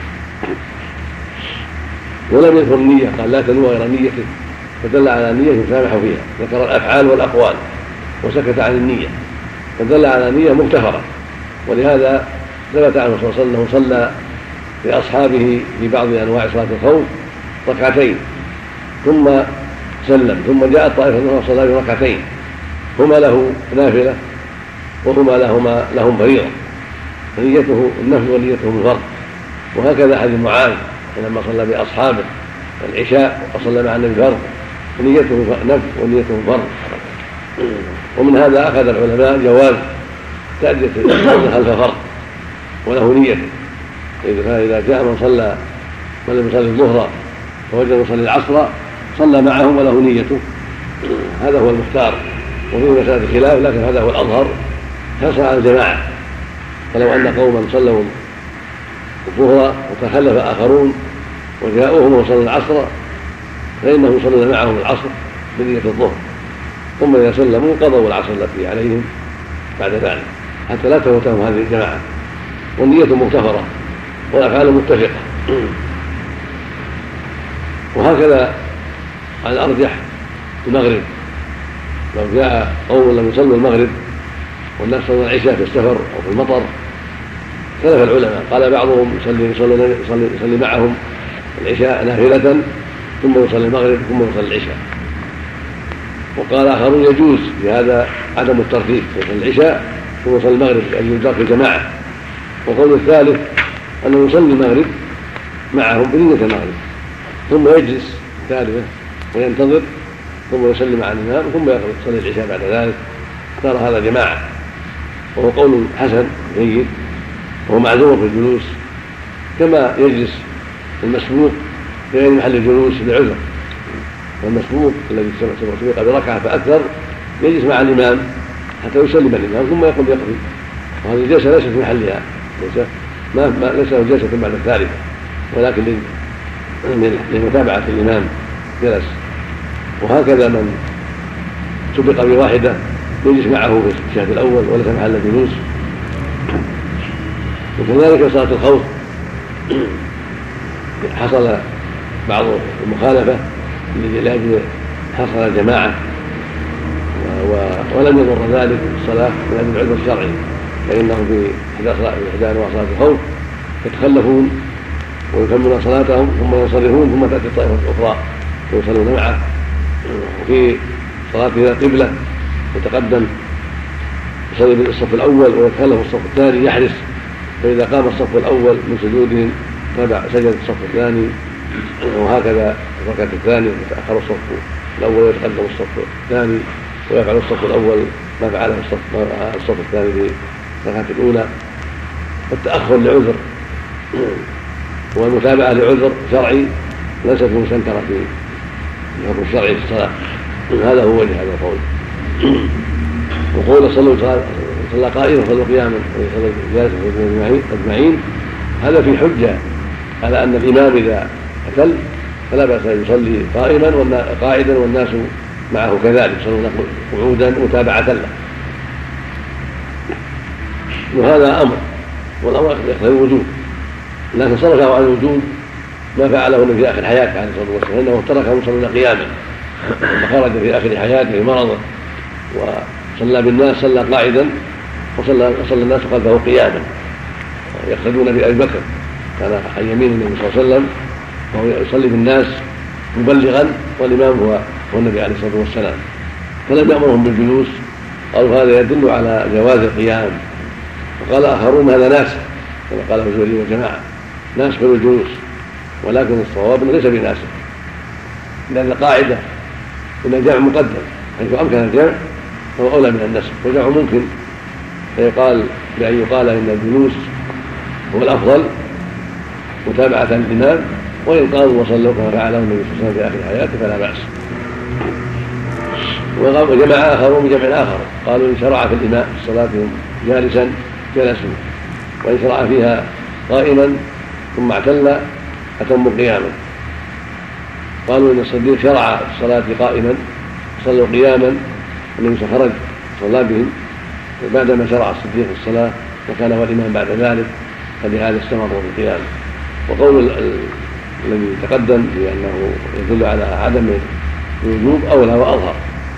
ولم يذكر النية، قال لا تنوى غير نيته، فدل على نية يسامح فيها. ذكر الأفعال والأقوال وسكت عن النية، فدل على نية مغتفرة. ولهذا ثبت عنه صلى الله عليه وسلم انه صلى لاصحابه في بعض انواع صلاه الخوف ركعتين ثم سلم، ثم جاءت طائفه اخرى صلى ركعتين هما له نافله وهما لهما لهم فريضه، فنيته النفل ونيته الفرض. وهكذا حديث معاذ لما صلى باصحابه العشاء وصلى مع النبي فرض، فنيته نفل ونيته فرض. ومن هذا اخذ العلماء جواز تأدية خلف فرض وله نية. فإذا جاء من صلى من لم يصلي الظهر فوجد يصلي العصر صلى معهم وله نيته، هذا هو المختار. وفيه مسألة خلاف لكن هذا هو الأظهر، حرصا على الجماعة. فلو أن قوما صلوا الظهر وتخلف آخرون وجاءوهم وصلوا العصر فإنهم يصلون معهم العصر بنية الظهر، ثم إذا سلموا قضوا العصر التي عليهم بعد ذلك حتى لا تفوتهم هذه الجماعة. والنية مغتفرة والأفعال متفقة. وهكذا على الأرجح المغرب، لو جاء قوم لم يصلوا المغرب والناس صلوا العشاء في السفر أو في المطر اختلف العلماء، قال بعضهم يصلي, يصلي, يصلي, يصلي معهم العشاء نافلة ثم يصلي المغرب ثم يصلي العشاء، وقال آخرون يجوز بهذا عدم الترتيب، يصلي العشاء ثم يصلي المغرب لأن يدرك في جماعة. وقول الثالث أنه يصلي المغرب معهم بنية المغرب ثم يجلس ثالثة وينتظر ثم يصلي مع الإمام ثم يصلي العشاء بعد ذلك. اختار هذا جماعة، وهو قول حسن جيد وهو معذور في الجلوس، كما يجلس المسبوق في غير محل الجلوس لعذر. والمسبوق الذي سبق بركعة فأكثر يجلس مع الإمام حتى يسلم الإمام ثم يقوم يقضي، وهذه الجلسة ليست في محلها، ليس ما ما ليس له جلسة بعد الثالثة، ولكن لمتابعة الإمام جلس. وهكذا من سبق بواحدة يجلس معه في الشهد الأول وليس محل الجلوس. وكذلك صلاة الخوف حصل بعض المخالفة لأجل حصل الجماعة ولم يضر ذلك الصلاة من أجل العذر الشرعي، فإنهم في إحدى أنواع صلاة الخوف يتخلفون ويكملون صلاتهم ثم ينصرفون ثم تأتي الطائفة الأخرى ويصلون معه. وفي صلاة إلى القبلة يتقدم يصلي بالصف الأول ويتخلف الصف الثاني يحرس، فإذا قام الصف الأول من سجودهم تابع سجد الصف الثاني، وهكذا الركعة الثانية يتأخر الصف الأول ويتقدم الصف الثاني، ويفعل الصف الأول ما فعله الصف, الصف الثاني في الركعة الأولى. التأخر لعذر والمتابعة لعذر شرعي ليست مستنكرة في الحكم الشرعي في الصلاة. هذا هو وجه هذا القول. وقول صلوا صلى قائما صلوا قياما وصلوا جالسا أجمعين، هذا في حجة على أن الإمام إذا أكل فلا بأس أن يصلي قائما قاعدا والناس معه كذلك يصلون قعودا متابعة له، وهذا أمر، والأمر يقتضي الوجوب، لكن صرفه عن الوجوب ما فعله النبي في آخر حياته عليه الصلاة والسلام، إنه تركهم يصلون قياما فخرج في آخر حياته مرضا وصلى بالناس صلى قاعدا وصلى وصلى الناس خلفه قياما يقتدون بأبي بكر، كان عن يمين النبي صلى الله عليه وسلم وهو يصلي بالناس مبلغا والإمام هو هو النبي عليه الصلاة والسلام، فلم يأمرهم بالجلوس، قالوا هذا يدل على جواز القيام. وقال آخرون هذا ناسخ كما قاله الزهري والجماعة، ناسخ الجلوس، ولكن الصواب انه ليس بناسخ، لأن القاعدة ان الجمع مقدم، حيث أمكن الجمع فهو أولى من النسخ، والجمع ممكن فيقال بأن يقال إن الجلوس هو الأفضل متابعة للإمام، وإن قالوا وصلوا كما فعله النبي صلى الله عليه وسلم في آخر حياته فلا بأس. وجمع آخرون بجمع آخر قالوا إن شرع في الإمام الصلاة جالسا جلسوا، وإن شرع فيها قائما ثم اعتل أتموا قياما. قالوا إن الصديق شرع في الصلاة قائما صلوا قياما، النبي خرج صلى بهم بعدما شرع الصديق في الصلاة وكان هو الإمام بعد ذلك، فلهذا استمروا في القيام. وقول الذي تقدم بأنه يدل على عدم الوجوب أولى وأظهر،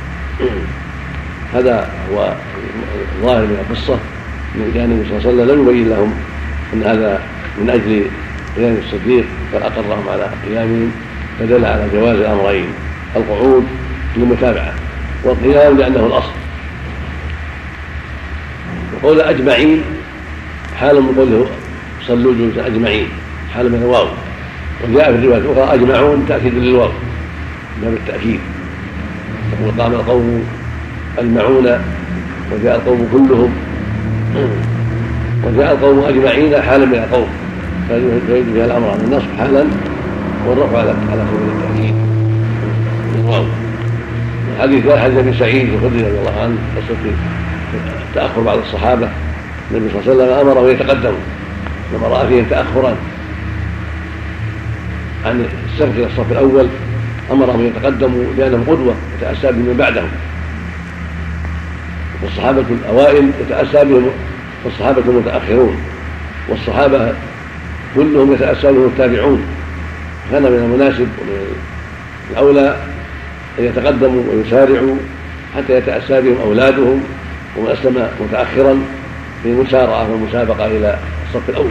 هذا هو الظاهر من القصة، من كان النبي صلى الله عليه وسلم لم يبين لهم أن هذا من أجل قيام الصديق، بل أقرهم على قيامهم، فدل على جواز الأمرين، القعود للمتابعة والقيام لأنه الأصل. وقول أجمعين حال من قوله صلوا جلوسا أجمعين حال من الواو، وجاء في الرواية الأخرى أجمعون تأكيد للواو باب التأكيد، يقول قام القوم أجمعون وجاء القوم كلهم، وجاء القوم أجمعين حالا من القوم، فيريد بها الأمر على النصب حالا والرفع على على سبيل التأكيد للواو. الحديث لا حديث ابن سعيد الخدري رضي الله عنه قصة تأخر بعض الصحابة، النبي صلى الله عليه وسلم أمره يتقدموا لما رأى فيهم تأخرا عن السبق إلى الصف الأول، أمرهم يتقدموا لأنهم قدوة يتأسى بهم من بعدهم، والصحابة الأوائل يتأسى بهم والصحابة المتأخرون، والصحابة كلهم يتأسى بهم التابعون، كان من المناسب ومن الأولى أن يتقدموا ويسارعوا حتى يتأسى بهم أولادهم ومن أسلم متأخرا في المسارعة والمسابقة إلى الصف الأول.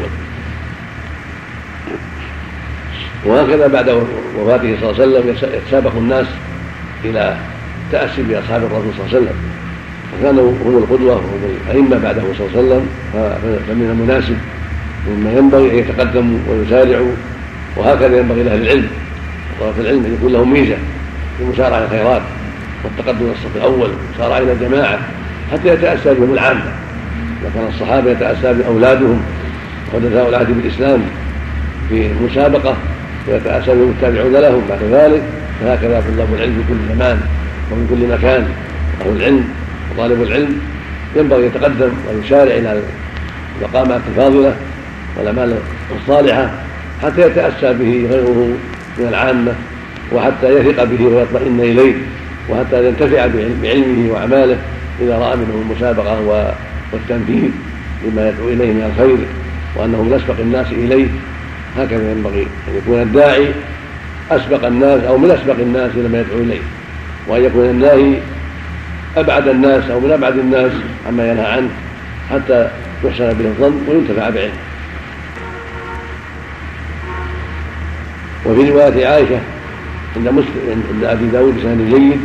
وهكذا بعد وفاته صلى الله عليه وسلم يتسابق الناس إلى تأسي بأصحاب الرسول صلى الله عليه وسلم، فكانوا هم القدوة وهم الأئمة بعده صلى الله عليه وسلم، فمن المناسب مما ينبغي أن يتقدموا ويسارعوا. وهكذا ينبغي لأهل العلم وطلبة العلم أن يكون لهم ميزة في مسارعة الخيرات والتقدم إلى الصف الأول والمسارعة إلى الجماعة حتى يتأسى بهم العامة. وكان الصحابة يتأسى بأولادهم وحدثاء العهد بالإسلام في مسابقة ويتأسى بهم التابعون لهم بعد ذلك، فهكذا طلاب العلم في كل زمان ومن كل مكان أهل العلم وطالب العلم ينبغي يتقدم ويسارع إلى المقامات الفاضلة والأعمال الصالحة حتى يتأسى به غيره من العامة، وحتى يثق به ويطمئن إليه، وحتى ينتفع بعلمه وأعماله إذا رأى منه المسابقة والتنفيذ لما يدعو إليه من الخير وأنه من أسبق الناس إليه. هكذا ينبغي أن يكون الداعي أسبق الناس أو من أسبق الناس إلى ما يدعو إليه، وأن يكون الناهي أبعد الناس أو من أبعد الناس عما ينهى عنه حتى يحسن به الظن وينتفع بعلمه. وفي رواية عائشة عند مسلم عند أبي داود بسند جيد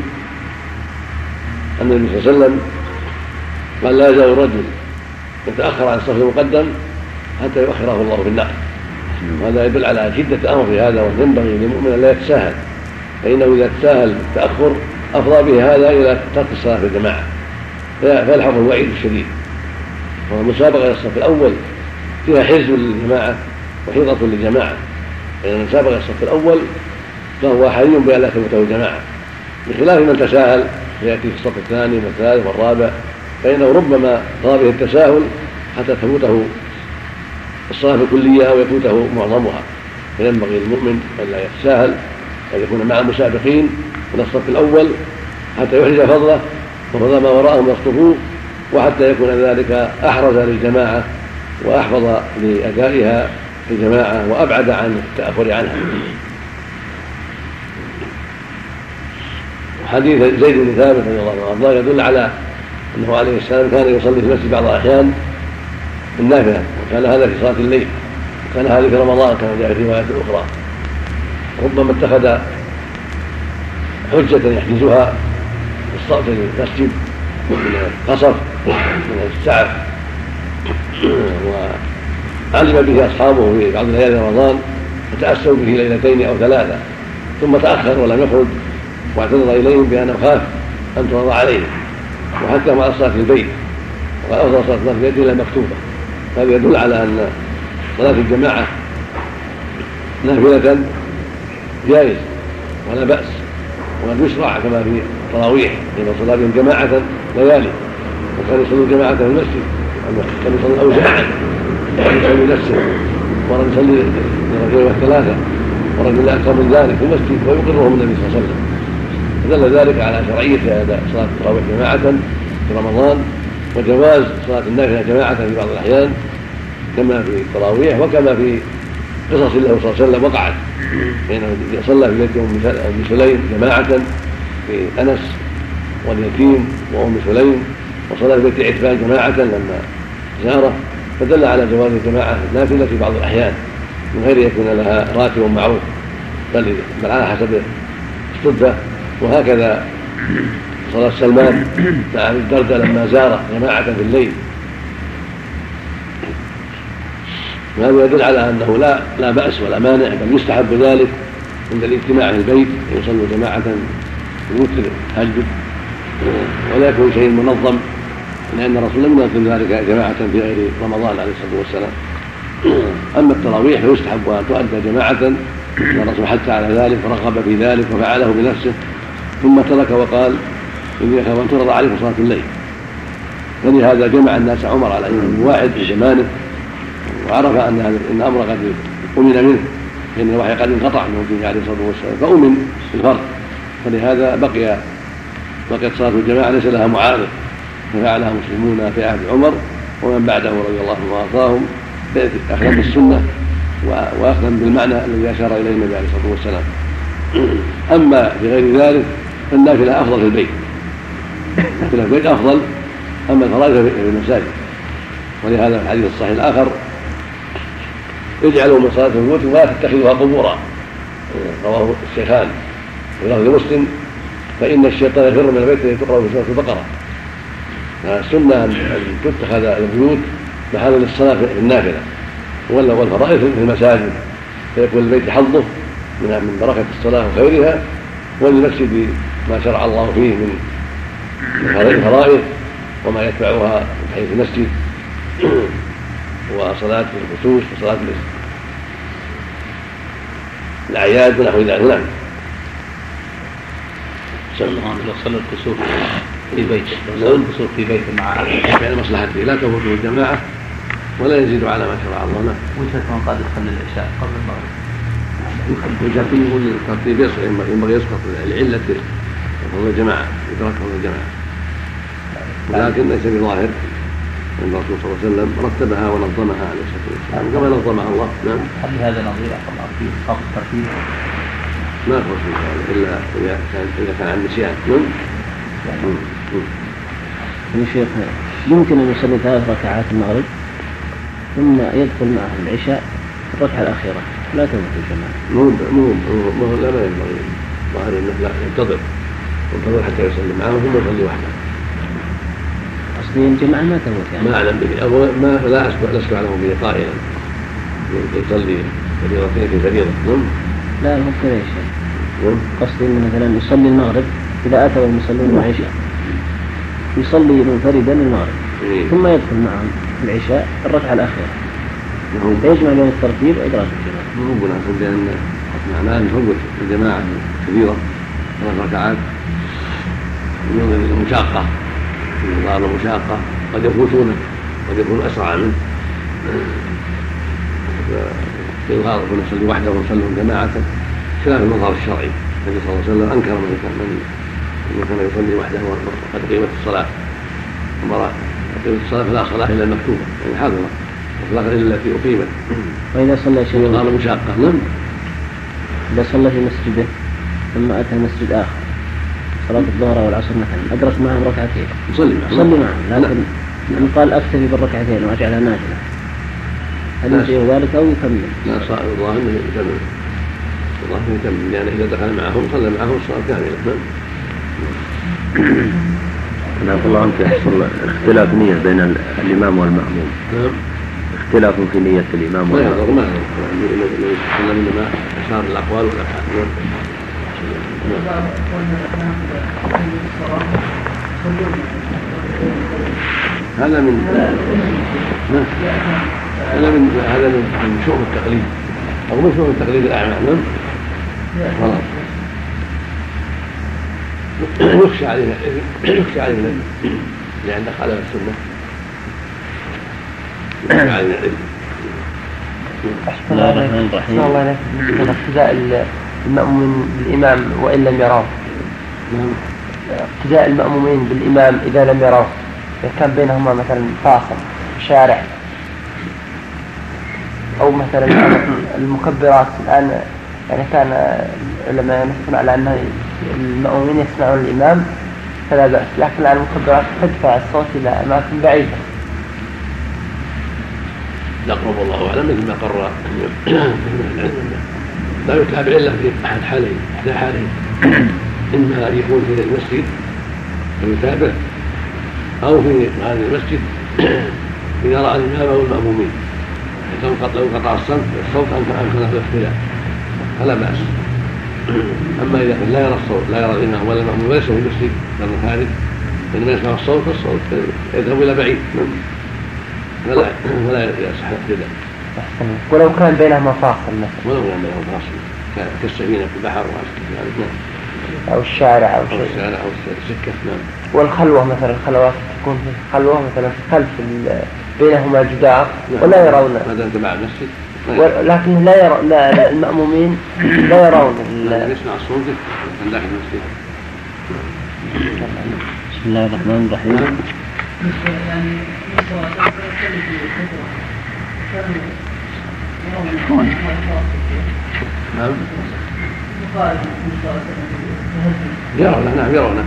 أن النبي صلى الله عليه وسلم قال: لا يزال الرجل يتأخر عن الصف المقدم حتى يؤخره الله في النار. وهذا يدل على شدة أمر في هذا، وينبغي للمؤمن لا يتساهل، فإنه إذا تساهل التأخر أفضى به هذا إلى ترك الصلاة في الجماعة فيلحظه الوعيد الشديد. والمسابقة إلى الصف الأول فيها حزب للجماعة وحيطة للجماعة، فإن المسابقة إلى الصف الأول فهو حري بأن لا تفوته الجماعة، بخلاف من تساهل فيأتي في الصف الثاني والثالث والرابع، فإنه ربما طال به التساهل حتى تفوته الصلاة الكلية أو يفوته معظمها. فينبغي للمؤمن أن لا يتساهل، أن يكون مع المسابقين من الصف الأول حتى يحرز فضله وفضل ما وراءه من الصفوف، وحتى يكون ذلك أحرز للجماعة وأحفظ لأدائها في الجماعة وأبعد عن التأخر عنها. حديث زيد بن ثابت رضي الله عنه يدل على أنه عليه السلام كان يصلي في المسجد بعض الأحيان النافلة، وكان هذا في صلاة الليل، وكان هذا في رمضان كما جاء في روايات أخرى. ربما اتخذ حجة يحجزها بالصوت المسجد من القصف من السعف، وعلم به أصحابه في بعض ليالي رمضان فتأسوا به ليلتين أو ثلاثة، ثم تأخر ولم يخرج واعتذر إليهم بأنه خاف أن ترضى عليهم، وحتى مع الصلاة في البيت، وقال أفضل صلاة في البيت إلا مكتوبة. هذا يدل على أن صلاة الجماعة نافلة جائز ولا بأس، وقد يشرع كما في التراويح حين صلى بهم جماعة ليالي، وكان يصلوا جماعة في المسجد، كان يصلي أوزاعا، كان يصلي نفسه، ورد يصلي لرجل والثلاثة، ورجل أكثر من ذلك في المسجد ويقرهم النبي صلى الله عليه وسلم. فدل ذلك على شرعية صلاة التراويح جماعة في رمضان، وجواز صلاة النافلة جماعة في بعض الأحيان كما في التراويح، وكما في قصص له صلى الله عليه وسلم وقعت، حينه صلى في بيت أم سليم جماعة في أنس واليتيم وأم سليم، وصلى في بيت عتبان جماعة لما زاره، فدل على جواز الجماعة النافلة في بعض الأحيان من غير يكون لها راتب معروف، بل على حسب الصدفة. وهكذا صلاة سلمان مع أبي الدرداء لما زاره جماعة في الليل، وهذا يدل على أنه لا لا بأس ولا مانع، بل يستحب ذلك عند الاجتماع في البيت أن يصلوا جماعة في وتر تهجد، ولا يكون شيء منظم، لأن الرسول لم ينظم ذلك جماعة في غير رمضان عليه الصلاة والسلام. أما التراويح فيستحب أن تؤدى جماعة، لأن الرسول حث على ذلك ورغب في ذلك وفعله بنفسه، ثم ترك وقال: إني أخاف أن ترضى عليكم صلاة الليل. فلهذا جمع الناس عمر على إمام واحد في زمانه، وعرف أن إن أمر قد أمن منه، فإن الوحي قد انقطع من وجهه عليه الصلاة والسلام، فأمن الفرد، فلهذا بقي بقيت صلاة الجماعة ليس لها معارض، ففعلها مسلمون في عهد عمر ومن بعده رضي الله عنهم وأرضاهم أخذا بالسنة وأخذا بالمعنى الذي أشار إليه النبي عليه الصلاة والسلام. أما في غير ذلك فالنافلة أفضل في البيت، في البيت أفضل، أما الفرائض في المساجد. ولهذا الحديث الصحيح الآخر: اجعلوا من صلاة الوتر ولا تتخذوها قبورا، رواه الشيخان في لفظ مسلم: فإن الشيطان يفر من البيت الذي تقرأ في سورة البقرة. فالسنة أن تتخذ البيوت محلا للصلاة في النافلة والفرائض في المساجد، فيكون البيت حظه من بركة الصلاة وخيرها، وللمسجد ما شرع الله فيه من الفرائض وما يتبعها من حيث المسجد، وصلاة الخصوص وصلاة الأعياد ونحو ذلك. نعم.
لو صلى الكسوف في بيته يقصر في بيته مع
يعني مصلحته لا تفوته الجماعة ولا يزيد على ما شرع الله له.
وجهة من قد يصلي العشاء قبل المغرب.
وجهة يقول الترتيب ينبغي يسقط العلة فضل الجماعة يترك فضل الجماعة، ولكن ليس بظاهر أن الرسول صلى الله عليه وسلم رتبها ونظمها عليه الصلاة والسلام كما نظمها الله. نعم.
هل هذا نظير الله في إسقاط الترتيب؟
ما يخرج من ذلك إلا إذا كان إذا كان عن نسيان.
يا شيخ يمكن أن يصلي ثلاث ركعات المغرب ثم يدخل معه العشاء الركعة الأخيرة لا تفوت الجماعة.
مو مو مو لا ما ينبغي ظاهر أنه لا ينتظر ينتظر حتى يصلي معه ثم يصلي وحده.
أصلي الجماعة ما تفوت يعني.
ما أعلم به أو ما لا أسمع لا أسمع له به قائلا يصلي فريضتين في فريضة.
لا مو كذا يا شيخ. قصدي إنه مثلا يصلي المغرب إذا أتوا المصلون العشاء يصلي منفردا المغرب
إيه.
ثم يدخل معهم العشاء الركعة الأخيرة يجمع بين الترتيب وإدراك الجماعة.
مو بناء بأن معناه أن فوت الجماعة كبيرة ثلاث ركعات من المشاقة من ظاهر المشاقة قد يفوتونه قد يكون أسرع منه. في الغالب يصلي وحده ويصلون جماعة خلاف المظهر الشرعي. النبي صلى الله عليه وسلم أنكر من كان من كان يصلي وحده وقد قيمت الصلاة ومرات قيمت الصلاة فلا صلاة إلا المكتوبة يعني حاضرة وصلاة إلا التي أقيمت.
وإذا صلى شيء
قال مشاقة. نعم.
إذا صلى في مسجده ثم أتى مسجد آخر صلاة الظهر والعصر مثلا أدرك معهم ركعتين
يصلي معهم
يصلي معهم لكن من قال أكتفي بالركعتين وأجعلها نافلة هل يجيء ذلك أو يكمل؟
لا صار الله أنه يكمل الله يكمل يعني إذا دخل معهم صلى معهم الصلاة كاملة.
نعم. الله عنك يحصل اختلاف نية بين الإمام والمأموم.
نعم.
اختلاف في نية الإمام
ما يضر ما يضر إنما أشار الأقوال والأفعال. هذا من هذا من هذا من شؤم التقليد أو من شؤم التقليد الأعمى. خلاص يخشى علينا يخشى علينا لأن خالف السنة يخشى علينا
بسم الله الرحمن الرحيم.
الله عليك اقتداء المأمومين بالإمام وإن لم يروه. اقتداء المأمومين بالإمام إذا لم يروه إذا كان بينهما مثلا فاصل شارع أو مثلا المكبرات الآن يعني كان لما نسمع على أن المأمومين يسمعون الإمام فلا بأس لكن الآن المكبرات تدفع الصوت إلى أماكن بعيدة.
يقرب الله أعلم مثل ما قرر لا يتابع إلا في أحد حالين إحدى حالين إما أن يكون في المسجد فيتابع أو في هذا المسجد إذا رأى الإمام أو المأمومين لو قطع الصوت أمكن الاختلاف فلا بأس. أما إذا كان لا يرى الصوت لا يرى الإمام ولا المأموم وليس في المسجد بل خارج إنما يسمع الصوت الصوت يذهب إلى بعيد فلا ولا يصح الاقتداء.
ولو كان بينهما فاصل مثلا
ولو كان بينهما فاصل كالسفينة في البحر
أو الشارع أو شيء
أو الشارع أو السكة. نعم.
والخلوة مثلا الخلوات تكون في خلوة مثلا خلف بينهما جدار ولا يرون
هذا تبع المسجد
لكن لا يرى لا المأمومين لا يرون
يسمع الصوت من داخل المسجد.
بسم الله الرحمن الرحيم.
نعم. يرونه نعم يرونه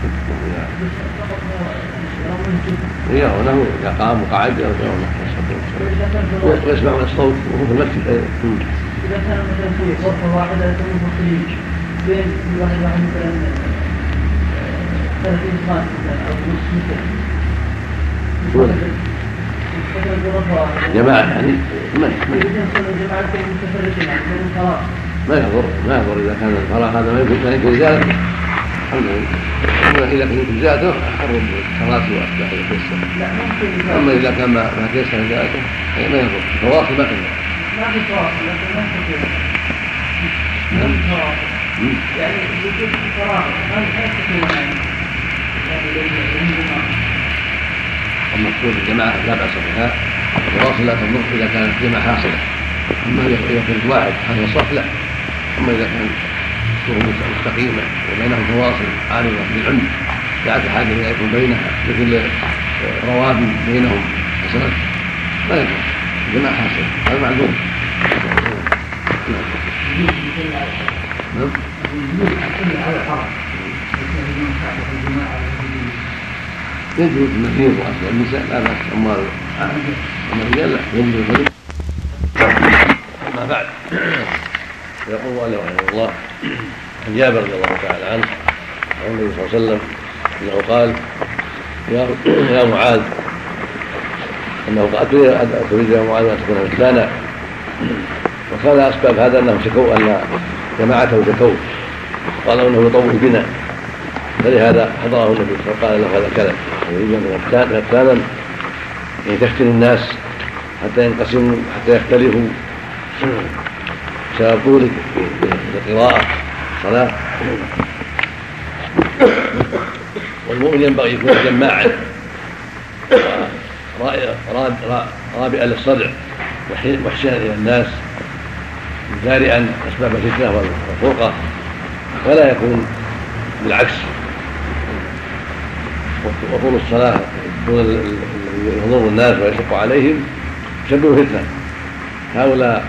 يرونه إذا قام وقعد يرونه ويسمعون الصوت وهو في المسجد.
إذا كان مثلا في غرفة واحدة تكون في الخليج بين واحد واحد مثلا ثلاثين خمس مثلا أو نص متر
جماعة يعني ما ما يضر ما يضر إذا كان الفراغ هذا ما يمكن أن يكون زاد الحمد لله. أما إذا كان زاد أحرم الصلاة وأصبح يتيسر. أما إذا كان ما ما تيسر زاده ما يضر تواصل ما كان
ما في تواصل لكن ما في يعني وجود فراغ هل هل تكون يعني
المقصود الجماعة لا بأس بها، الواصل لا تضر إذا كانت الجماعة حاصلة. أما إذا كانت واحد هذا الصف لا. أما إذا كان الصفوف مستقيمة وبينهم فواصل عارضة بالعمد لا حاجة إلى يكون بينها مثل روابي بينهم حسنات لا يكون الجماعة حاصلة، هذا معلوم. نعم. يجوز المسير وأسوأ النساء لا بأس، أما الرجال لا يجوز. أما بعد يقول الله رحمه الله عن جابر رضي الله تعالى عنه عن النبي صلى الله عليه وسلم أنه قال يا يا معاذ أنه قال تريد يا معاذ أن تكون مثلنا، وكان أسباب هذا أنهم شكوا أن جماعته شكوا قالوا أنه يطول بنا، فلهذا حضره النبي صلى الله عليه وسلم قال له هذا كلام يريد أن فتانا يعني تفتن الناس حتى ينقسموا حتى يختلفوا بسبب طولك في القراءة الصلاة. والمؤمن ينبغي يكون جماعا رابئا للصدع محسنا إلى الناس جارئا أسباب الفتنة والفرقة، ولا يكون بالعكس. وطول الصلاة طول يضر الناس ويشق عليهم يسبب فتنة، هؤلاء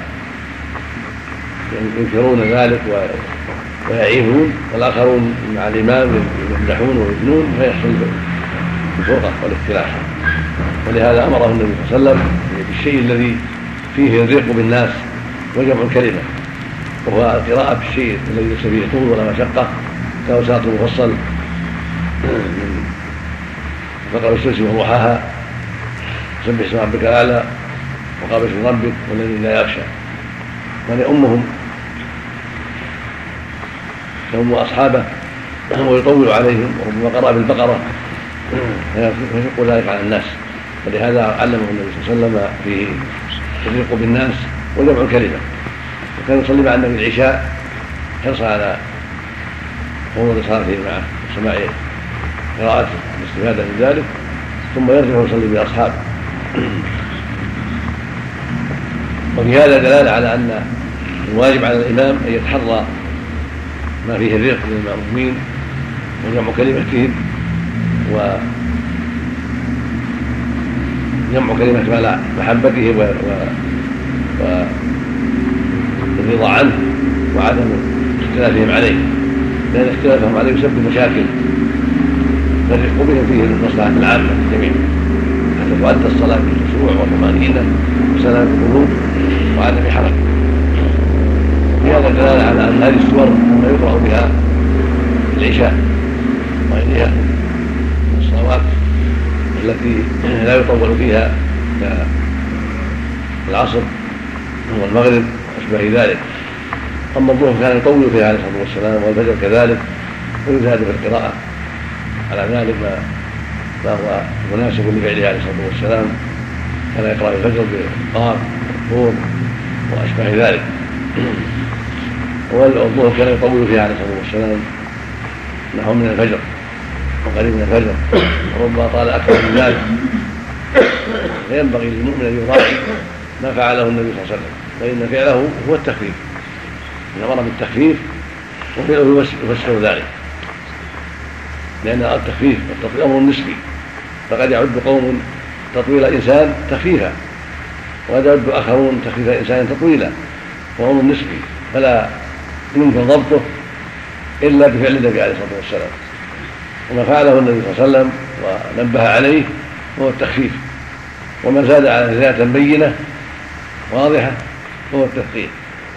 ينكرون ذلك ويعيبون، والآخرون مع الإمام يمدحون ويبنون فيحصل الفرقة والاختلاف. ولهذا أمره النبي صلى الله عليه وسلم بالشيء الذي فيه الريق بالناس وجمع الكلمة، وهو القراءة بالشيء الذي ليس فيه طول ولا مشقة كأوساط مفصل من بقرة الشمس وضحاها، سبح اسم ربك الأعلى وقابل اسم ربك والذي لا يخشى، من يؤمهم يؤم أصحابه ويطول عليهم، وربما قرأ بالبقرة فيشق ذلك على الناس. ولهذا علمه النبي صلى الله عليه وسلم فيه الرفق بالناس وجمع الكلمة. وكان يصلي مع النبي العشاء حرصا على حضور صلاته معه وسماع قراءته والاستفادة من ذلك، ثم يرجع ويصلي بأصحابه. وفي هذا دلالة على أن الواجب على الإمام أن يتحرى ما فيه الرفق للمأمومين وجمع كلمتهم وجمع كلمة على محبته والرضا عنه وعدم اختلافهم عليه، لأن اختلافهم عليه يسبب مشاكل، فالرفق بهم فيه المصلحة العامة للجميع حتى تؤدى الصلاة بالخشوع والطمأنينة وسلامة القلوب وعدم حرج. في هذا دلالة على أن هذه السور لا يقرأ بها العشاء وغيرها من الصلوات التي لا يطول فيها كالعصر والمغرب وأشبه ذلك. أما الظهر كان يطول فيها عليه الصلاة والسلام، والفجر كذلك، ويزاد في القراءة على ذلك ما ما هو مناسب لفعله عليه الصلاة والسلام، كان يقرأ الفجر بالقاف والطور وأشبه ذلك. والظهر كان يطول فيها عليه الصلاة والسلام نحو من الفجر وقريب من الفجر، وربما طال أكثر من ذلك. فينبغي للمؤمن أن يراعي ما فعله النبي صلى الله عليه وسلم، فإن فعله هو التخفيف، إن أمر بالتخفيف وفعله يفسر ذلك، لأن التخفيف والتطويل أمر نسبي، فقد يعد قوم تطويل الإنسان تخفيفا، وقد يعد آخرون تخفيف الإنسان تطويلا، وهو أمر نسبي فلا يمكن ضبطه إلا بفعل النبي عليه الصلاة والسلام. وما فعله النبي صلى الله عليه وسلم ونبه عليه هو التخفيف، وما زاد على زيادة بينة واضحة هو التثقيل.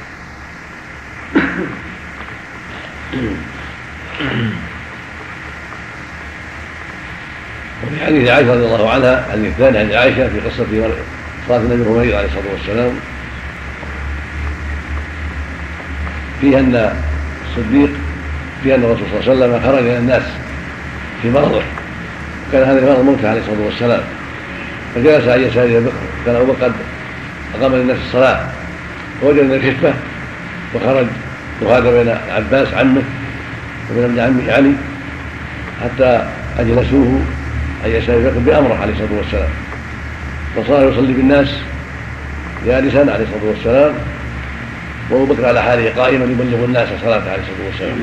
وفي حديث عائشة رضي الله عنها الحديث الثاني عن عائشة في قصة صلاة النبي المريض عليه الصلاة والسلام، فيها أن الصديق فيها أن الرسول صلى الله عليه وسلم خرج إلى الناس في مرضه، وكان هذا المرض موته عليه الصلاة والسلام، فجلس عن يساره بكر، كان أبو بكر قد أقام للناس الصلاة، فوجد من الخفة وخرج وهذا بين العباس عمه وبين ابن عمه علي حتى أجلسوه أن يستأذن بأمره عليه الصلاة والسلام، فصار يصلي بالناس جالسا عليه الصلاة والسلام، وأبو بكر على حاله قائما يبلغ الناس صلاته عليه الصلاة والسلام.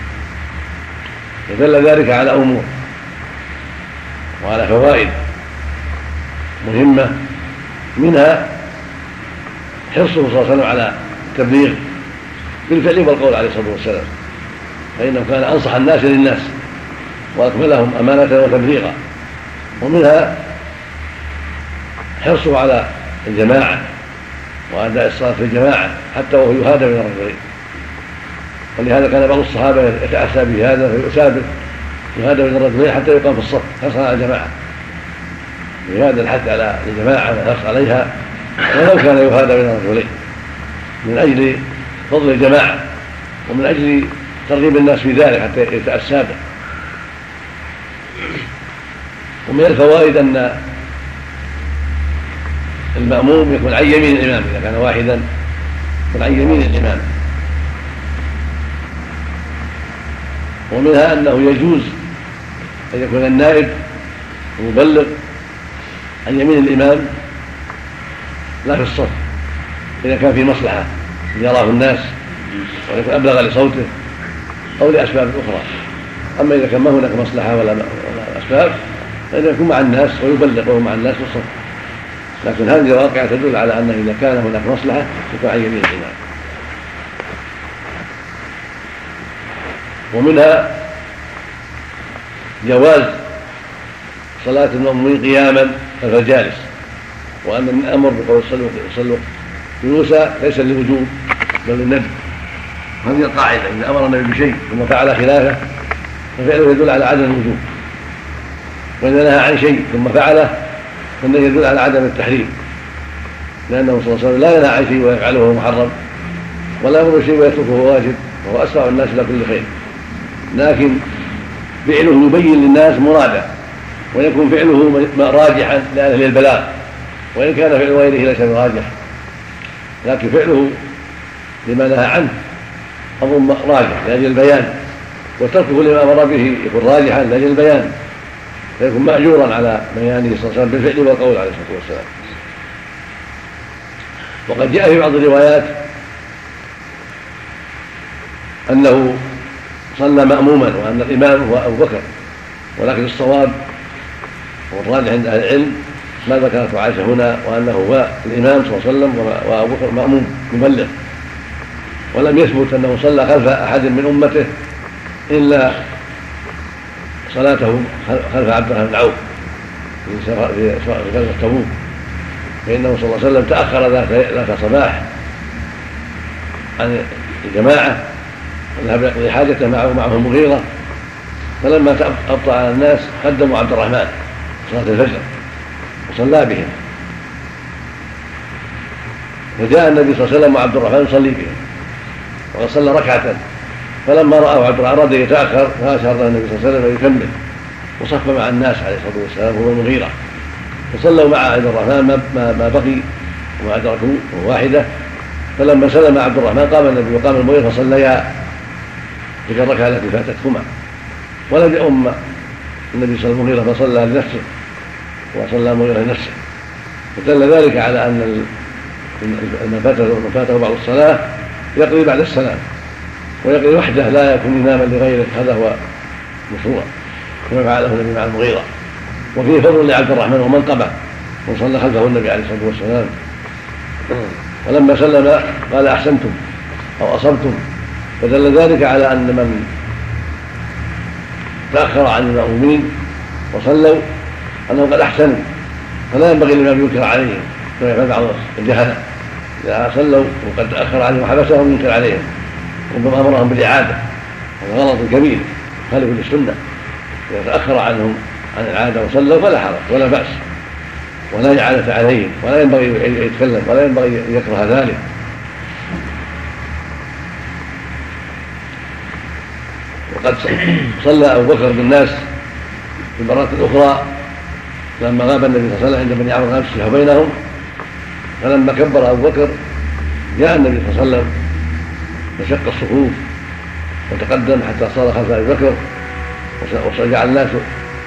فدل ذلك على أمور وعلى فوائد مهمة، منها حرصه صلى الله عليه وسلم على التبليغ بالفعل والقول عليه الصلاة والسلام، فإنه كان أنصح الناس للناس وأكملهم أمانة وتبليغا. ومنها حرصه على الجماعة وأداء الصلاة في الجماعة حتى وهو يهادى من الرجلين، ولهذا كان بعض الصحابة يتأسى بهذا فيسابق يهادى من الرجلين حتى يقام في الصف حرصا على الجماعة، لهذا الحث على الجماعة والحرص عليها ولو كان يهادى من الرجلين من أجل فضل الجماعة ومن أجل ترغيب الناس في ذلك حتى يتأسى به. ومن الفوائد أن المأموم يكون عن يمين الإمام، إذا كان واحدا يكون عن يمين الإمام. ومنها أنه يجوز أن يكون النائب المبلغ عن يمين الإمام لا في الصف إذا كان في مصلحة يراه الناس ويكون أبلغ لصوته أو لأسباب أخرى. أما إذا كان ما هناك مصلحة ولا أسباب فإنه يكون مع الناس ويبلغ وهو مع الناس في الصف، لكن هذه الواقعة تدل على أنه إذا كان هناك مصلحة يكون عن يمين الإمام. ومنها جواز صلاة المأمومين قياما فالجالس، وأن الأمر بقول صلوا جلوسا ليس للوجوب بل للندب. هذه القاعدة، إذا أمر النبي بشيء ثم فعل خلافه ففعله يدل على عدم الوجوب، وإذا نهى عن شيء ثم فعله فإنه يدل على عدم التحريم، لأنه صلى الله عليه وسلم لا ينهى عن شيء ويفعله وهو محرم، ولا يأمر بشيء ويتركه وهو واجب، وهو أسرع الناس إلى كل خير، لكن فعله يبين للناس مراده ويكون فعله راجحا لأهل البلاغ، وإن كان فعل غيره ليس براجح، لكن فعله لما نهى عنه أظن راجح لأجل البيان، وتركه لما أمر به يكون راجحا لأجل البيان، فيكون مأجورا على بيانه صلى الله عليه وسلم بالفعل والقول عليه الصلاة والسلام. وقد جاء في بعض الروايات أنه صلى مأموما وأن الإمام هو أبو بكر، ولكن الصواب والراجح عند أهل العلم ما ذكرته عائشة هنا، وأنه هو الإمام صلى الله عليه وسلم وأبو بكر مأموم مبلغ، ولم يثبت أنه صلى خلف أحد من أمته إلا صلاته خلف عبد الرحمن بن عوف في غزوة تبوك، فإنه صلى الله عليه وسلم تأخر ذات صباح عن الجماعة وذهب يقضي حاجته معه معه المغيرة، فلما أبطأ على الناس قدموا عبد الرحمن صلاة الفجر وصلى بهم، فجاء النبي صلى الله عليه وسلم وعبد الرحمن يصلي بهم وقد صلى ركعة، فلما رأى عبد الرحمن أراد يتأخر فأشار له النبي صلى الله عليه وسلم أن يكمل، وصف مع الناس عليه الصلاة والسلام هو المغيرة، فصلوا مع عبد الرحمن ما, ما بقي وما أدركوا واحدة. فلما سلم عبد الرحمن قام النبي وقام المغيرة فصليا تلك الركعة التي فاتتهما، ولم يؤم النبي صلى الله عليه وسلم فصلى لنفسه وصلى المغيرة لنفسه، فدل ذلك على أن من فاته فاته بعض الصلاة يقضي بعد السلام ويقضي وحده لا يكون إماما لغيره، هذا هو مشروع كما فعله النبي مع المغيرة. وفيه فضل لعبد الرحمن ومنقبه وصلى خلفه النبي عليه الصلاة والسلام، ولما سلم قال أحسنتم أو أصبتم، فدل ذلك على أن من تأخر عن المأمومين وصلوا أنه قد أحسنوا، فلا ينبغي للإمام ينكر عليهم كما يفعل بعض الجهلة إذا صلوا وقد تأخر عليهم وحبسهم ينكر عليهم، ربما أمرهم بالإعادة، هذا غلط كبير خالف للسنة. إذا تأخر عنهم عن العادة وصلوا فلا حرج ولا بأس، ولا إعادة عليهم، ولا ينبغي يتكلم ولا ينبغي يكره ذلك. وقد صلى أبو بكر بالناس في المرات الأخرى لما غاب النبي صلى الله عليه وسلم عند بني عمرو يصلح بينهم، فلما كبر أبو بكر جاء النبي صلى الله عليه وسلم وشق الصفوف وتقدم حتى صار خلف أبي بكر، وجعل الناس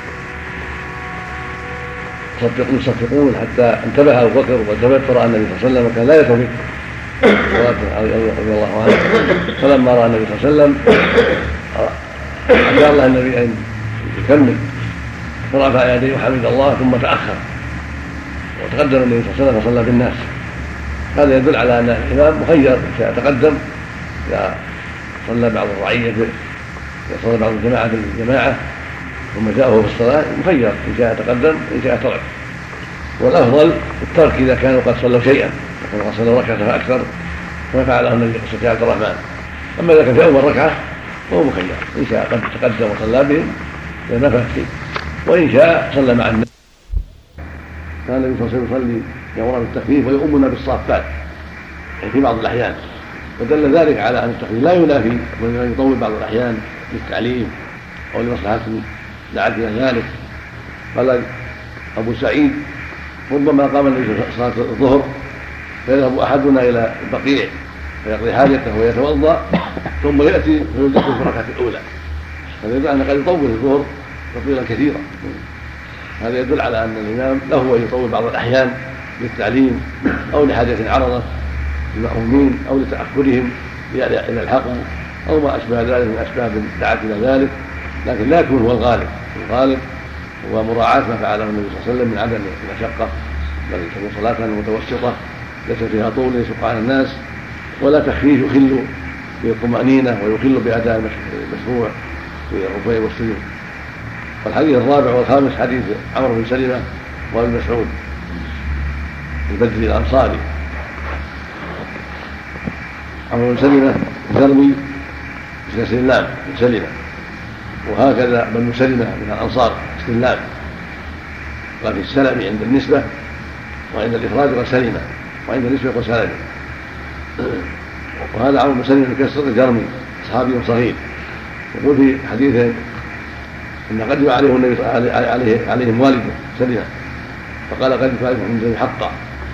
يصفقون حتى انتبه أبو بكر والتفت فرأى النبي صلى الله عليه وسلم وكان لا يتفق رضي الله عنه. فلما رأى النبي صلى الله عليه وسلم أشار له النبي أن يكمل فرفع يديه وحمد الله ثم تأخر وتقدم النبي صلى الله عليه وسلم فصلى بالناس. هذا يدل على أن الإمام مخير إن شاء تقدم إذا صلى بعض الرعية إذا صلى بعض الجماعة بالجماعة ثم جاءه في الصلاة مخير إن شاء تقدم إن شاء ترك. والأفضل الترك إذا كانوا قد صلوا شيئا وقد صلوا ركعة فأكثر كما فعله النبي قصة عبد الرحمن. أما إذا كان في أول ركعة فهو مخير إن شاء قد تقدم وصلى بهم لما فات شيء وإن شاء صلى مع الناس. كان النبي صلى الله عليه وسلم يصلي يأمرنا بالتخفيف ويؤمنا بالصافات يعني في بعض الأحيان، ودل ذلك على أن التخفيف لا ينافي وإنما يطول بعض الأحيان للتعليم أو لمصلحة دعت إلى ذلك. قال أبو سعيد ربما قام النبي صلاة الظهر فيذهب أحدنا إلى البقيع فيقضي حاجته ويتوضأ ثم يأتي فيدخل في الركعة الأولى. هذا يدل أن قد يطول الظهر تطويلا كثيرا. هذا يدل على أن الإمام له أن يطول بعض الأحيان للتعليم أو لحاجة عرضت للمأمومين أو لتأخرهم إلى الحقم أو ما أشبه ذلك من أسباب دعت إلى ذلك، لكن لا يكون هو الغالب. الغالب هو مراعاة ما فعله النبي صلى الله عليه وسلم من عدم المشقة، بل تكون صلاة متوسطة ليس فيها طول يشق على الناس ولا تخفيف يخل بالطمأنينة ويخل بأداء المشروع في الركوع والسجود. والحديث الرابع والخامس حديث عمرو بن سلمة وابن مسعود البدري الأنصاري. عمرو بن سلمة جرمي سلام بن سلمة، وهكذا بن سلمة من الأنصار استلام، وفي السلم عند النسبة وعند الإفراد وسلمة وعند النسبة وسلمة. وهذا عمرو بن سلمة الكسر الجرمي صحابي صغير. يقول في حديثه إن قدم عليه النبي عليه عليهم والده سلمة فقال قد فعلتم عند حقا،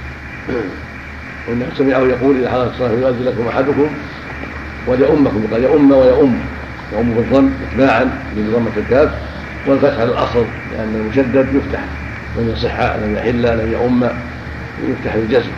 وإنه سمعه يقول إذا حضرت الصلاة يؤذن لكم أحدكم وليؤمكم، قال يؤم ويؤم، يؤم بالضم إتباعا بضمة الكاف والفتح على الأصل لأن المشدد يفتح لم يصح لم يحل لم يؤم يفتح بالجزم.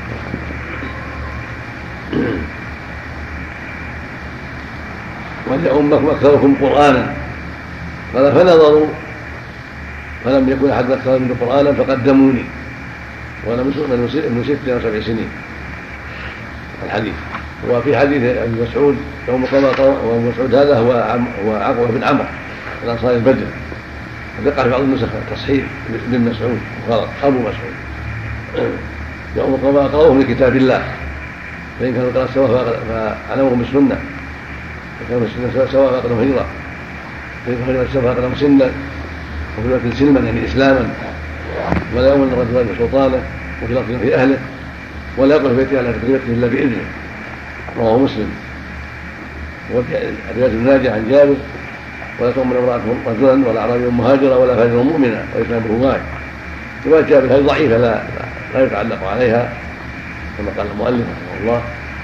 وليؤمكم أكثركم قرآنا، قال فنظروا فلم يكن أحد أكثر منه قرآنا فقدموني وأنا ابن ست أو سبع سنين. الحديث. وفي حديث ابن مسعود يوم قضى وابن مسعود هذا هو هو عقبة بن عمرو الأنصاري البدري، وذكر في بعض النسخ تصحيح ابن مسعود غلط أبو مسعود. يوم قضى قرأوه من كتاب الله فإن كانوا قرأ سواء فعلمهم بالسنة، فكانوا السنة سواء فأقلهم هجرة، فإن كانوا سواء فأقلهم سنا وفي الوقت سلما يعني إسلاما، ولا يؤمن الرجل بسلطانه وفي لفظ في أهله، ولا يقف في بيته على تقريبته إلا بإذنه. رواه مسلم. والرواية الناجية عن جابر ولا تؤمن امرأة رجلا ولا أعرابي مهاجرا ولا فاجر مؤمنا وإسلامه واحد. رواية جابر هذه ضعيفة لا لا يتعلق عليها كما قال المؤلف رحمه الله.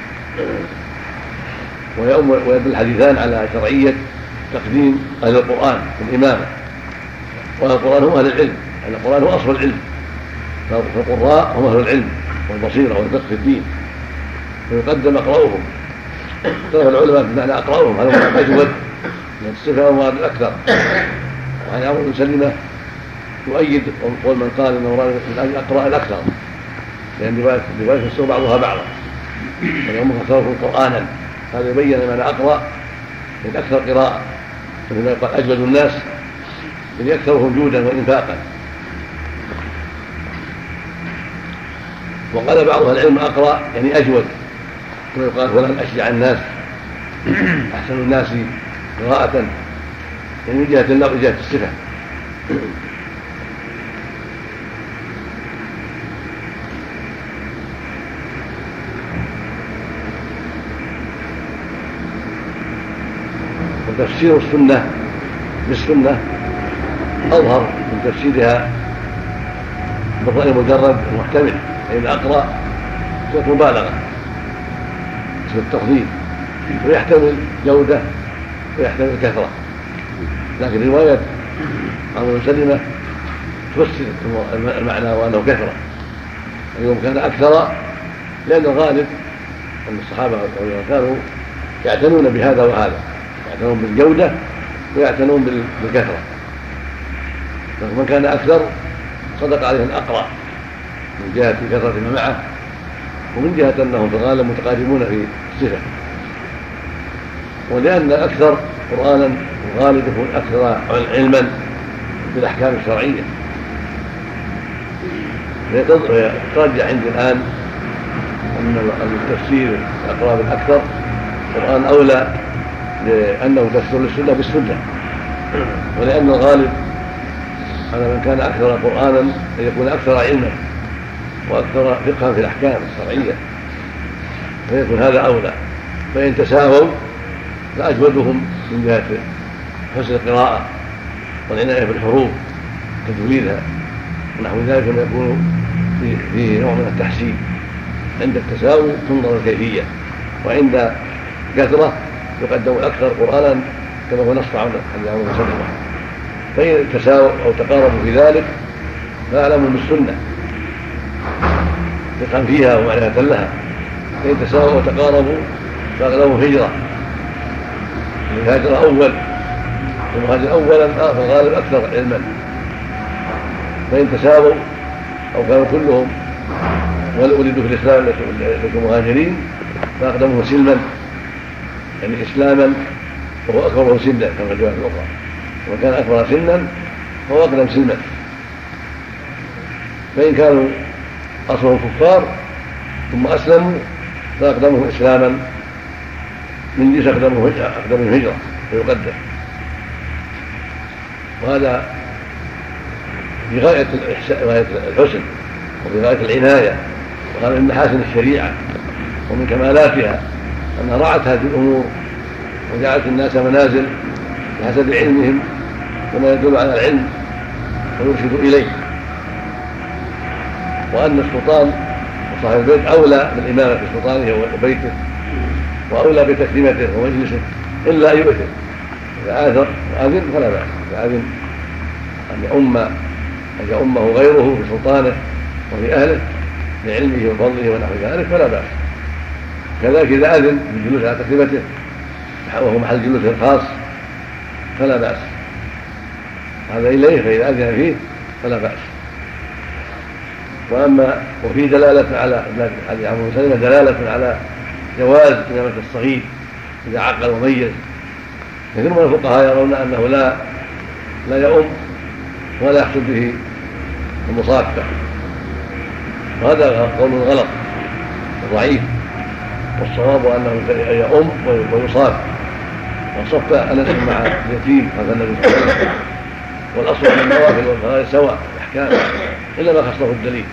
ويدل الحديثان على شرعية تقديم أهل القرآن في الإمامة، وأهل القرآن هم أهل العلم، أهل القرآن هو أصل العلم، فالقراء هم أهل العلم والبصيرة والفقه في الدين، فيقدم أقرأهم. اختلف العلماء بمعنى أقرأهم هذا هو أجود من الصفة ومراد الأكثر. وعن عمرو بن سلمة يؤيد قول من قال إنه مراد من أجل أقرأ الأكثر، لأن رواية السوء بعضها بعضا، واليوم أكثرهم قرآنا، هذا يبين معنى أقرأ من أكثر قراءة، مثل ما يقال أجود الناس من أكثرهم جودا وإنفاقا. وقال بعض أهل العلم أقرأ يعني أجود، كما يقال فلان أشجع الناس أحسن الناس قراءة، يعني من جهة اللفظ جهة الصفة. وتفسير السنة بالسنة أظهر من تفسيرها بالرأي المجرد المحتمل، فإن أقرأ صفة مبالغة صفة التفضيل، ويحتمل جودة ويحتمل كثرة. لكن رواية عمرو بن سلمة تفسر المعنى وأنه كثرة. اليوم كان أكثر لأن الغالب أن الصحابة كانوا يعتنون بهذا وهذا، يعتنون بالجودة ويعتنون بالكثرة. فمن كان أكثر صدق عليه الأقرأ من جهة كثرة ما معه، ومن جهة أنهم في الغالب متقاربون في الصفة. ولأن الأكثر قرآنا الغالب يكون أكثر علما بالأحكام الشرعية. فيترجح عندي الآن أن التفسير الأقرب الأكثر القرآن أولى، لأنه تفسير للسنة بالسنة، ولأن الغالب على من كان أكثر قرآنا أن يكون أكثر علما وأكثر فقها في الأحكام الشرعية، فيكون هذا أولى. فإن تساووا فأجودهم من جهة حسن القراءة والعناية بالحروف تجويدها ونحو ذلك، ما يكون فيه نوع من التحسين. عند التساوي تنظر الكيفية، وعند كثرة يقدم الأكثر قرآنا كما هو نص عن النبي صلى الله عليه وسلم. فإن تساووا أو تقاربوا في ذلك فاعلموا بالسنة فقها فيها ومعرفة لها. فإن تساووا وتقاربوا فاغلبوا هجرة، الهاجر أول المهاجر أولا فالغالب أكثر علما. فإن تساووا أو كانوا كلهم ولا أريدوا في الإسلام لكم مهاجرين فأقدمه سلما، يعني إسلاما وهو أكبره سنا كما في الرواية الأخرى، وكان أكبر سنا فهو أقدم سلما. فإن كانوا أصلهم كفار ثم أسلموا فأقدمهم إسلاما من جيش أقدمهم هجرة فيقدم. وهذا في غاية الحسن وفي غاية العناية، وهذا من محاسن الشريعة ومن كمالاتها أنها رعت هذه الأمور وجعلت الناس منازل بحسب علمهم وما يدل على العلم ويرشد إليه، وأن السلطان وصاحب البيت أولى بالإمامة في سلطانه وبيته وأولى بتكريمته ومجلسه إلا أن يؤثر. إذا آثر وأذن فلا بأس، إذا أذن أن يؤم أن يؤمه غيره في سلطانه وفي أهله لعلمه وفضله ونحو ذلك فلا بأس. كذلك إذا أذن بالجلوس على تكريمته وهو محل جلوسه الخاص فلا بأس، هذا إليه. فإذا أذن فيه فلا بأس. وأما وفي دلالة على حديث عمرو بن سلمة دلالة على جواز إمامة الصغير إذا عقل وميز. كثير من الفقهاء يرون أنه لا لا يؤم ولا يحصل به المصافة، وهذا قول غلط وضعيف، والصواب أنه يؤم ويصاف. وصف أنس مع اليتيم هذا النبي صلى الله عليه وسلم، والأصل أن النوافل والفرائض سواء الأحكام إلا ما خصه الدليل.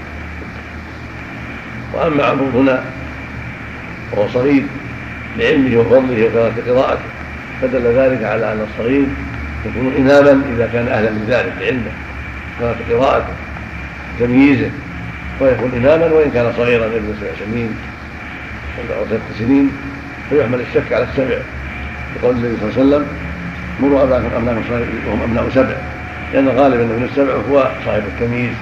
وأما عمرو هنا وهو صغير لعلمه وفضله وكثرة قراءته فدل ذلك على أن الصغير يكون إماما إذا كان أهلا لذلك لعلمه وكثرة قراءته تمييزه، ويكون إماما وإن كان صغيرا ابن سبع سنين أو ست سنين فيحمل الشك على السبع بقول النبي صلى الله عليه وسلم مروا أبناءكم وهم أبناء سبع، لأن غالبا ابن السبع هو صاحب التمييز.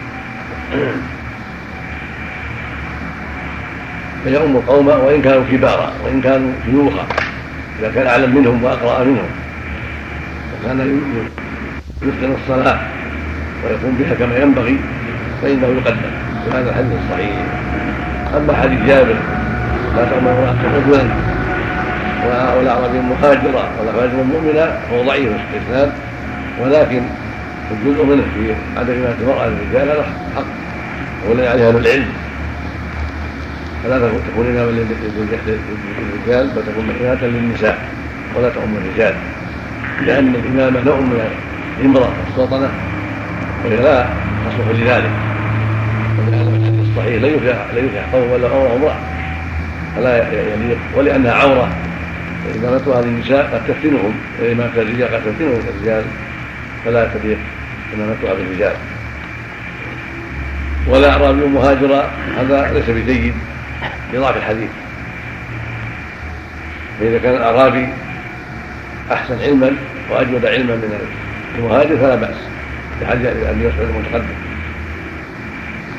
فيؤم القوم وإن كانوا كبارا وإن كانوا شيوخا، إذا كان أعلم منهم وأقرأ منهم وكان يتقن الصلاة ويقوم بها كما ينبغي فإنه يقدم في هذا الحديث الصحيح. أما حديث جابر لا تؤمن امرأة رجلا ولا أعرابي مهاجرة ولا فاجر مؤمنا فهو ضعيف في الإسناد، ولكن الجزء منه في عدم إمامة المرأة للرجال هذا حق والذي عليه أهل العلم، فلا تكون إماما للرجال بل تكون إمامة للنساء ولا تؤم الرجال، لأن الإمامة نوع من الإمرة والسلطنة وهي لا تصلح لذلك. ولهذا الحديث الصحيح لا يفلح قوم ولا أمر امرأة فلا يليق، ولأنها عورة إمامتها للنساء قد تفتنهم، إمامة الرجال قد تفتنهم الرجال فلا تليق إمامتها بالرجال. ولا أعرابي مهاجرة هذا ليس بجيد لضعف الحديث، فإذا كان الأعرابي أحسن علما وأجود علما من المهاجر فلا بأس، لحديث أبي مسعود المتقدم.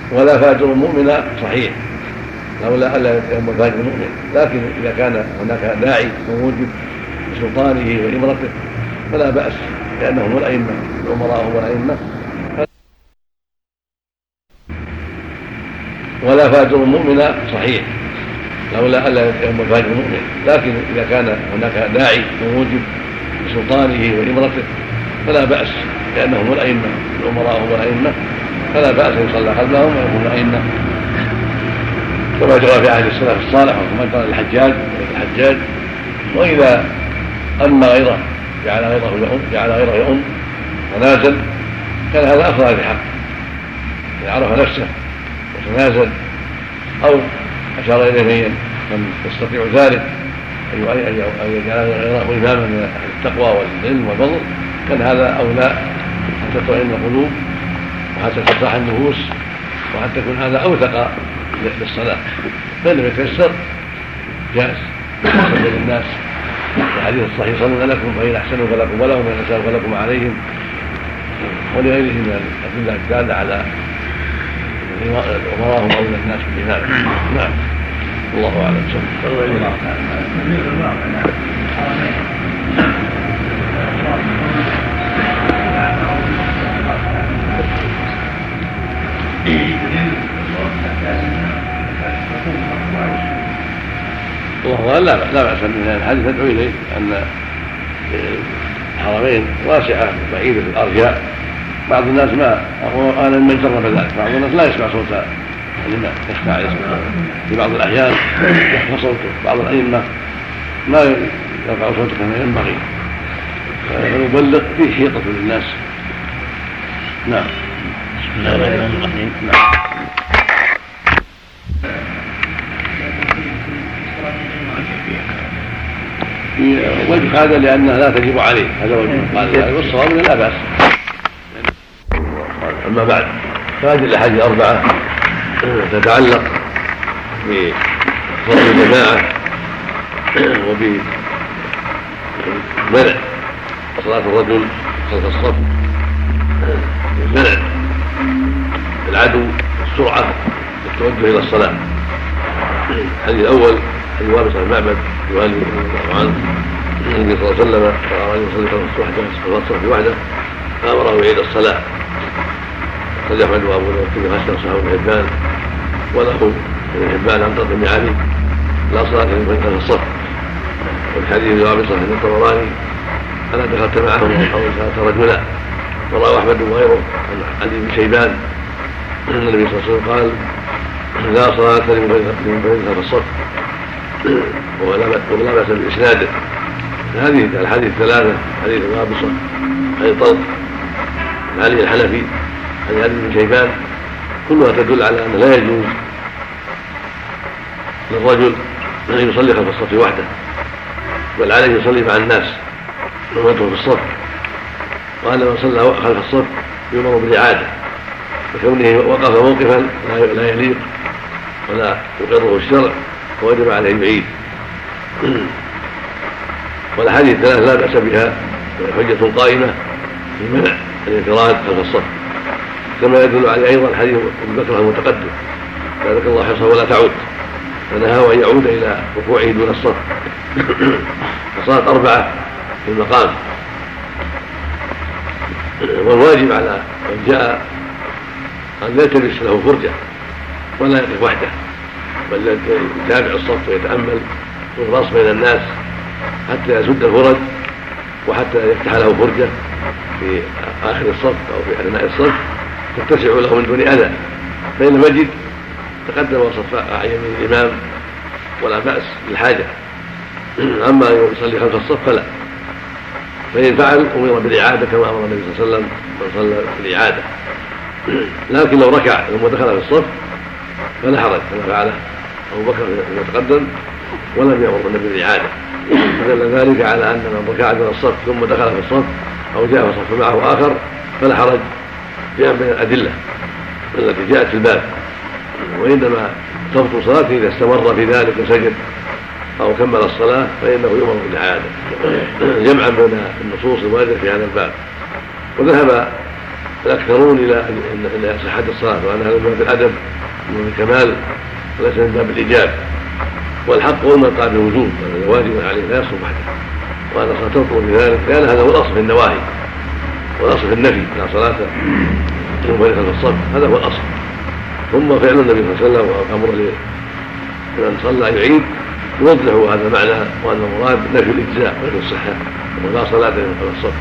ولا فاجر مؤمن صحيح لولا ألا يتيمم الفاجر المؤمن، لكن إذا كان هناك داعي وموجب بسلطانه وإمرته فلا بأس، لأنهم الأئمة الأمراء هم الأئمة. ولا فاجر مؤمن صحيح لولا ألا يتيمم الفاجر المؤمن، لكن إذا كان هناك داعي وموجب بسلطانه وإمرته فلا بأس، لأنهم الأئمة الأمراء هم الأئمة، فلا بأس يصلى خلفهم ويكون أئمة كما جرى في عهد السلف الصالح وكما جرى الحجاج الحجاج وإذا أما غيره جعل غيره يؤم جعل غيره يؤم ونازل كان هذا أفضل في حقه، إذا عرف نفسه وتنازل أو أشار إليه من يستطيع ذلك أن يجعل غيره إماما من التقوى والعلم والفضل كان هذا أولى حتى تطمئن القلوب وحتى ترتاح النفوس وحتى يكون هذا أوثق للصلاة. فإن لم يتيسر جائز يصلي للناس، الحديث الصحيح صلوا لكم فإن أحسنوا فلكم ولهم وإن أساءوا فلكم عليهم، ولغيره من الأدلة الدالة على الأمراء هم أولى الناس بالإمامة. نعم الله أعلم. الله لا لا بأس من الحديث تدعو إليه أن الحرمين واسعة بعيدة في الأرجاء، بعض الناس ما أنا من جرب ذلك، بعض الناس لا يسمع صوت الإمام يخفى عليه في بعض الأحيان يخفى صوته، بعض الأئمة ما يرفع صوته كما ينبغي، فيبلغ فيه حيطة للناس. نعم. بسم الله الرحمن الرحيم. نعم. وجه هذا لأنها لا تجب عليه، هذا وجه قال والصواب لا بأس. أما بعد فهذه الأحاديث الأربعة تتعلق بفضل الجماعة وبمنع صلاة الرجل خلف الصف، منع العدو السرعة التوجه إلى الصلاة. الحديث الأول حديث وابص بن معبد يؤلف الله عنه النبي صلى الله عليه وسلم قال يصلي خلف الصف وحده فأمره يعيد الصلاة، قد أحمد وأبو داود في حسن صحابه ابن حبان وله ابن حبان عن طرق علي لا صلاة لمن خلف الصف. والحديث وابص بن الطبراني أنا دخلت معهم أو ثلاثة رجلا، ورواه أحمد وغيره عن علي بن شيبان أن النبي صلى الله عليه وسلم قال لا صلاة لمن خلف الصف ولا بأس بإسناده. هذه الحديث الثلاثة حديث وابصة حديث طلق علي الحنفي عن علي بن شيبان كلها تدل على أن لا يجوز للرجل أن يصلي خلف الصف وحده، بل عليه يصلي مع الناس ويدخل في الصف، وأن من صلى خلف الصف يؤمر بالإعادة وكونه وقف موقفا لا يليق ولا يقره الشرع ووجب عليه الوعيد. والأحاديث الثلاث لا بأس بها، حجة قائمة في منع الانفراد خلف الصف، كما يدل عليه أيضا حديث أبي بكر المتقدم ذلك الله حرصه ولا تعود، فنهى أن يعود إلى ركوعه دون الصف. فصارت أربعة في المقام. والواجب على من جاء أن لا يلتمس له فرجة ولا يقف وحده، بل يتابع الصف ويتأمل ويراص بين الناس حتى يسد الفرج وحتى يفتح له فرجة في آخر الصف أو في أثناء الصف تتسع له من دون أذى، فإن لم يجد تقدم وصف عن يمين الإمام ولا بأس بالحاجة. أما يصلي خلف الصف فلا، فإن فعل أمر بالإعادة كما أمر النبي صلى الله عليه وسلم من صلى بالإعادة. لكن لو ركع ثم دخل في الصف فلا حرج كما فعله أبو بكر فيما تقدم ولم يأمر النبي بالإعادة، فدل ذلك على أن من ركع دون الصف ثم دخل في الصف أو جاء في الصف معه آخر فلا حرج فيها من الأدلة التي جاءت في الباب، وإنما تبطل صلاته إذا استمر في ذلك وسجد أو كمل الصلاة فإنه يؤمر بالإعادة جمعا بين النصوص الواردة في هذا الباب. وذهب الأكثرون إلى إلى صحة الصلاة، وأن هذا من باب الأدب ومن الكمال وليس من باب الإيجاب. والحق هو من قال بالوجوب، وأن واجب عليه لا يصوم وحده، وأن الصلاة تطلب بذلك، لأن هذا هو الأصل في النواهي والأصل في النفي، لا صلاة منفردا في الصف، هذا هو الأصل. ثم فعل النبي صلى الله عليه وسلم وأمر لمن صلى يعيد يوضح هذا المعنى، وأن المراد نفي الإجزاء ونفي الصحة، ولا صلاة في الصف.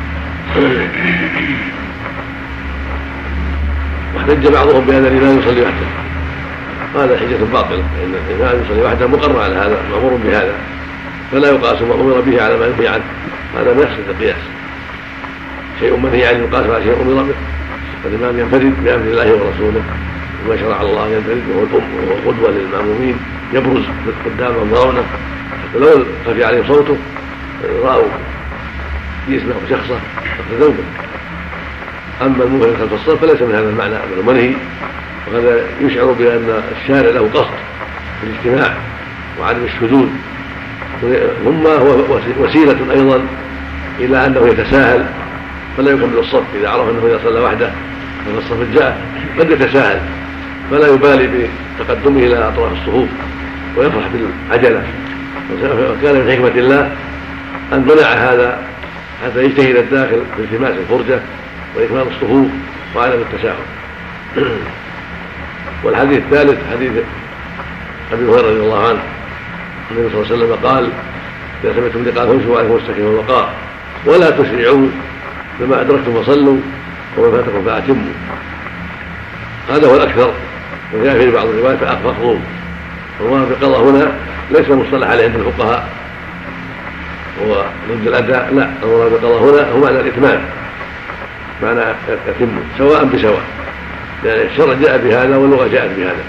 واحتج بعضهم بأن الإمام يصلي وحده، هذا حجة باطلة، لأن الإمام يصلي وحده مقر على هذا، مأمور بهذا، فلا يقاس ما أمر به على ما ينهي عنه، هذا ما يقصد القياس. شيء منهي عنه يقاس على شيء أمر به، فالإمام ينفرد بأمر الله ورسوله وما شرع الله، ينفرد وهو الأم وهو قدوة للمأمومين، يبرز قدام أنظارنا حتى لو خفي عليه صوته رأوا جسمه وشخصه فاقتدوا به. أما المنفرد خلف الصف فليس من هذا المعنى بل منهي، وهذا يشعر بأن الشارع له قصد في الاجتماع وعدم الشذوذ، ثم هو وسيلة أيضا إلى أنه يتساهل فلا يكمل الصف. إذا عرف أنه إذا صلى وحده من الصف جاء قد يتساهل فلا يبالي بتقدمه إلى أطراف الصفوف ويفرح بالعجلة، وكان من حكمة الله أن منع هذا حتى يجتهد الداخل في التماس الفرجة وإكمال الصفوف وعدم التساهل. والحديث الثالث حديث أبي هريرة رضي الله عنه، النبي صلى الله عليه وسلم قال: إذا سمعتم لقاء فامشوا عليكم واستقيموا الوقار ولا تسرعوا، فما أدركتم فصلوا وما فاتكم فأتموا. هذا هو الأكثر، وجاء في بعض الروايات فأفضل. والمراد بالقضاء هنا ليس مصطلح عليه عند الفقهاء هو ضد الأداء، لا، المراد بالقضاء هنا هو معنى الإتمام، معنى يتم سواء بسواء، لأن يعني الشرع جاء بهذا واللغة جاءت بهذا.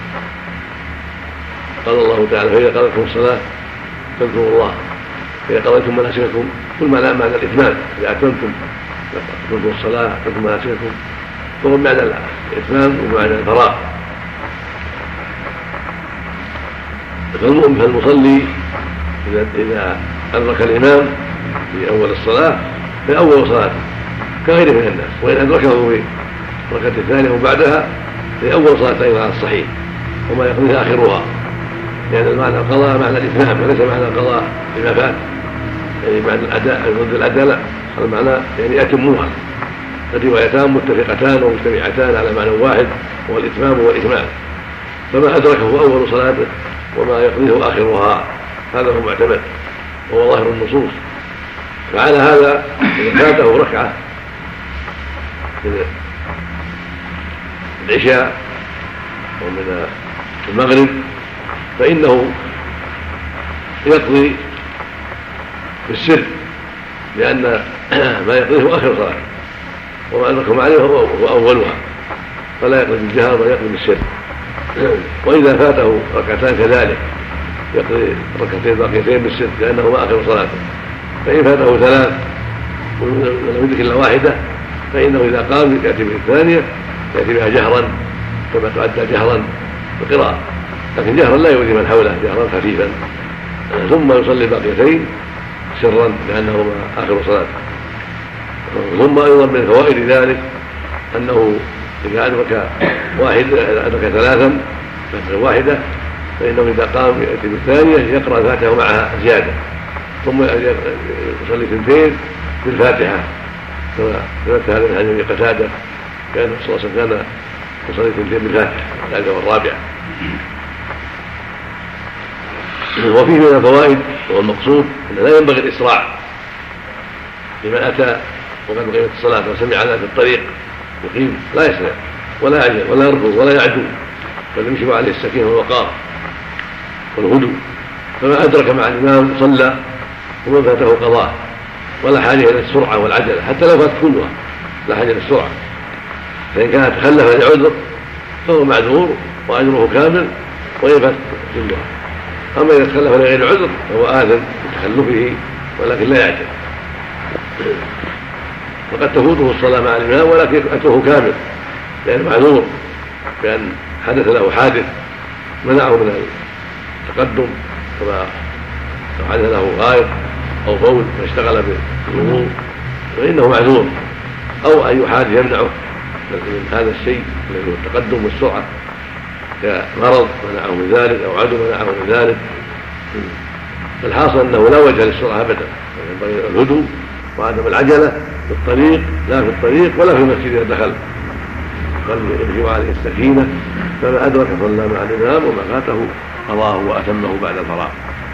قال الله تعالى: فإذا قضيتم الصلاة فاذكروا الله، فإذا قضيتم مناسككم، كل ما لا معنى الإتمام، إذا أتممتم أتممتم الصلاة أتممتم مناسككم، فهو معنى الإتمام ومعنى الفراغ. فالمؤمن فالمصلي إذا إذا أدرك الإمام في أول الصلاة في أول صلاة كغيره من الناس، وإن أدركه في الركعة الثانية وبعدها في أول صلاة أيضا على الصحيح، وما يقضيه آخرها، لأن يعني المعنى القضاء معنى الإتمام وليس معنى القضاء لما فات، يعني معنى الأداء ضد الأداء لا، المعنى يعني أتموها. الروايتان متفقتان ومجتمعتان على معنى واحد هو الإتمام والإكمال، فما أدركه أول صلاته وما يقضيه آخرها هذا هو معتمد وهو ظاهر النصوص. فعلى هذا إذا فاته ركعة من العشاء ومن المغرب فإنه يقضي بالسر، لأن ما يقضيه آخر صلاة، وما أدركه عليه هو أولها، فلا يقضي بالجهر بل يقضي بالسر. وإذا فاته ركعتان كذلك يقضي ركعتين باقيتين بالسر لأنهما آخر صلاته. فإن فاته ثلاث ولم يدرك إلا واحدة فإنه إذا قام يأتي بالثانية يأتي بها جهرا كما تؤدى جهرا بقراءة، لكن جهرا لا يؤذي من حوله، جهرا خفيفا، ثم يصلي باقيتين سرا لأنهما آخر صلاته. ثم أيضا من فوائد ذلك أنه إذا أدرك واحد أدرك ثلاثا مثل واحدة فإنه إذا قام يأتي بالثانية يقرأ الفاتحة معها زيادة، ثم يصلي اثنتين بالفاتحة كما ثبت هذا من حديث قتادة كان صلى الله عليه وسلم كان يصلي اثنتين بالفاتحة الثالثة والرابعة. وفيه من الفوائد والمقصود أن لا ينبغي الإسراع لمن أتى وقد قيمت الصلاة وسمع على في الطريق يقيم، لا يسرع ولا يعجل ولا يركض ولا يعدو، بل يمشي عليه السكينة والوقار والهدوء. فما أدرك مع الإمام صلى ومن فاته قضاء، ولا حاجة إلى السرعة والعجلة حتى لو فات كلها، لا حاجة للسرعة. فإن كان تخلف لعذر فهو معذور وأجره كامل وإن فات كلها. أما إذا تخلف لغير عذر فهو آثم بتخلفه ولكن لا يعجل. وقد تفوته الصلاة مع الإمام ولكن أجره كامل لأنه معذور بأن حدث له حادث منعه من التقدم، كما لو حدث له غائط أو بول فاشتغل بالوضوء فإنه معذور أو أي حاجة يمنعه من هذا الشيء الذي هو التقدم والسرعة، كمرض منعه من ذلك أو عدو منعه من ذلك. فالحاصل أنه لا وجه للسرعة أبدا، ينبغي الهدوء وعدم العجلة في الطريق، لا في الطريق ولا في المسجد إذا دخل، بل يجب عليه السكينة، فما أدرك صلى مع الإمام وما فاته قضاه وأتمه بعد الفراغ.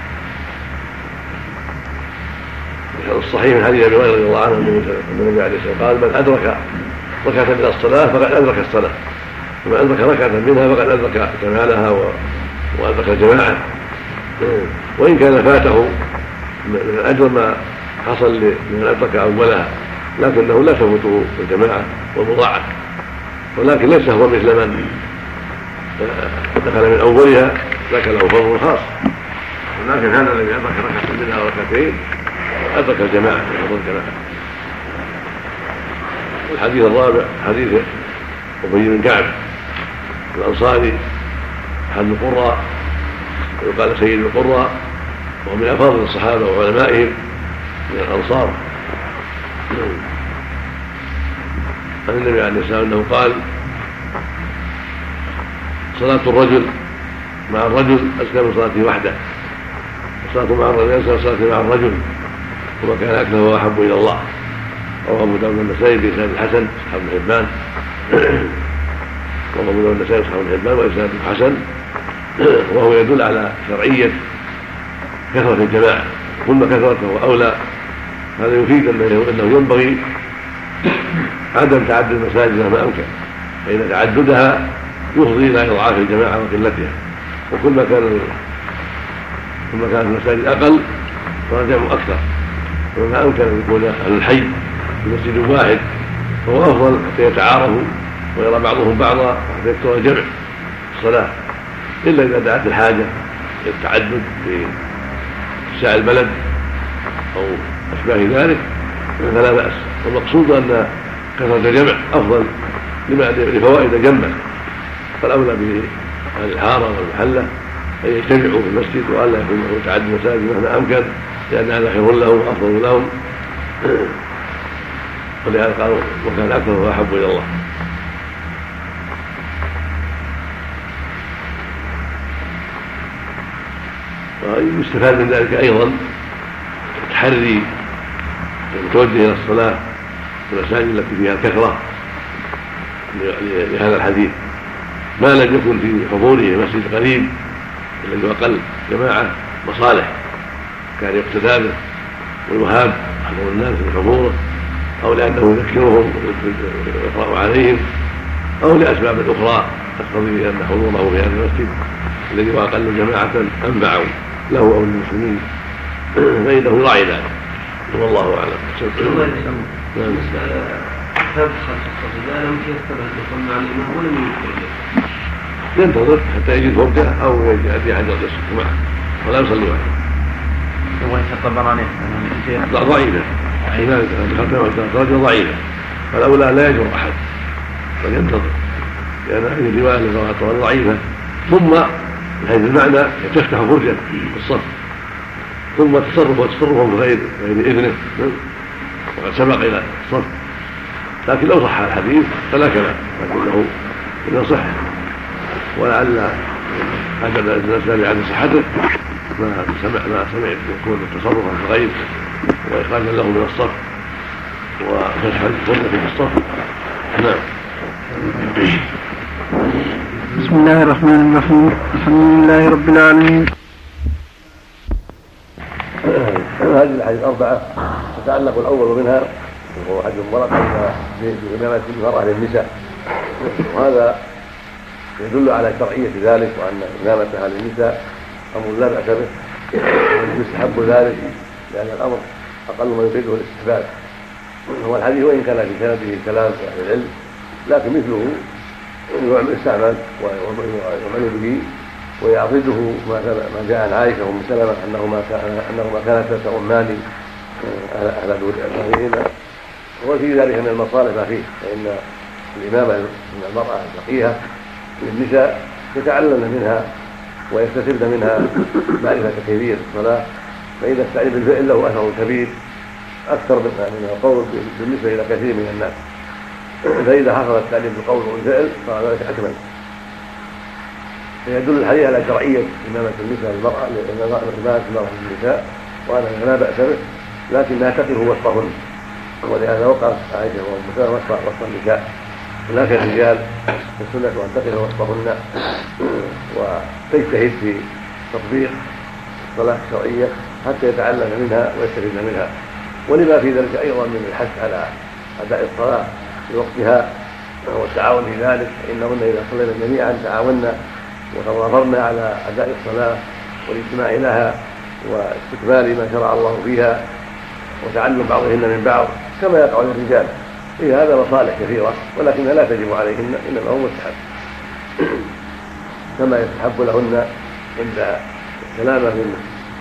الصحيح من حديث أبي هريرة رضي الله عنه أن النبي عليه الصلاة والسلام قال: من أدرك ركعة من الصلاة فقد أدرك الصلاة، ومن أدرك ركعة منها فقد أدرك كمالها وأدرك الجماعة، وإن كان فاته من أجر ما حصل لمن أدرك أولها، لكنه لا تفوته الجماعة والمضاعف، ولكن ليس هو مثل من دخل من أولها ذاك له فضل خاص، ولكن هذا الذي أدرك ركعة منها وركعتين أدرك الجماعة وفضل الجماعة. الحديث الرابع حديث أبي بن كعب الأنصاري أحد القراء، ويقال سيد القراء، وهو من أفاضل الصحابة وعلمائهم من الأنصار، عن النبي عليه الصلاة والسلام أنه قال: صلاة الرجل مع الرجل أزكى من صلاته وحده، صلاته مع الرجل أزكى من صلاته مع الرجل، وما كان أكله وأحب إلى الله. رواه أبو داود النسائي بإسناد الحسن أصحاب ابن حبان، رواه أبو داود النسائي أصحاب ابن حبان وإسناد حسن، وهو يدل على شرعية كثرة الجماعة، كل ما كثرت فهو أولى. هذا يفيد أنه ينبغي عدم تعدد المساجد مهما أمكن، فإن تعددها يفضي إلى إضعاف الجماعة وقلتها، وكل ما كان كل ما كانت المساجد أقل فالجمع أكثر، وما أمكن أن يكون أهل الحي في مسجد واحد فهو أفضل حتى يتعارفوا ويرى بعضهم بعضا حتى يكثر الجمع الصلاة، إلا إذا دعت الحاجة التعدد في شاع البلد أو أشباه ذلك فلا بأس. والمقصود أن كثرة الجمع أفضل لفوائد جمة، فالأولى بأهل الحارة والمحلة أن يجتمعوا في المسجد وألا يكون له تعدد مساجد مهما أمكن، لأن هذا خير لهم وأفضل لهم، ولهذا قالوا: وكان أكثر وأحب إلى الله. ويستفاد من ذلك أيضا التحري المتوجه إلى الصلاة في المساجد التي فيها الكثرة لهذا الحديث، ما لم يكن في حضوره مسجد قريب الذي أقل جماعة مصالح كان يقتدى به ويهاب حضور الناس بحضوره، أو لأنه يذكرهم ويقرأ عليهم، أو لأسباب أخرى تقتضي أن حضوره في هذا المسجد الذي هو أقل جماعة أنفع له أو للمسلمين، فإنه يراعي ذلك، والله أعلم.
مسألة تدخل إذا لم يستبعد يصلي مع الإمام ولم ينتظر
ينتظر حتى يجد فرجة أو يأتي أحد يصلي معه ولا يصلي معه.
هو الطبراني
لا ضعيفة، درجة ضعيفة، فالأولى لا يجر أحد بل ينتظر، لأن هذه الرواية التي ضعيفة. ثم من حيث المعنى تفتح فرجة في الصف، ثم تصرف وتصرفهم بغير غير إذنه وقد سبق إلى الصف، لكن لو صح الحديث فلا كلام، لكنه إذا صح ولعل عدم الناس بعد صحته ما سمع ما سمع يكون تصرفا بغير وإخراجا له من الصف وفتح الفرجة في الصف. نعم.
بسم الله الرحمن الرحيم، الحمد لله رب العالمين.
هذه الأحاديث الأربعة تتعلق الأول منها وهو حج المرأة بإمامة المرأة للنساء، وهذا يدل على شرعية ذلك وأن إمامتها للنساء أمر لا بأس به ويستحب ذلك، لأن الأمر أقل ما يفيده الاستحباب. والحديث وإن كان في سنده كلام أهل العلم لكن مثله يستعمل ويعمل به ويعضده ما جاء عن عائشة وأم سلمة أنهما أنهما كانتا تؤمان أهل دورهما، وفي ذلك من المصالح ما فيه، فإن الإمامة من المرأة الفقيهة للنساء يتعلمن منها ويكتسبن منها معرفة كيفية الصلاة، فإذا استعين بالفعل له أثر كبير أكثر من القول بالنسبة إلى كثير من الناس. فإذا حصل التعليم بالقول والفعل صار ذلك أكمل. فيدل الحديث على شرعية إمامة النساء للمرأة إمامة المرأة للنساء وأنها لا بأس به، لكنها تقف وسطهن، ولهذا وقعت عائشة وأم سلمة وسط النساء، ولكن الرجال السنة أن تقف وسطهن وتجتهد في تطبيق الصلاة الشرعية حتى يتعلم منها ويستفيد منها، ولما في ذلك أيضا من الحث على أداء الصلاة في وقتها والتعاون في ذلك، فإنهن إذا صلينا جميعا تعاوننا وتضافرنا على أداء الصلاة والاجتماع لها واستكمال ما شرع الله فيها وتعلم بعضهن من بعض كما يقع للرجال. في هذا مصالح كثيرة ولكنها لا تجب عليهن، إنما هو مستحب كما يستحب لهن عند السلامة من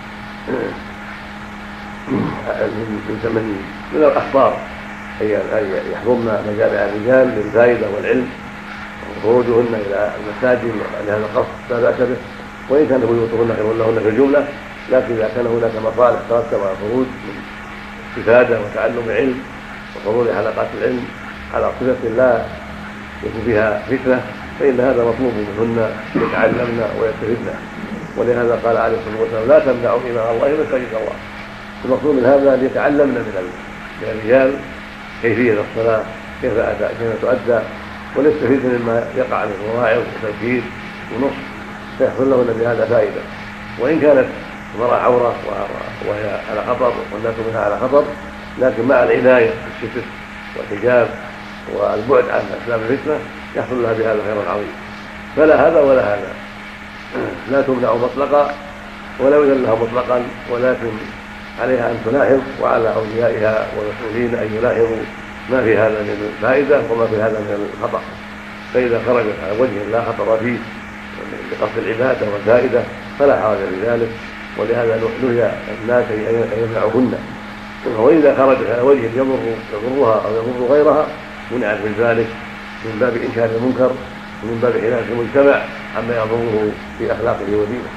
من من الأخبار أي يحضرن مجامع الرجال للفائدة والعلم، وخروجهن إلى المساجد لهذا القصد لا بأس به، وإن كان بيوتهن خير لهن في الجملة، لكن إذا كان هناك مصالح ترتب على الخروج من استفادة وتعلم علم وحضور حلقات العلم على صفة لا يكون فيها فتنة، فإن هذا مطلوب منهن يتعلمن ويستفدن. ولهذا قال عليه الصلاة والسلام: لا تمنعوا إماء الله مساجد الله. المطلوب من هذا أن يتعلمن من الرجال كيفية الصلاة، كيف أداء كيف تؤدى، وليستفيد مما يقع من مواعظ وتذكير ونصح فيحصل لهن بهذا فائدة. وإن كانت المرأة عورة وهي على خطر والناس منها على خطر، لكن مع العناية بالستر والحجاب والبعد عن أسباب الفتنة يحصل لها بهذا خير عظيم. فلا هذا ولا هذا، لا تمنع مطلقا ولا يذل لها مطلقا، ولكن عليها أن تلاحظ وعلى أوليائها والمسؤولين أن يلاحظوا ما في هذا من الفائدة وما في هذا من الخطأ. فإذا خرجت على وجه لا خطر فيه بقصد العبادة والفائدة فلا حرج في ذلك، ولهذا نهي الناس أن يمنعوهن. وإذا خرجت على وجه يضر يضرها أو يضر غيرها منعت من ذلك من باب إنكار المنكر ومن باب حماية المجتمع عما يضره في أخلاقه ودينه.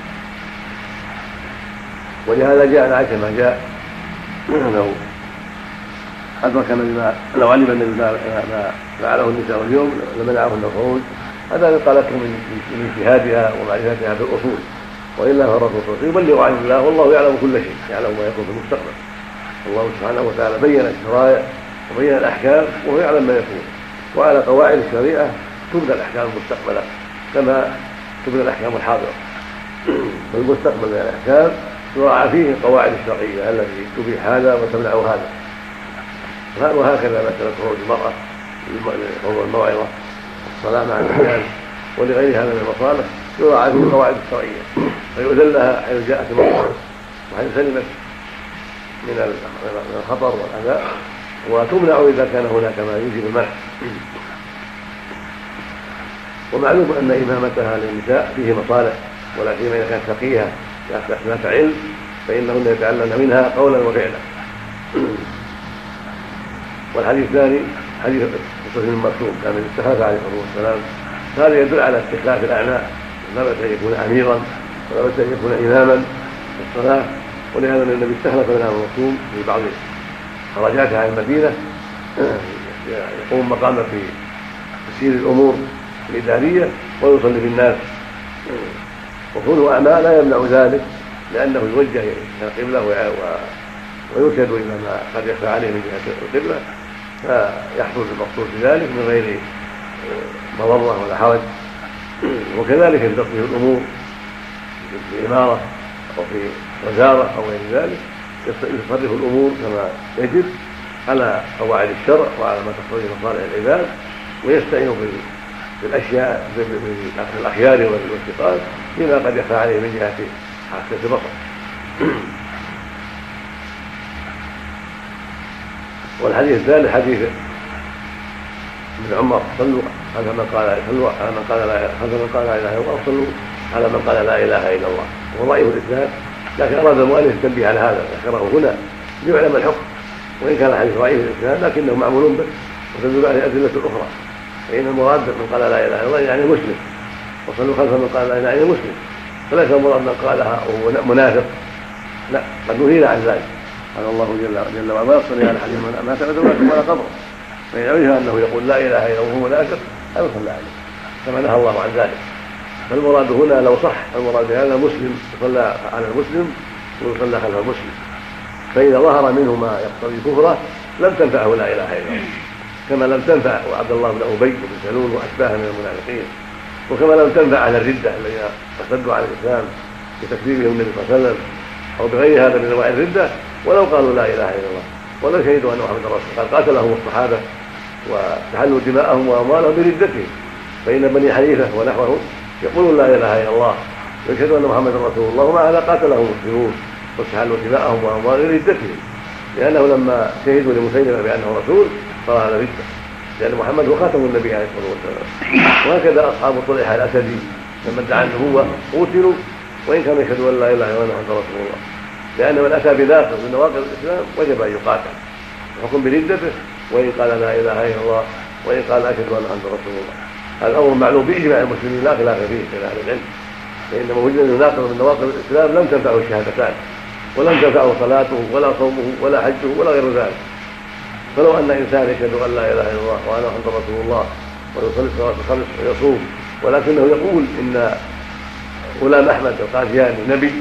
ولهذا جاء عائشة ما جاء أنه أدرك النبي لو علم النبي ما فعله النساء اليوم لمنعهن الخروج. هذا قالته من اجتهادها ومعرفتها في الأصول، وإلا فالرسول يبلغ عن الله والله يعلم كل شيء، يعلم ما يكون في المستقبل. الله سبحانه وتعالى بين الشرائع وبين الأحكام وهو يعلم ما يكون، وعلى قواعد الشريعة تبنى الأحكام المستقبلة كما تبنى الأحكام الحاضرة. والمستقبل من الأحكام يراعى فيه القواعد الشرعية التي تبيح هذا وتمنع هذا. وهكذا مسألة خروج المرأة لحضور الموعظة الصلاة مع الرجال ولغيرها من المصالح يراعى فيه القواعد الشرعية، فيؤذن لها حيث جاءت المصالح وحيث سلمت من الخطر والأذى، وتمنع إذا كان هناك ما يوجب المنع. ومعلوم أن إمامتها للنساء فيه مصالح، ولا سيما إذا كانت فقيهة ذات علم فإنهن يتعلمن منها قولا وفعلا. والحديث الثاني حديث قصة بن مكتوم كان من استخلاف عليه الصلاة والسلام، هذا يدل على استخلاف الأعناء، لا بأس أن يكون أميرا ولا بأس أن يكون إماما في الصلاة. ولهذا النبي استخلف بن مكتوم في بعض خرجاتها عن المدينة يقوم مقاما في تسيير الأمور الإدارية ويصلي بالناس، وكونه أعمى لا يمنع ذلك لأنه يوجه إلى القبلة ويرشد إلى ما قد يخفى عليه من جهة القبلة، فيحصل المقصود بذلك من غير مضرة ولا حرج. وكذلك في تطبيق الأمور في إمارة أو في وزارة أو غير ذلك يصرف الأمور كما يجب على قواعد الشرع وعلى ما تقتضي مصالح العباد، ويستعين بالأشياء بالأخيار والاتقان فيما قد يخفى عليه من جهة حاسة البصر. والحديث الثالث حديث ابن عمر: صلوا على من قال صلوا على من قال لا من قال لا اله الا الله، صلوا على من قال لا اله الا الله. وضعيف الاسناد، لكن اراد المؤلف التنبيه على هذا ذكره هنا ليعلم الحكم، وان كان الحديث ضعيف الاسناد لكنه معمول به وتدل عليه ادله اخرى. فان المراد من قال لا اله الا الله يعني مسلم، وصلوا خلف من قال لا اله الا الله مسلم، فليس المراد من قالها وهو منافق، لا، قد نهينا عن ذلك. قال الله جل جل وعلا: ويصلي على حديث من مات ولكم ولا قبر. فإن عرف أنه يقول لا إله إلا الله وهو منافق لا يصلى عليه كما نهى الله عن ذلك. فالمراد هنا لو صح المراد بهذا مسلم يصلى على المسلم ويصلى خلف المسلم، فإذا ظهر منه ما يقتضي كفره لم تنفعه لا إله إلا الله، كما لم تنفع عبد الله بن أبي بن سلول وأشباه من المنافقين، وكما لم تنفع أهل الردة الذين ارتدوا على الإسلام بتكذيبهم النبي صلى الله عليه وسلم أو بغير هذا من أنواع الردة ولو قالوا لا إله إلا الله ولا شهدوا أن محمدا رسول الله. قال قاتلهم الصحابة وتحلوا دماءهم وأموالهم بردتهم، فإن بني حنيفة ونحوهم يقولون لا إله إلا الله ويشهدوا أن محمدا رسول الله، ومع هذا قاتلهم المسلمون واستحلوا دماءهم وأموالهم بردتهم، لأنه لما شهدوا لمسيلمة بأنه رسول صار هذا ردة، لأن محمد هو خاتم النبي عليه الصلاة والسلام. وهكذا أصحاب طليحة الأسدي لما ادعى النبوة قتلوا وإن كانوا يشهدوا أن لا إله إلا الله محمد رسول الله، لأن من أتى بناقض من نواقض الإسلام وجب أن يقاتل الحكم بردته وإن قال لا إله إلا الله وإن قال أشهد أن محمدا رسول الله. هذا الأمر معلوم بإجماع المسلمين لا خلاف فيه بين أهل العلم، فإن من وجد يناقض من نواقض الإسلام لم تنفعه الشهادتان ولم تنفعه صلاته ولا صومه ولا حجه ولا غير ذلك. فلو أن إنسان يشهد أن لا إله إلا الله وأنا محمد رسول الله ويصلي الصلاة الخمس ويصوم ولكنه يقول إن غلام أحمد القادياني نبي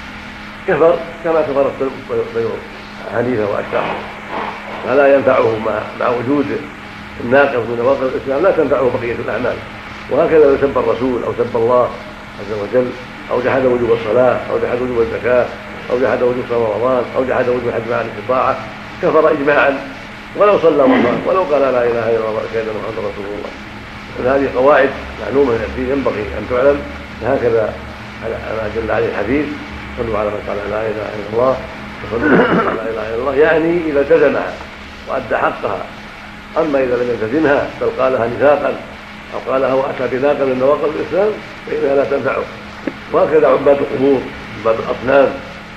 كفر كما كفرت بني حنيفة وأشباهه، فلا ينفعه مع وجود الناقض من نواقض الإسلام لا تنفعه بقية الأعمال. وهكذا لو سب الرسول أو سب الله عز وجل أو جحد وجوب الصلاة أو جحد وجوب الزكاة أو جحد وجوب صوم رمضان أو جحد وجوب الحج مع الاستطاعة كفر إجماعا ولو صلى وصام ولو قال لا إله إلا الله وأشهد أن محمدا رسول الله. هذه قواعد معلومة من الدين ينبغي أن تعلم، هكذا ما دل عليه الحديث صلوا على من قال لا إله إلا الله وصلوا على من قال لا إله إلا الله، يعني إذا التزمها وأدى حقها. أما إذا لم يلتزمها بل قالها نفاقا أو قالها وأتى بناقض من نواقض الإسلام فإنها لا تنفعه. وهكذا عباد القبور عباد الأصنام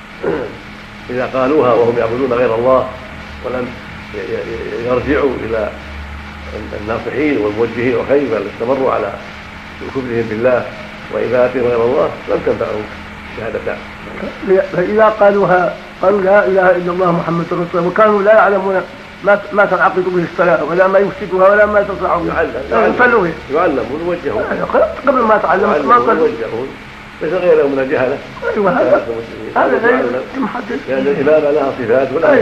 إذا قالوها وهم يعبدون غير الله ولم يرجعوا إلى الناصحين والموجهين وخير بل استمروا على كفرهم بالله وعبادتهم غير الله لم تنفعهم شهادتان.
فإذا قالوها قالوا لا إله إلا الله محمد رسول الله وكانوا لا يعلمون ما ما تنعقد به الصلاة ولا ما يفسدها ولا ما تصلح بها
يعلم يعلمون ويوجهون
قبل ما تعلموا ما قالوا
ليس غيره من الجهلة.
أيوة هذا هذا محدد
لأن الإمامة لها صفات ولا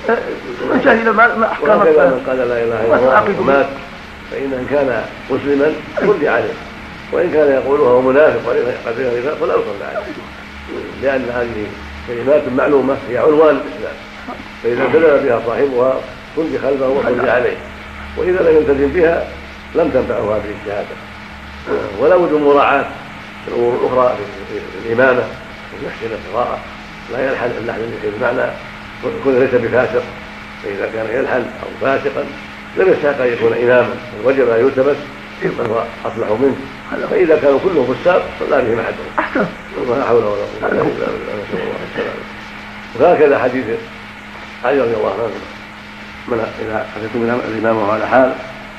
من شهد ما أحكام
الصلاة من قال لا إله إلا الله ومات فإن إن كان مسلما صلي عليه وإن كان يقولها هو منافق قد نفاق فلا يصلى عليه، لأن هذه كلمات معلومة هي عنوان الإسلام، فإذا التزم بها صاحبها صلي خلفه وصلي عليه، وإذا لم يلتزم بها لم تنفعه هذه الشهادة. ولا بد من مراعاة الأمور الأخرى في الإمامة ويحسن القراءة، لا يلحن اللحن المعنى ويكون ليس بفاسق، فإذا كان يلحن أو فاسقا لم يستحق أن يكون إماما، وجب أن يلتمس من هو أصلح منه، فإذا كانوا كلهم فساق صلى بهم أحدهم أحسن ولا حول ولا قوة إلا بالله نسأل الله السلامة. وهكذا حديث علي رضي الله عنه من إذا أتيتم الإمام على حال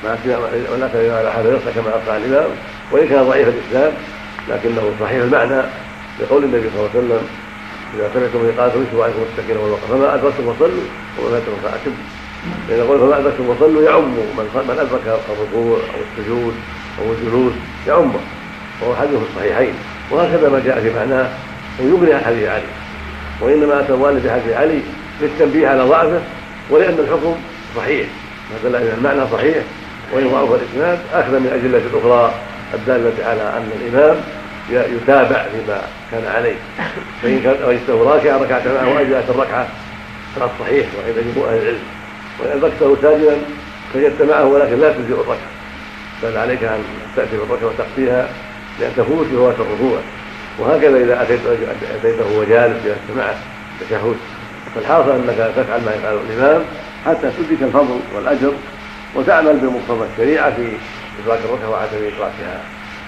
ولا كان على حال يصح كما أصلح الإمام وإن كان ضعيف الإسلام لكنه صحيح المعنى لقول النبي صلى الله عليه وسلم إذا سمعتم إقامة فامشوا عليكم السكينة والوقار فما أدركتم فصلوا وما فاتكم فأتموا. لأن قول فما أدركتم فصلوا يعم من أدرك الركوع أو السجود أو الجلوس يعمه، وهو حديث الصحيحين. وهكذا ما جاء في معناه أن يغني عن حديث علي، وإنما أتى المؤلف بحديث علي للتنبيه على ضعفه ولأن الحكم صحيح ما دل على المعنى صحيح وإن ضعف الإسناد أخذ من الأدلة الأخرى الدالة على أن الإمام يتابع فيما كان عليه، فإن كان وجدته راكعا ركعت معه وأجزأت الركعة فهذا صحيح وإذا جمهور أهل العلم، وإن أدركته ساجدا سجدت معه ولكن لا تجزئ الركعة بل عليك أن تأتي بالركعة وتقضيها لأن تفوت فوات الركوع. وهكذا إذا أتيته وجالس جلست معه تشهد، فالحاصل أنك تفعل ما يفعله الإمام حتى تدرك الفضل والأجر وتعمل بمقتضى الشريعة في إدراك الركعة وعدم إدراكها.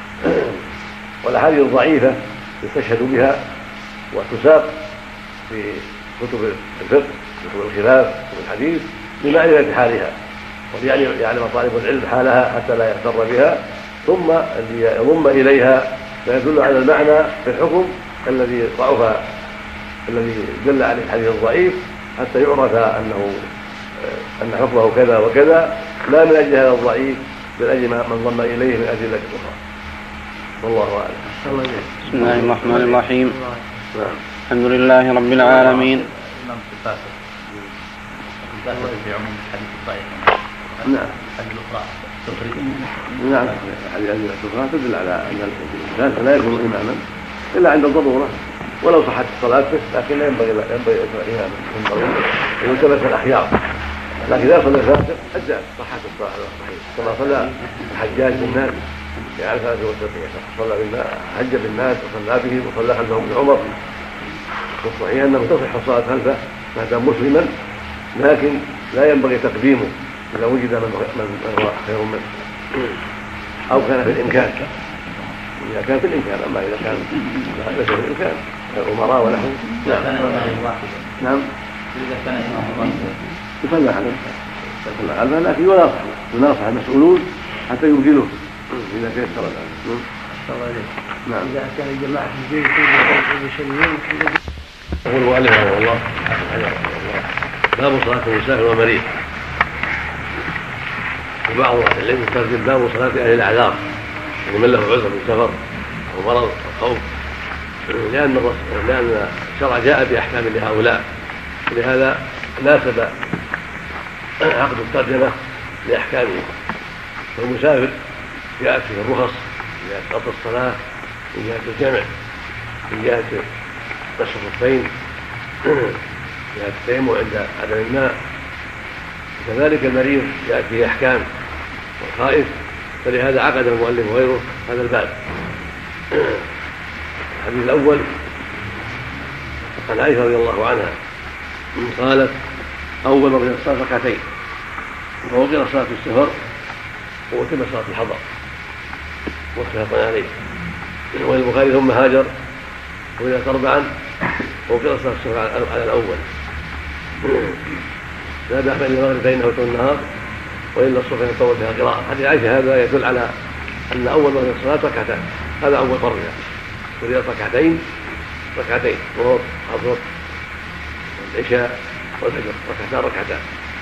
والأحاديث الضعيفة يستشهد بها وتساق في كتب الفقه كتب الخلاف كتب الحديث لمعرفة حالها وليعلم طالب العلم حالها حتى لا يغتر بها، ثم يضم إليها ما يدل على المعنى في الحكم الذي ضعف الذي دل عليه الحديث الضعيف حتى يعرف أنه أن حكمه كذا وكذا لا من أجل هذا الضعيف بل أجل من ضم إليه من أدلة أخرى. والله أعلم.
بسم الله الرحمن الرحيم. الحمد لله رب العالمين.
في عموم الحديث الضعيف.
نعم.
الحديث الأخرى تخرج.
نعم. الحديث الأخرى تدل على أن الإنسان لا يكون إماما إلا عند الضرورة ولو صحت صلاته، لكن لا ينبغي ينبغي يكون إماما من ضرورة ويلتمس الأخيار. لكن إذا صلى الفاسق أجزاء صحت الصلاة الصحيح كما صلى الحجاج بالناس في عام ثلاثة وسبعين صلى بالناس حج بالناس وصلى بهم وصلى خلفهم ابن عمر. والصحيح أنه تصح الصلاة خلفه ما دام مسلما، لكن لا ينبغي تقديمه إذا وجد من هو خير منه أو كان في الإمكان. إذا كان في الإمكان، أما إذا كان ليس في الإمكان الأمراء ونحن. نعم. نعم.
إذا كان إمام
يصلى عليه يصلى عليه، لكن يناصح يناصح المسؤولون حتى يبدله إذا تيسر ذلك. نعم.
إذا كان الجماعة في البيت يقول شيئين.
يقول المؤلف رحمه الله باب صلاة المسافر والمريض. وبعض أهل العلم يترجم باب صلاة أهل الأعذار، يعني من له عذر من سفر أو مرض أو خوف، لأن لأن الشرع جاء بأحكام لهؤلاء، ولهذا ناسب عقد الترجمة لأحكامه. فالمسافر جاءت فيه الرخص من جهة قصر الصلاة، من جهة الجمع، من جهة نصف الصفين، من جهة التيمم عند عدم الماء. كذلك المريض جاءت فيه أحكام والخائف، فلهذا عقد المؤلف وغيره هذا الباب. الحديث الأول عن عائشة رضي الله عنها قالت: أول من الصلاة ركعتين، ووقر صلاة السفر وأتم صلاة الحضر، متفق عليه. والبخاري ثم هاجر وإذا أربعا ووقر صلاة السفر على الأول، لا بأس بين المغرب فإنه وتر النهار وإلا الصبح يطول فيها قراءة. حديث عائشة هذا يدل على أن أول من الصلاة ركعتان، هذا أول فرض، ولذا ركعتين ركعتين ظهر عصر العشاء والفجر ركعتان ركعتان.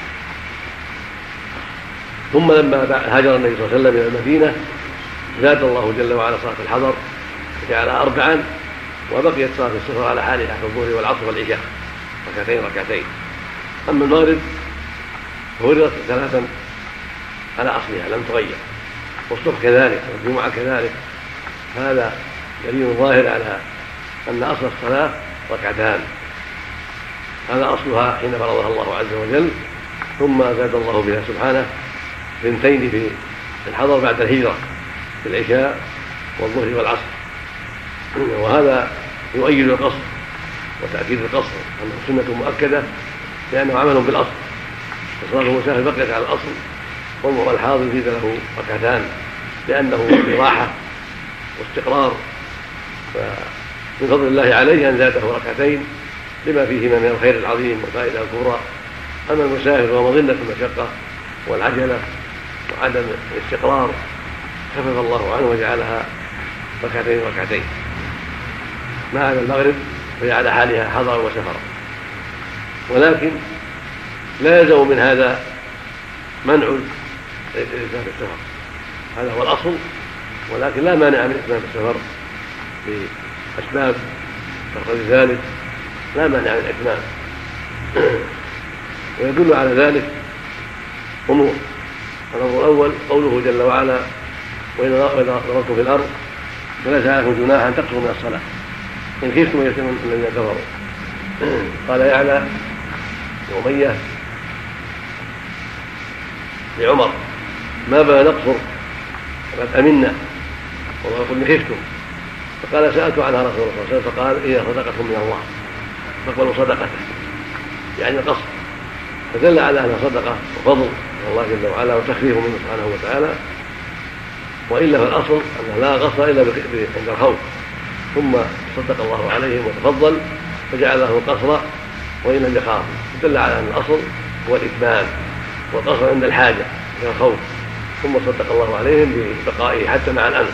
ثم لما هاجر النبي صلى الله عليه وسلم إلى المدينة زاد الله جل وعلا صلاة الحضر وجعلها أربعا، وبقيت صلاة السفر على حالها في الظهر والعصر والعشاء ركعتين ركعتين. أما المغرب فورثت ثلاثا على أصلها لم تغير، والصبح كذلك والجمعة كذلك. هذا دليل ظاهر على أن أصل الصلاة ركعتان، هذا أصلها حين فرضها الله عز وجل، ثم زاد الله بها سبحانه اثنتين في الحضر بعد الهجرة في العشاء والظهر والعصر. وهذا يؤيد القصر وتأكيد القصر أنه سنة مؤكدة لأنه عمل بالأصل، فصلاة المسافر بقيت على الأصل، والحاضر زيد له ركعتان لأنه راحة واستقرار، فمن فضل الله عليه أن زاده ركعتين لما فيهما من الخير العظيم والفائدة الكبرى. أما المسافر وهو مظنة المشقة والعجلة وعدم الاستقرار خفف الله عنه وجعلها ركعتين ركعتين. ما هذا المغرب فهي على حالها حضر وسفر، ولكن لا يلزم من هذا منع الإتمام السفر، هذا هو الأصل، ولكن لا مانع من إتمام السفر لأسباب تقتضي ذلك، لا مانع من الإتمام. ويدل على ذلك أمور. الأمر الأول قوله جل وعلا: وإذا ضربتم في الأرض فليس عليكم جناح أن تقصروا من الصلاة إن خفتم أن يفتنكم الذين كفروا. قال يعلى وأمية لعمر: ما بقى نقصر وقد أمنا والله يقول إن خفتم. فقال: سألت عنها رسول الله صلى الله عليه وسلم فقال: هي صدقة من الله فاقبلوا صدقته، يعني القصر. فدل على أنها صدقة وفضل من الله جل وعلا وتخفيف منه سبحانه وتعالى. وإلا فالأصل أنه لا قصر إلا عند الخوف، ثم صدق الله عليهم وتفضل فجعله قصرا وإن لم يخافوا. دل على أن الأصل هو الإتمام والقصر عند الحاجة عند الخوف، ثم صدق الله عليهم ببقائه حتى مع الأمن.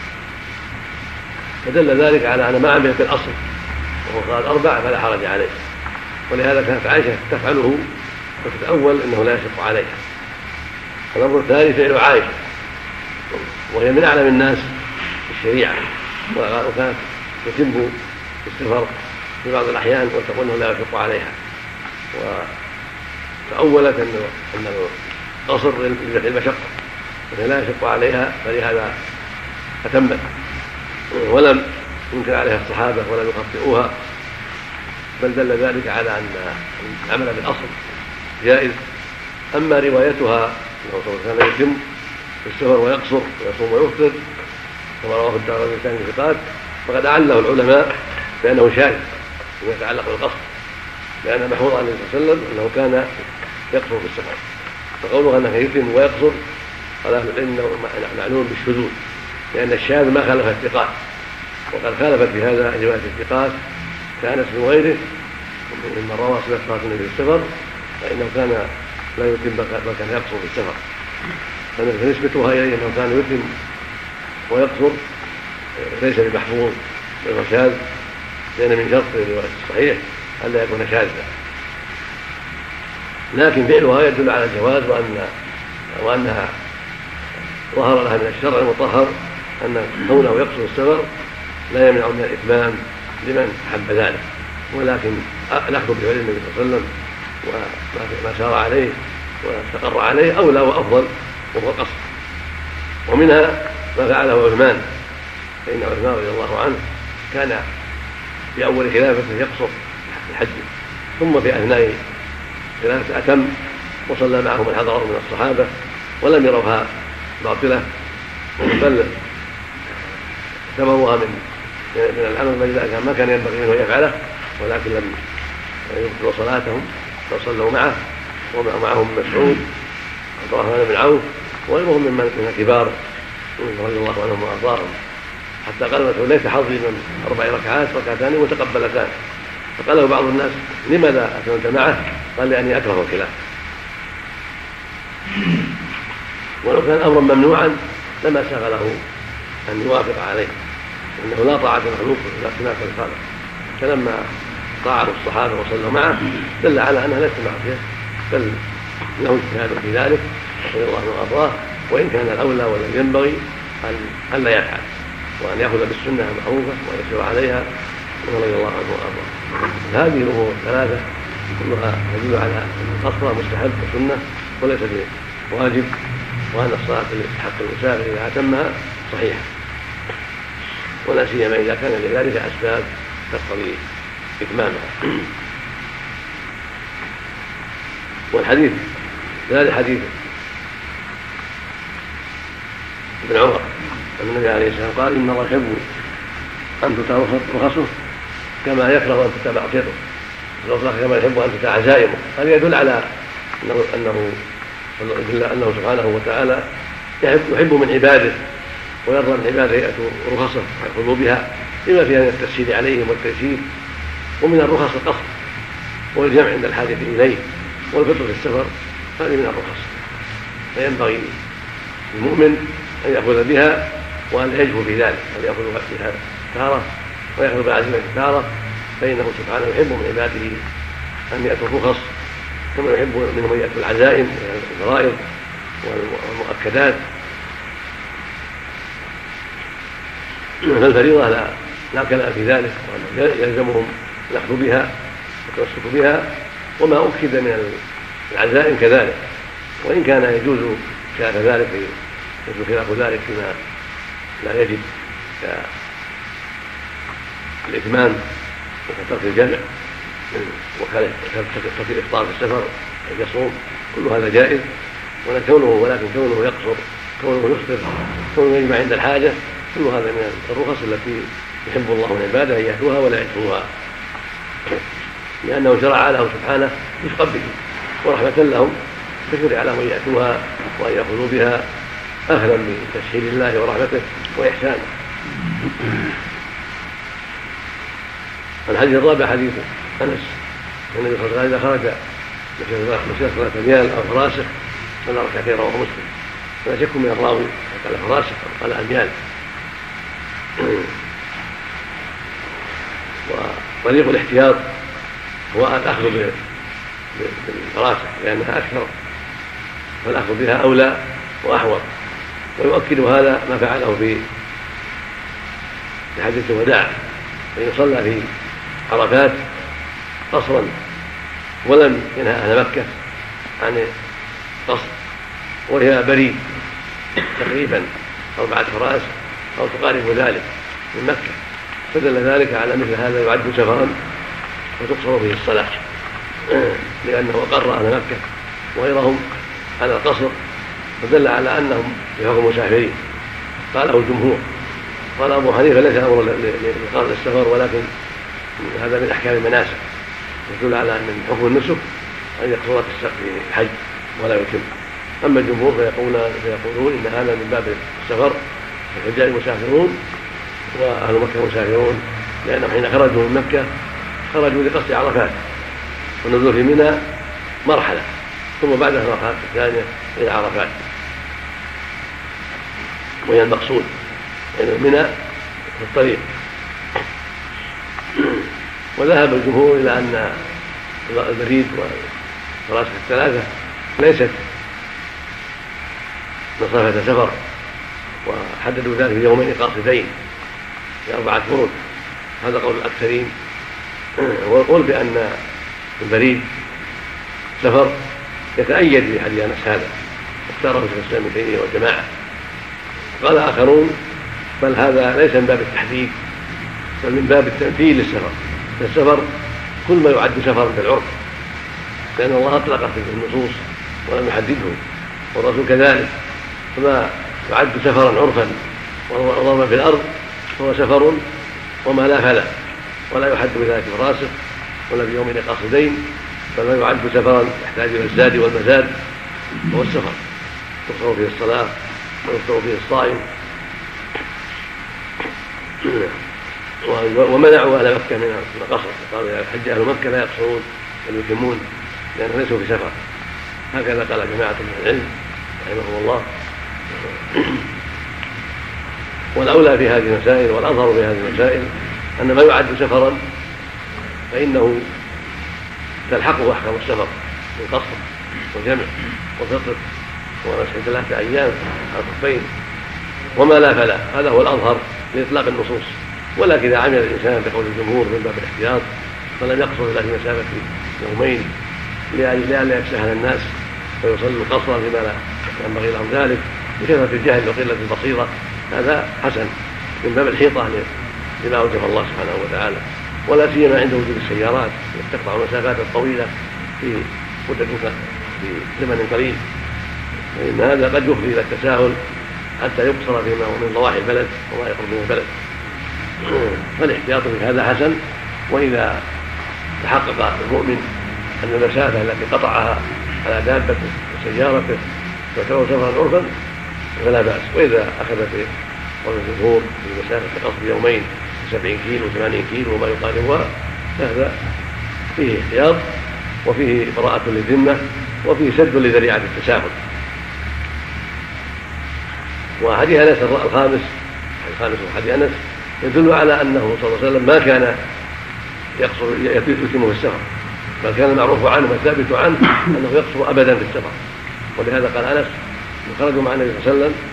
فدل ذلك على أن ما عمل بالأصل وهو قال أربع فلا حرج عليه، ولهذا كانت عائشة تفعله وتتأول أنه لا يشق عليها. الأمر الثاني فعل عائشة، وهي من أعلم الناس الشريعة، وكانت تتم السفر في بعض الأحيان وتقول أنه لا يشق عليها، فأولت أن القصر لدفع المشقة وهي لا يشق عليها، فلهذا أتمت، ولم ينكر عليها الصحابة ولم يخطئوها، بل دل ذلك على أن العمل بالأصل جائز. أما روايتها أنه كان يتم في السفر ويقصر ويصوم ويفطر كما رواه الدارمي في الثقات، فقد أعله العلماء بأنه شاذ فيما يتعلق بالقصر، لأن محفوظ عن النبي صلى الله عليه وسلم أنه كان يقصر في السفر، فقوله أنه يتم ويقصر قال أهل العلم معلوم بالشذوذ، لأن الشاذ ما خالف الثقات، وقد خالفت في هذا رواية الثقات كأنس وغيره ممن روى صفة صلاة النبي في السفر، فإنه كان لا يتم بل كان يقصر في السفر، فنسبتها إليه أنه كان يتم ويقصر ليس بمحفوظ بل شاذ، لأن من شرط الرواية الصحيح ألا يكون شاذا، لكن فعلها يدل على الجواز وأن وأنها ظهر لها من الشرع المطهر أن كونه يقصر السفر لا يمنع من الإتمام لمن حب ذلك، ولكن نحكم بفعل النبي صلى الله عليه وسلم وما سار عليه واستقر عليه أولى وأفضل وهو القصر. ومنها ما فعله عثمان، فإن عثمان رضي الله عنه كان في أول خلافته يقصر في الحج، ثم في أثناء خلافته أتم وصلى معهم من حضره من الصحابة ولم يروها باطلة، بل اعتبروها من من العمل الذي ما كان ينبغي منه يفعله، ولكن لم يبطلوا صلاتهم فصلوا معه، ومعهم مسعود عبد الرحمن بن عوف وغيرهم من الكبار رضي الله عنهم وارضاهم، حتى قال مسعود ليس حظي من اربع ركعات ركعتان متقبلتان، فقال له بعض الناس لماذا اتممت معه؟ قال لاني اكره الخلاف. ولو كان امرا ممنوعا لما ساغ له ان يوافق عليه، انه لا طاعه المخلوق الا خلاف الخالق، فلما طاعه الصحابه وصلوا معه دل على انها ليست معصيه بل له اجتهاد في ذلك رضي الله عنه وارضاه، وان كان الاولى والذي ينبغي ان لا يفعل وان ياخذ بالسنه المعروفه ويسير عليها رضي الله عنه وارضاه. هذه الامور الثلاثه كلها تدل على ان القصر مستحب وسنه وليس بواجب، وان الصلاه التي تستحق المسافر اذا اتمها صحيحه، ولا سيما اذا كان لذلك اسباب تقتضي اتمامها. والحديث ذلك حديث ابن عمر أن النبي عليه السلام قال إن الله يحب أن تؤتى رخصه كما يكره أن تؤتى معصيته، كما يحب أن تؤتى عزائمه. هذا يدل على أنه أنه أنه سبحانه وتعالى يحب من عباده ويرضى من عباده يأتوا رخصه ويأخذوا بها لما فيها من التسهيل عليهم والتيسير، ومن الرخص القصر والجمع عند الحاجة إليه، والفطر في السفر هذه من الرخص، فينبغي المؤمن أن يأخذ بها وأن يجهو في ذلك، أن يأخذ بها تارة ويأخذ بالعزيمة تارة، فإنه سبحانه يحب من عباده أن يأتوا الرخص كما يحب منهم أن يأتوا العزائم الفرائض والمؤكدات. فالفريضة لا لا كلام في ذلك، وأن يلزمهم الأخذ بها والتمسك بها، وما أكد من العزائم كذلك، وإن كان يجوز خلاف ذلك يجوز خلاف ذلك فيما لا يجب كالإتمام وكترك الجمع وكترك الإفطار في السفر أن يصوم، كل هذا جائز، ولكن ولكن كونه يقصر، كونه يفطر، كونه يجمع عند الحاجة، كل هذا من الرخص التي يحب الله من عباده أن يأتوها ولا يأتوها، لأنه شرع له سبحانه رفقا به ورحمة لهم، فشرع لهم أن يأتوها وأن يأخذوا بها أهلا بتسهيل الله ورحمته وإحسانه. الحديث الرابع حديث أنس النبي صلى الله عليه وسلم إذا خرج مسيرة ثلاثة أميال أو فراسخ صلى ركعتين رواه مسلم، ولا شك من الراوي قال فراسخ أو قال أميال. وطريق الاحتياط هو الأخذ بالفراسخ لأنها أكثر فالأخذ بها أولى وأحوط. ويؤكد هذا ما فعله في حجة الوداع، فإن صلى في عرفات قصرا ولم ينهى أهل مكة عن قصر، وهي بريد تقريبا أربعة فراس أو تقارب ذلك من مكة، فدل ذلك على مثل هذا يعد سفرا وتقصر به الصلاة، لأنه أقر أهل مكة وغيرهم على القصر، فدل على أنهم في حكم مسافرين. قاله الجمهور، قال أبو حنيفة ليس أمر لإقامة السفر، ولكن هذا من أحكام المناسك، يدل على أن من حكم النسك أن يقصر في الحج ولا يتم. أما الجمهور فيقولون فيقولون إن هذا من باب السفر، الحجاج مسافرون وأهل مكة مسافرون، لأنهم حين خرجوا من مكة خرجوا لقصد عرفات، والنزول في منى مرحلة، ثم بعدها المرحلة الثانية إلى عرفات، وهي المقصود يعني منى في الطريق. وذهب الجمهور إلى أن البريد والفراسخ الثلاثة ليست مسافة سفر، وحددوا ذلك في يومين قاصدين في أربعة برد، هذا قول الأكثرين. ويقول بأن البريد سفر يتأيد بحديث أنس هذا، اختاره شيخ الإسلام ابن تيمية والجماعة. قال آخرون بل هذا ليس من باب التحديد، بل من باب التمثيل للسفر، السفر كل ما يعد سفرا بالعرف، لأن الله أطلق في النصوص ولم يحدده، والرسول كذلك، فما يعد سفرا عرفا وضربا في الأرض هو سفر وما لا فلا، ولا يحد بذلك فراسخ ولا بيومين قاصدين، بل ما يعد سفرا يحتاج إلى الزاد والمزاد هو السفر، تقصر فيه الصلاة ويفطر فيه الصائم. ومنعوا أهل مكة من القصر، قالوا يا حج أهل مكة لا يقصرون بل يتمون لأنهم ليسوا في سفر، هكذا قال جماعة من العلم رحمهم الله. والأولى في هذه المسائل والأظهر في هذه المسائل أن ما يعد سفرا فإنه تلحقه أحكام السفر من قصر وجمع وفطر ومسح ثلاثة أيام على الخفين وما لا فلا، هذا هو الأظهر لإطلاق النصوص. ولكن إذا عمل الإنسان بقول الجمهور من باب الاحتياط فلم يقصر إلا في مسافة يومين لئلا يتساهل الناس فيصلوا قصرا فيما لا ينبغي لهم ذلك بكثرة الجهل وقلة البصيرة، هذا حسن من باب الحيطة لما أوجب الله سبحانه وتعالى، ولا سيما عند وجود السيارات التي تقطع المسافات الطويلة في مدة في زمن قليل، فإن هذا قد يفضي إلى التساهل حتى يقصر فيما هو من ضواحي البلد وما يقرب من البلد. فالاحتياط في هذا حسن، وإذا تحقق المؤمن أن المسافة التي قطعها على دابته وسيارته تعتبر سفرا عرفا فلا بأس. وإذا أخذ في قول الجمهور في مسافة قصر يومين سبعين كيلو ثمانين كيلو وما يقاربها فهذا فيه احتياط وفيه براءة للذمة وفيه سد لذريعة التساهل. وحديث أنس الخامس الخامس وحديث أنس يدل على أنه صلى الله عليه وسلم ما كان يقصر يتم في السفر، بل كان المعروف عنه والثابت عنه أنه يقصر أبدا في السفر. ولهذا قال أنس خرجوا مع النبي صلى الله عليه وسلم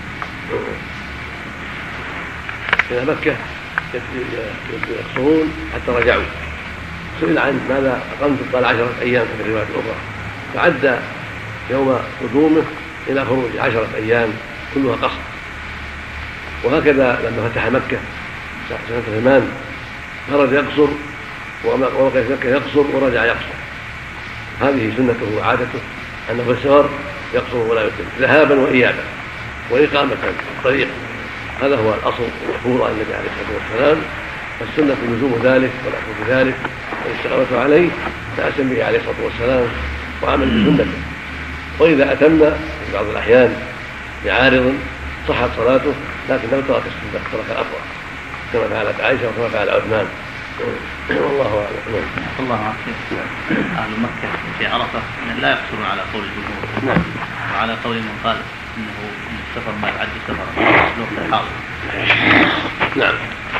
إلى مكة يقصرون حتى رجعوا، سئل عن ماذا أقمت قال عشرة أيام في الرواية الأخرى، فعد يوم قدومه إلى خروج عشرة أيام كلها قصر. وهكذا لما فتح مكة سنة ثمان خرج يقصر ووقف في مكة يقصر ورجع يقصر، هذه سنته وعادته أنه في السفر يقصر ولا يتم ذهابا وإيابا وإقامة الطريق، هذا هو الأصل المشهور عن النبي عليه الصلاة والسلام، فالسنة لزوم ذلك والأخذ بذلك والاستقامة عليه تأسم به عليه الصلاة والسلام وعمل بسنته. وإذا أتم في بعض الأحيان بعارض صحت صلاته لكنه ترك السنة، ترك الأفضل كما فعلت عائشة وكما فعل عثمان والله أعلم.
الله أعلم. أهل مكة في عرفة لا يقصرون على قول الجمهور،
نعم،
وعلى قول من قال إنه السفر ما يعد سفرا في الوقت الحاضر.
نعم،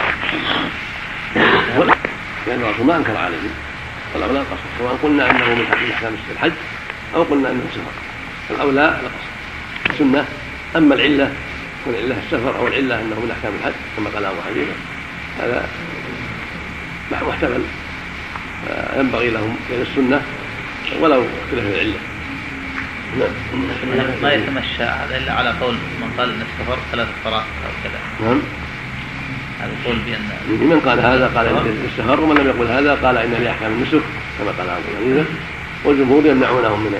لأن الرسول ما أنكر عليه والأولى القصر، سواء قلنا أنه من أحكام الحج أو قلنا أنه سفر، الأولى القصر سنة. أما العلة تكون علة السفر أو العلة أنه من أحكام الحج كما قال أبو حنيفة هذا محتمل، ينبغي لهم إلى السنة ولو اختلف العلة.
نعم. ما يتمشى هذا إلا على قول من قال أن السفر ثلاث فرات أو كذا.
نعم.
هذا قول بأن
من قال هذا قال إن السفر، ومن لم يقل هذا قال إن لأحكام النسك كما قال أبو حنيفة، والجمهور يمنعونهم من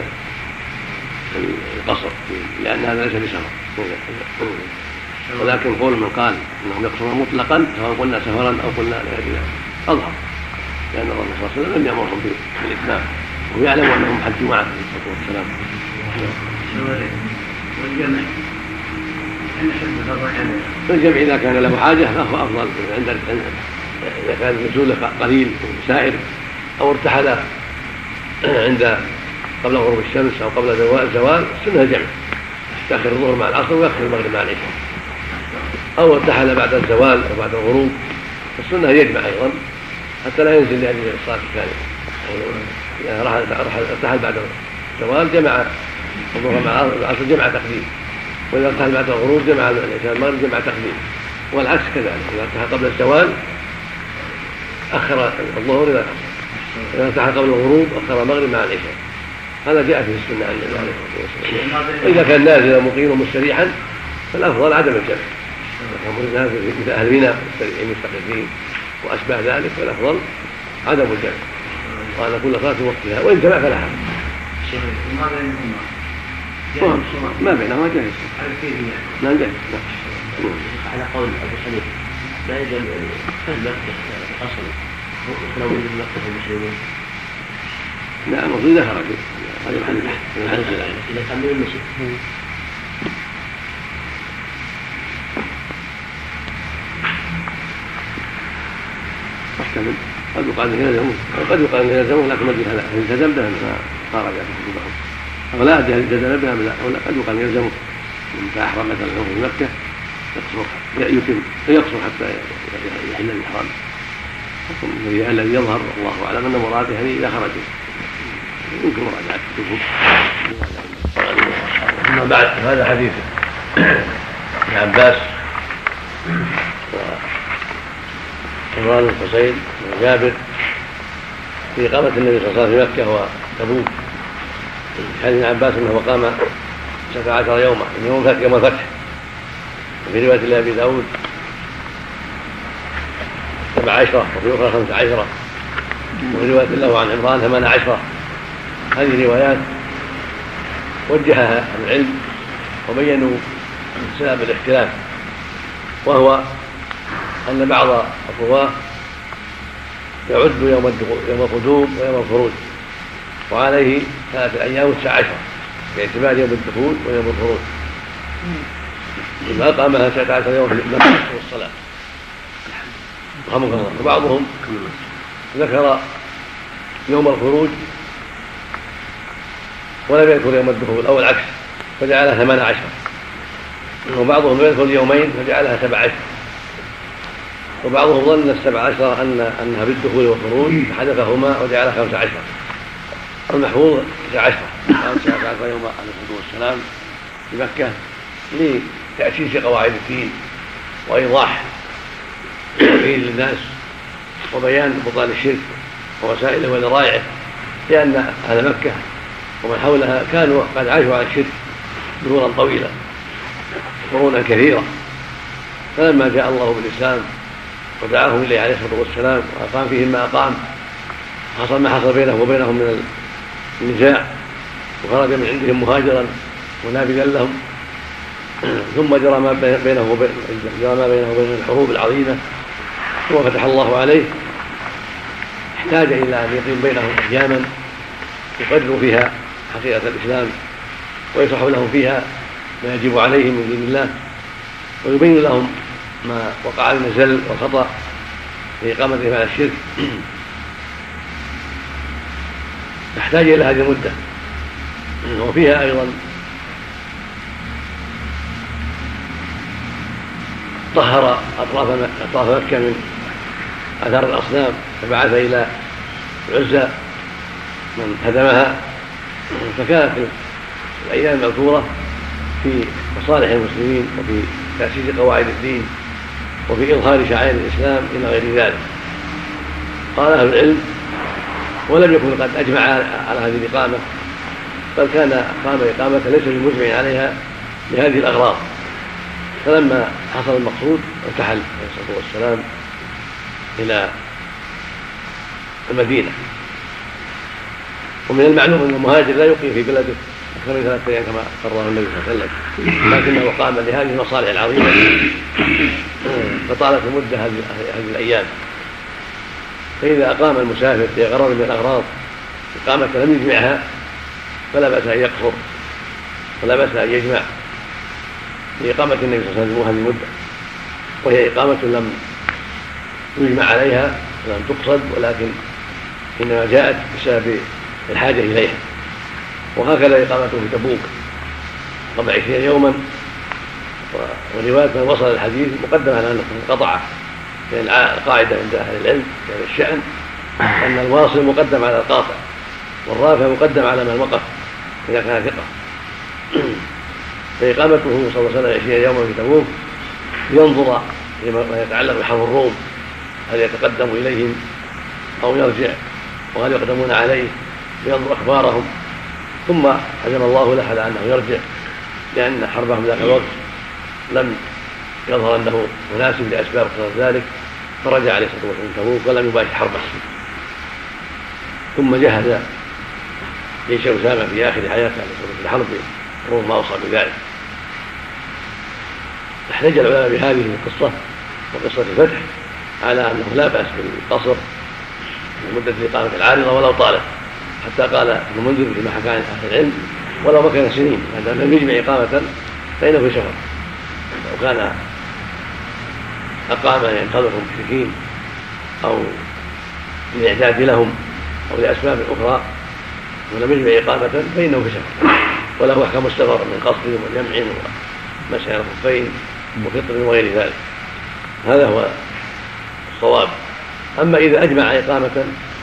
القصر لأن هذا ليس بسفر. ولكن قول من قال انهم يقصرون مطلقا سواء قلنا سفرا او قلنا لغير اظهر، لان الرسول صلى الله عليه وسلم لم يامرهم بالاتمام وهم يعلموا انهم حجوا معه عليه الصلاه والسلام.
والجمع
الجمع اذا كان له حاجه فهو افضل عند اذا كان النزول قليل سائر او ارتحل عند قبل غروب الشمس او قبل الزوال السنه الجمع، يأخر الظهر مع العصر ويأخر المغرب مع العشاء، أو ارتحل بعد الزوال أو بعد الغروب السنة يجمع أيضا حتى لا ينزل لأجل الصلاة الثانية. إذا ارتحل بعد الزوال جمع الظهر مع العصر جمع تقديم، وإذا ارتحل بعد الغروب جمع العشاء المغرب جمع تقديم، والعكس كذلك. إذا ارتحل قبل الزوال أخر الظهر إلى العصر، إذا ارتحل قبل الغروب أخر المغرب مع العشاء. هذا جاء في السنة عن النبي عليه الصلاة والسلام. وإذا كان نازلا مقيما مستريحا فالأفضل عدم الجمع. إذا كان مثل أهل منى مستريحين مستقرين وأشباه ذلك فالأفضل عدم الجمع، وأن كل صلاة وقتها، وإن جمع فلا حرج. ما بينهما جائز. لا جائز.
على قول أبو حنيفة لا يجوز فهم مكة أصل لو من مكة المسلمين.
لا المفروض إذا خرجوا هذا الحديث
إذا كان من المسجد
محتمل، قد يقال انه يلزمه وقد يقال انه يلزمه، لكن ما ادري هل التزم بها ما خرج كتبهم او لا ادري هل التزم بها او لا. قد يقال انه يلزمه من فاحرم مثلا في مكه يقصر يتم يقصر حتى يحل الاحرام. الذي يظهر الله اعلم ان مراده يعني اذا خرجوا يمكن مراجعه كتبهم. اما بعد هذا حديث ابن عباس عمران الحسين وجابر في إقامة النبي صلى الله عليه وسلم في مكة وتبوك. حديث ابن عباس أنه قام سبع عشر يوما يوم يوم الفتح، وفي رواية لأبي داود سبع عشرة وفي أخرى خمس عشرة وفي رواية له عن عمران ثمان عشرة. هذه روايات وجهها العلم وبينوا سبب الاختلاف، وهو أن بعض الرواة يعد يوم يوم القدوم ويوم الخروج، وعليه ثلاثة أيام وتسع عشرة باعتبار يوم الدخول ويوم الخروج، لما أقامها تسعة عشر يوم في المسجد والصلاة. رحمك الله. وبعضهم ذكر يوم الخروج ولم يذكر يوم الدخول أو العكس فجعلها ثمان عشر، وبعضهم يذكر يومين فجعلها سبع عشر، وبعضهم ظن السبع عشر أن أنها بالدخول والخروج حذفهما وجعلها خمس عشر. المحفوظ تسع عشر قام تسعة عشر يوم عليه الصلاة والسلام في مكة لتأسيس قواعد الدين وإيضاح الدين للناس وبيان بطلان الشرك ووسائله وذرائعه، لأن أهل مكة ومن حولها كانوا قد عاشوا على الشرك قرونا طويلة قرونا كثيرة، فلما جاء الله بالإسلام ودعاهم إليه عليه الصلاة والسلام وأقام فيهم ما أقام حصل ما حصل بينه وبينهم من النزاع، وخرج من عندهم مهاجرا ونابذا لهم، ثم جرى ما بينه وبين جرى ما بينه وبين الحروب العظيمة، ثم فتح الله عليه احتاج إلى أن يقيم بينهم أياما يقرروا فيها حقيقة الإسلام ويشرح لهم فيها ما يجب عليهم من دين الله ويبين لهم ما وقع من الزلل والخطأ في إقامتهم على الشرك. تحتاج إلى هذه المدة، وفيها أيضا طهر أطراف أطراف مكة من آثار الأصنام، فبعث إلى العزى من هدمها، فكانت الأيام المذكورة في مصالح المسلمين وفي تأسيس قواعد الدين وفي إظهار شعائر الإسلام إلى غير ذلك. قال أهل العلم ولم يكن قد أجمع على هذه الإقامة، بل كان قام إقامة ليس بمجمع عليها لهذه الأغراض. فلما حصل المقصود ارتحل عليه الصلاة والسلام إلى المدينة. ومن المعلوم أن المهاجر لا يقيم في بلده أكثر من ثلاثة أيام كما قرره النبي صلى الله عليه وسلم، لكنه قام لهذه المصالح العظيمة فطالت المدة هذه الأيام. فإذا أقام المسافر في غرض من الأغراض إقامة لم يجمعها فلا بأس أن يقصر ولا بأس أن يجمع لإقامة النبي صلى الله عليه وسلم هذه المدة، وهي إقامة لم يجمع عليها ولم تقصد، ولكن إنما جاءت بسبب الحاجة إليها. وهكذا إقامته في تبوك قبل عشرين يوما، ورواية من وصل الحديث مقدمة على أنه انقطع، لأن القاعدة عند أهل العلم يعني الشأن أن الواصل مقدم على القاطع والرافع مقدم على من وقف إذا كان ثقة. فإقامته صلى الله عليه وسلم عشرين يوما في تبوك ينظر لما يتعلق بحرب الروم، هل يتقدم إليهم أو يرجع، وهل يقدمون عليه، وينظر أخبارهم. ثم عزم الله له على أنه يرجع، لأن حربهم ذاك الوقت لم يظهر أنه مناسب لأسباب ذلك، فرجع عليه الصلاة والسلام تبوك ولم يباشر حربه. ثم جهز جيش أسامة في آخر حياته عليه الصلاة والسلام لحرب الروم ما أوصى بذلك. احتج العلماء بهذه القصة وقصة الفتح على أنه لا بأس بالقصر لمدة الإقامة العارضة ولو طالت، حتى قال ابن منذر فيما حكى عن أهل العلم ولو مكن سنين، هذا لم يجمع إقامة فإنه في شهر. لو كان أقام ينتظر المشركين أو للإعداد لهم أو لأسباب أخرى ولم يجمع إقامة فإنه في شهر، وله أحكام السفر من قصد وجمع ومسح على الخفين وفطر وغير ذلك. هذا هو الصواب. أما إذا أجمع إقامة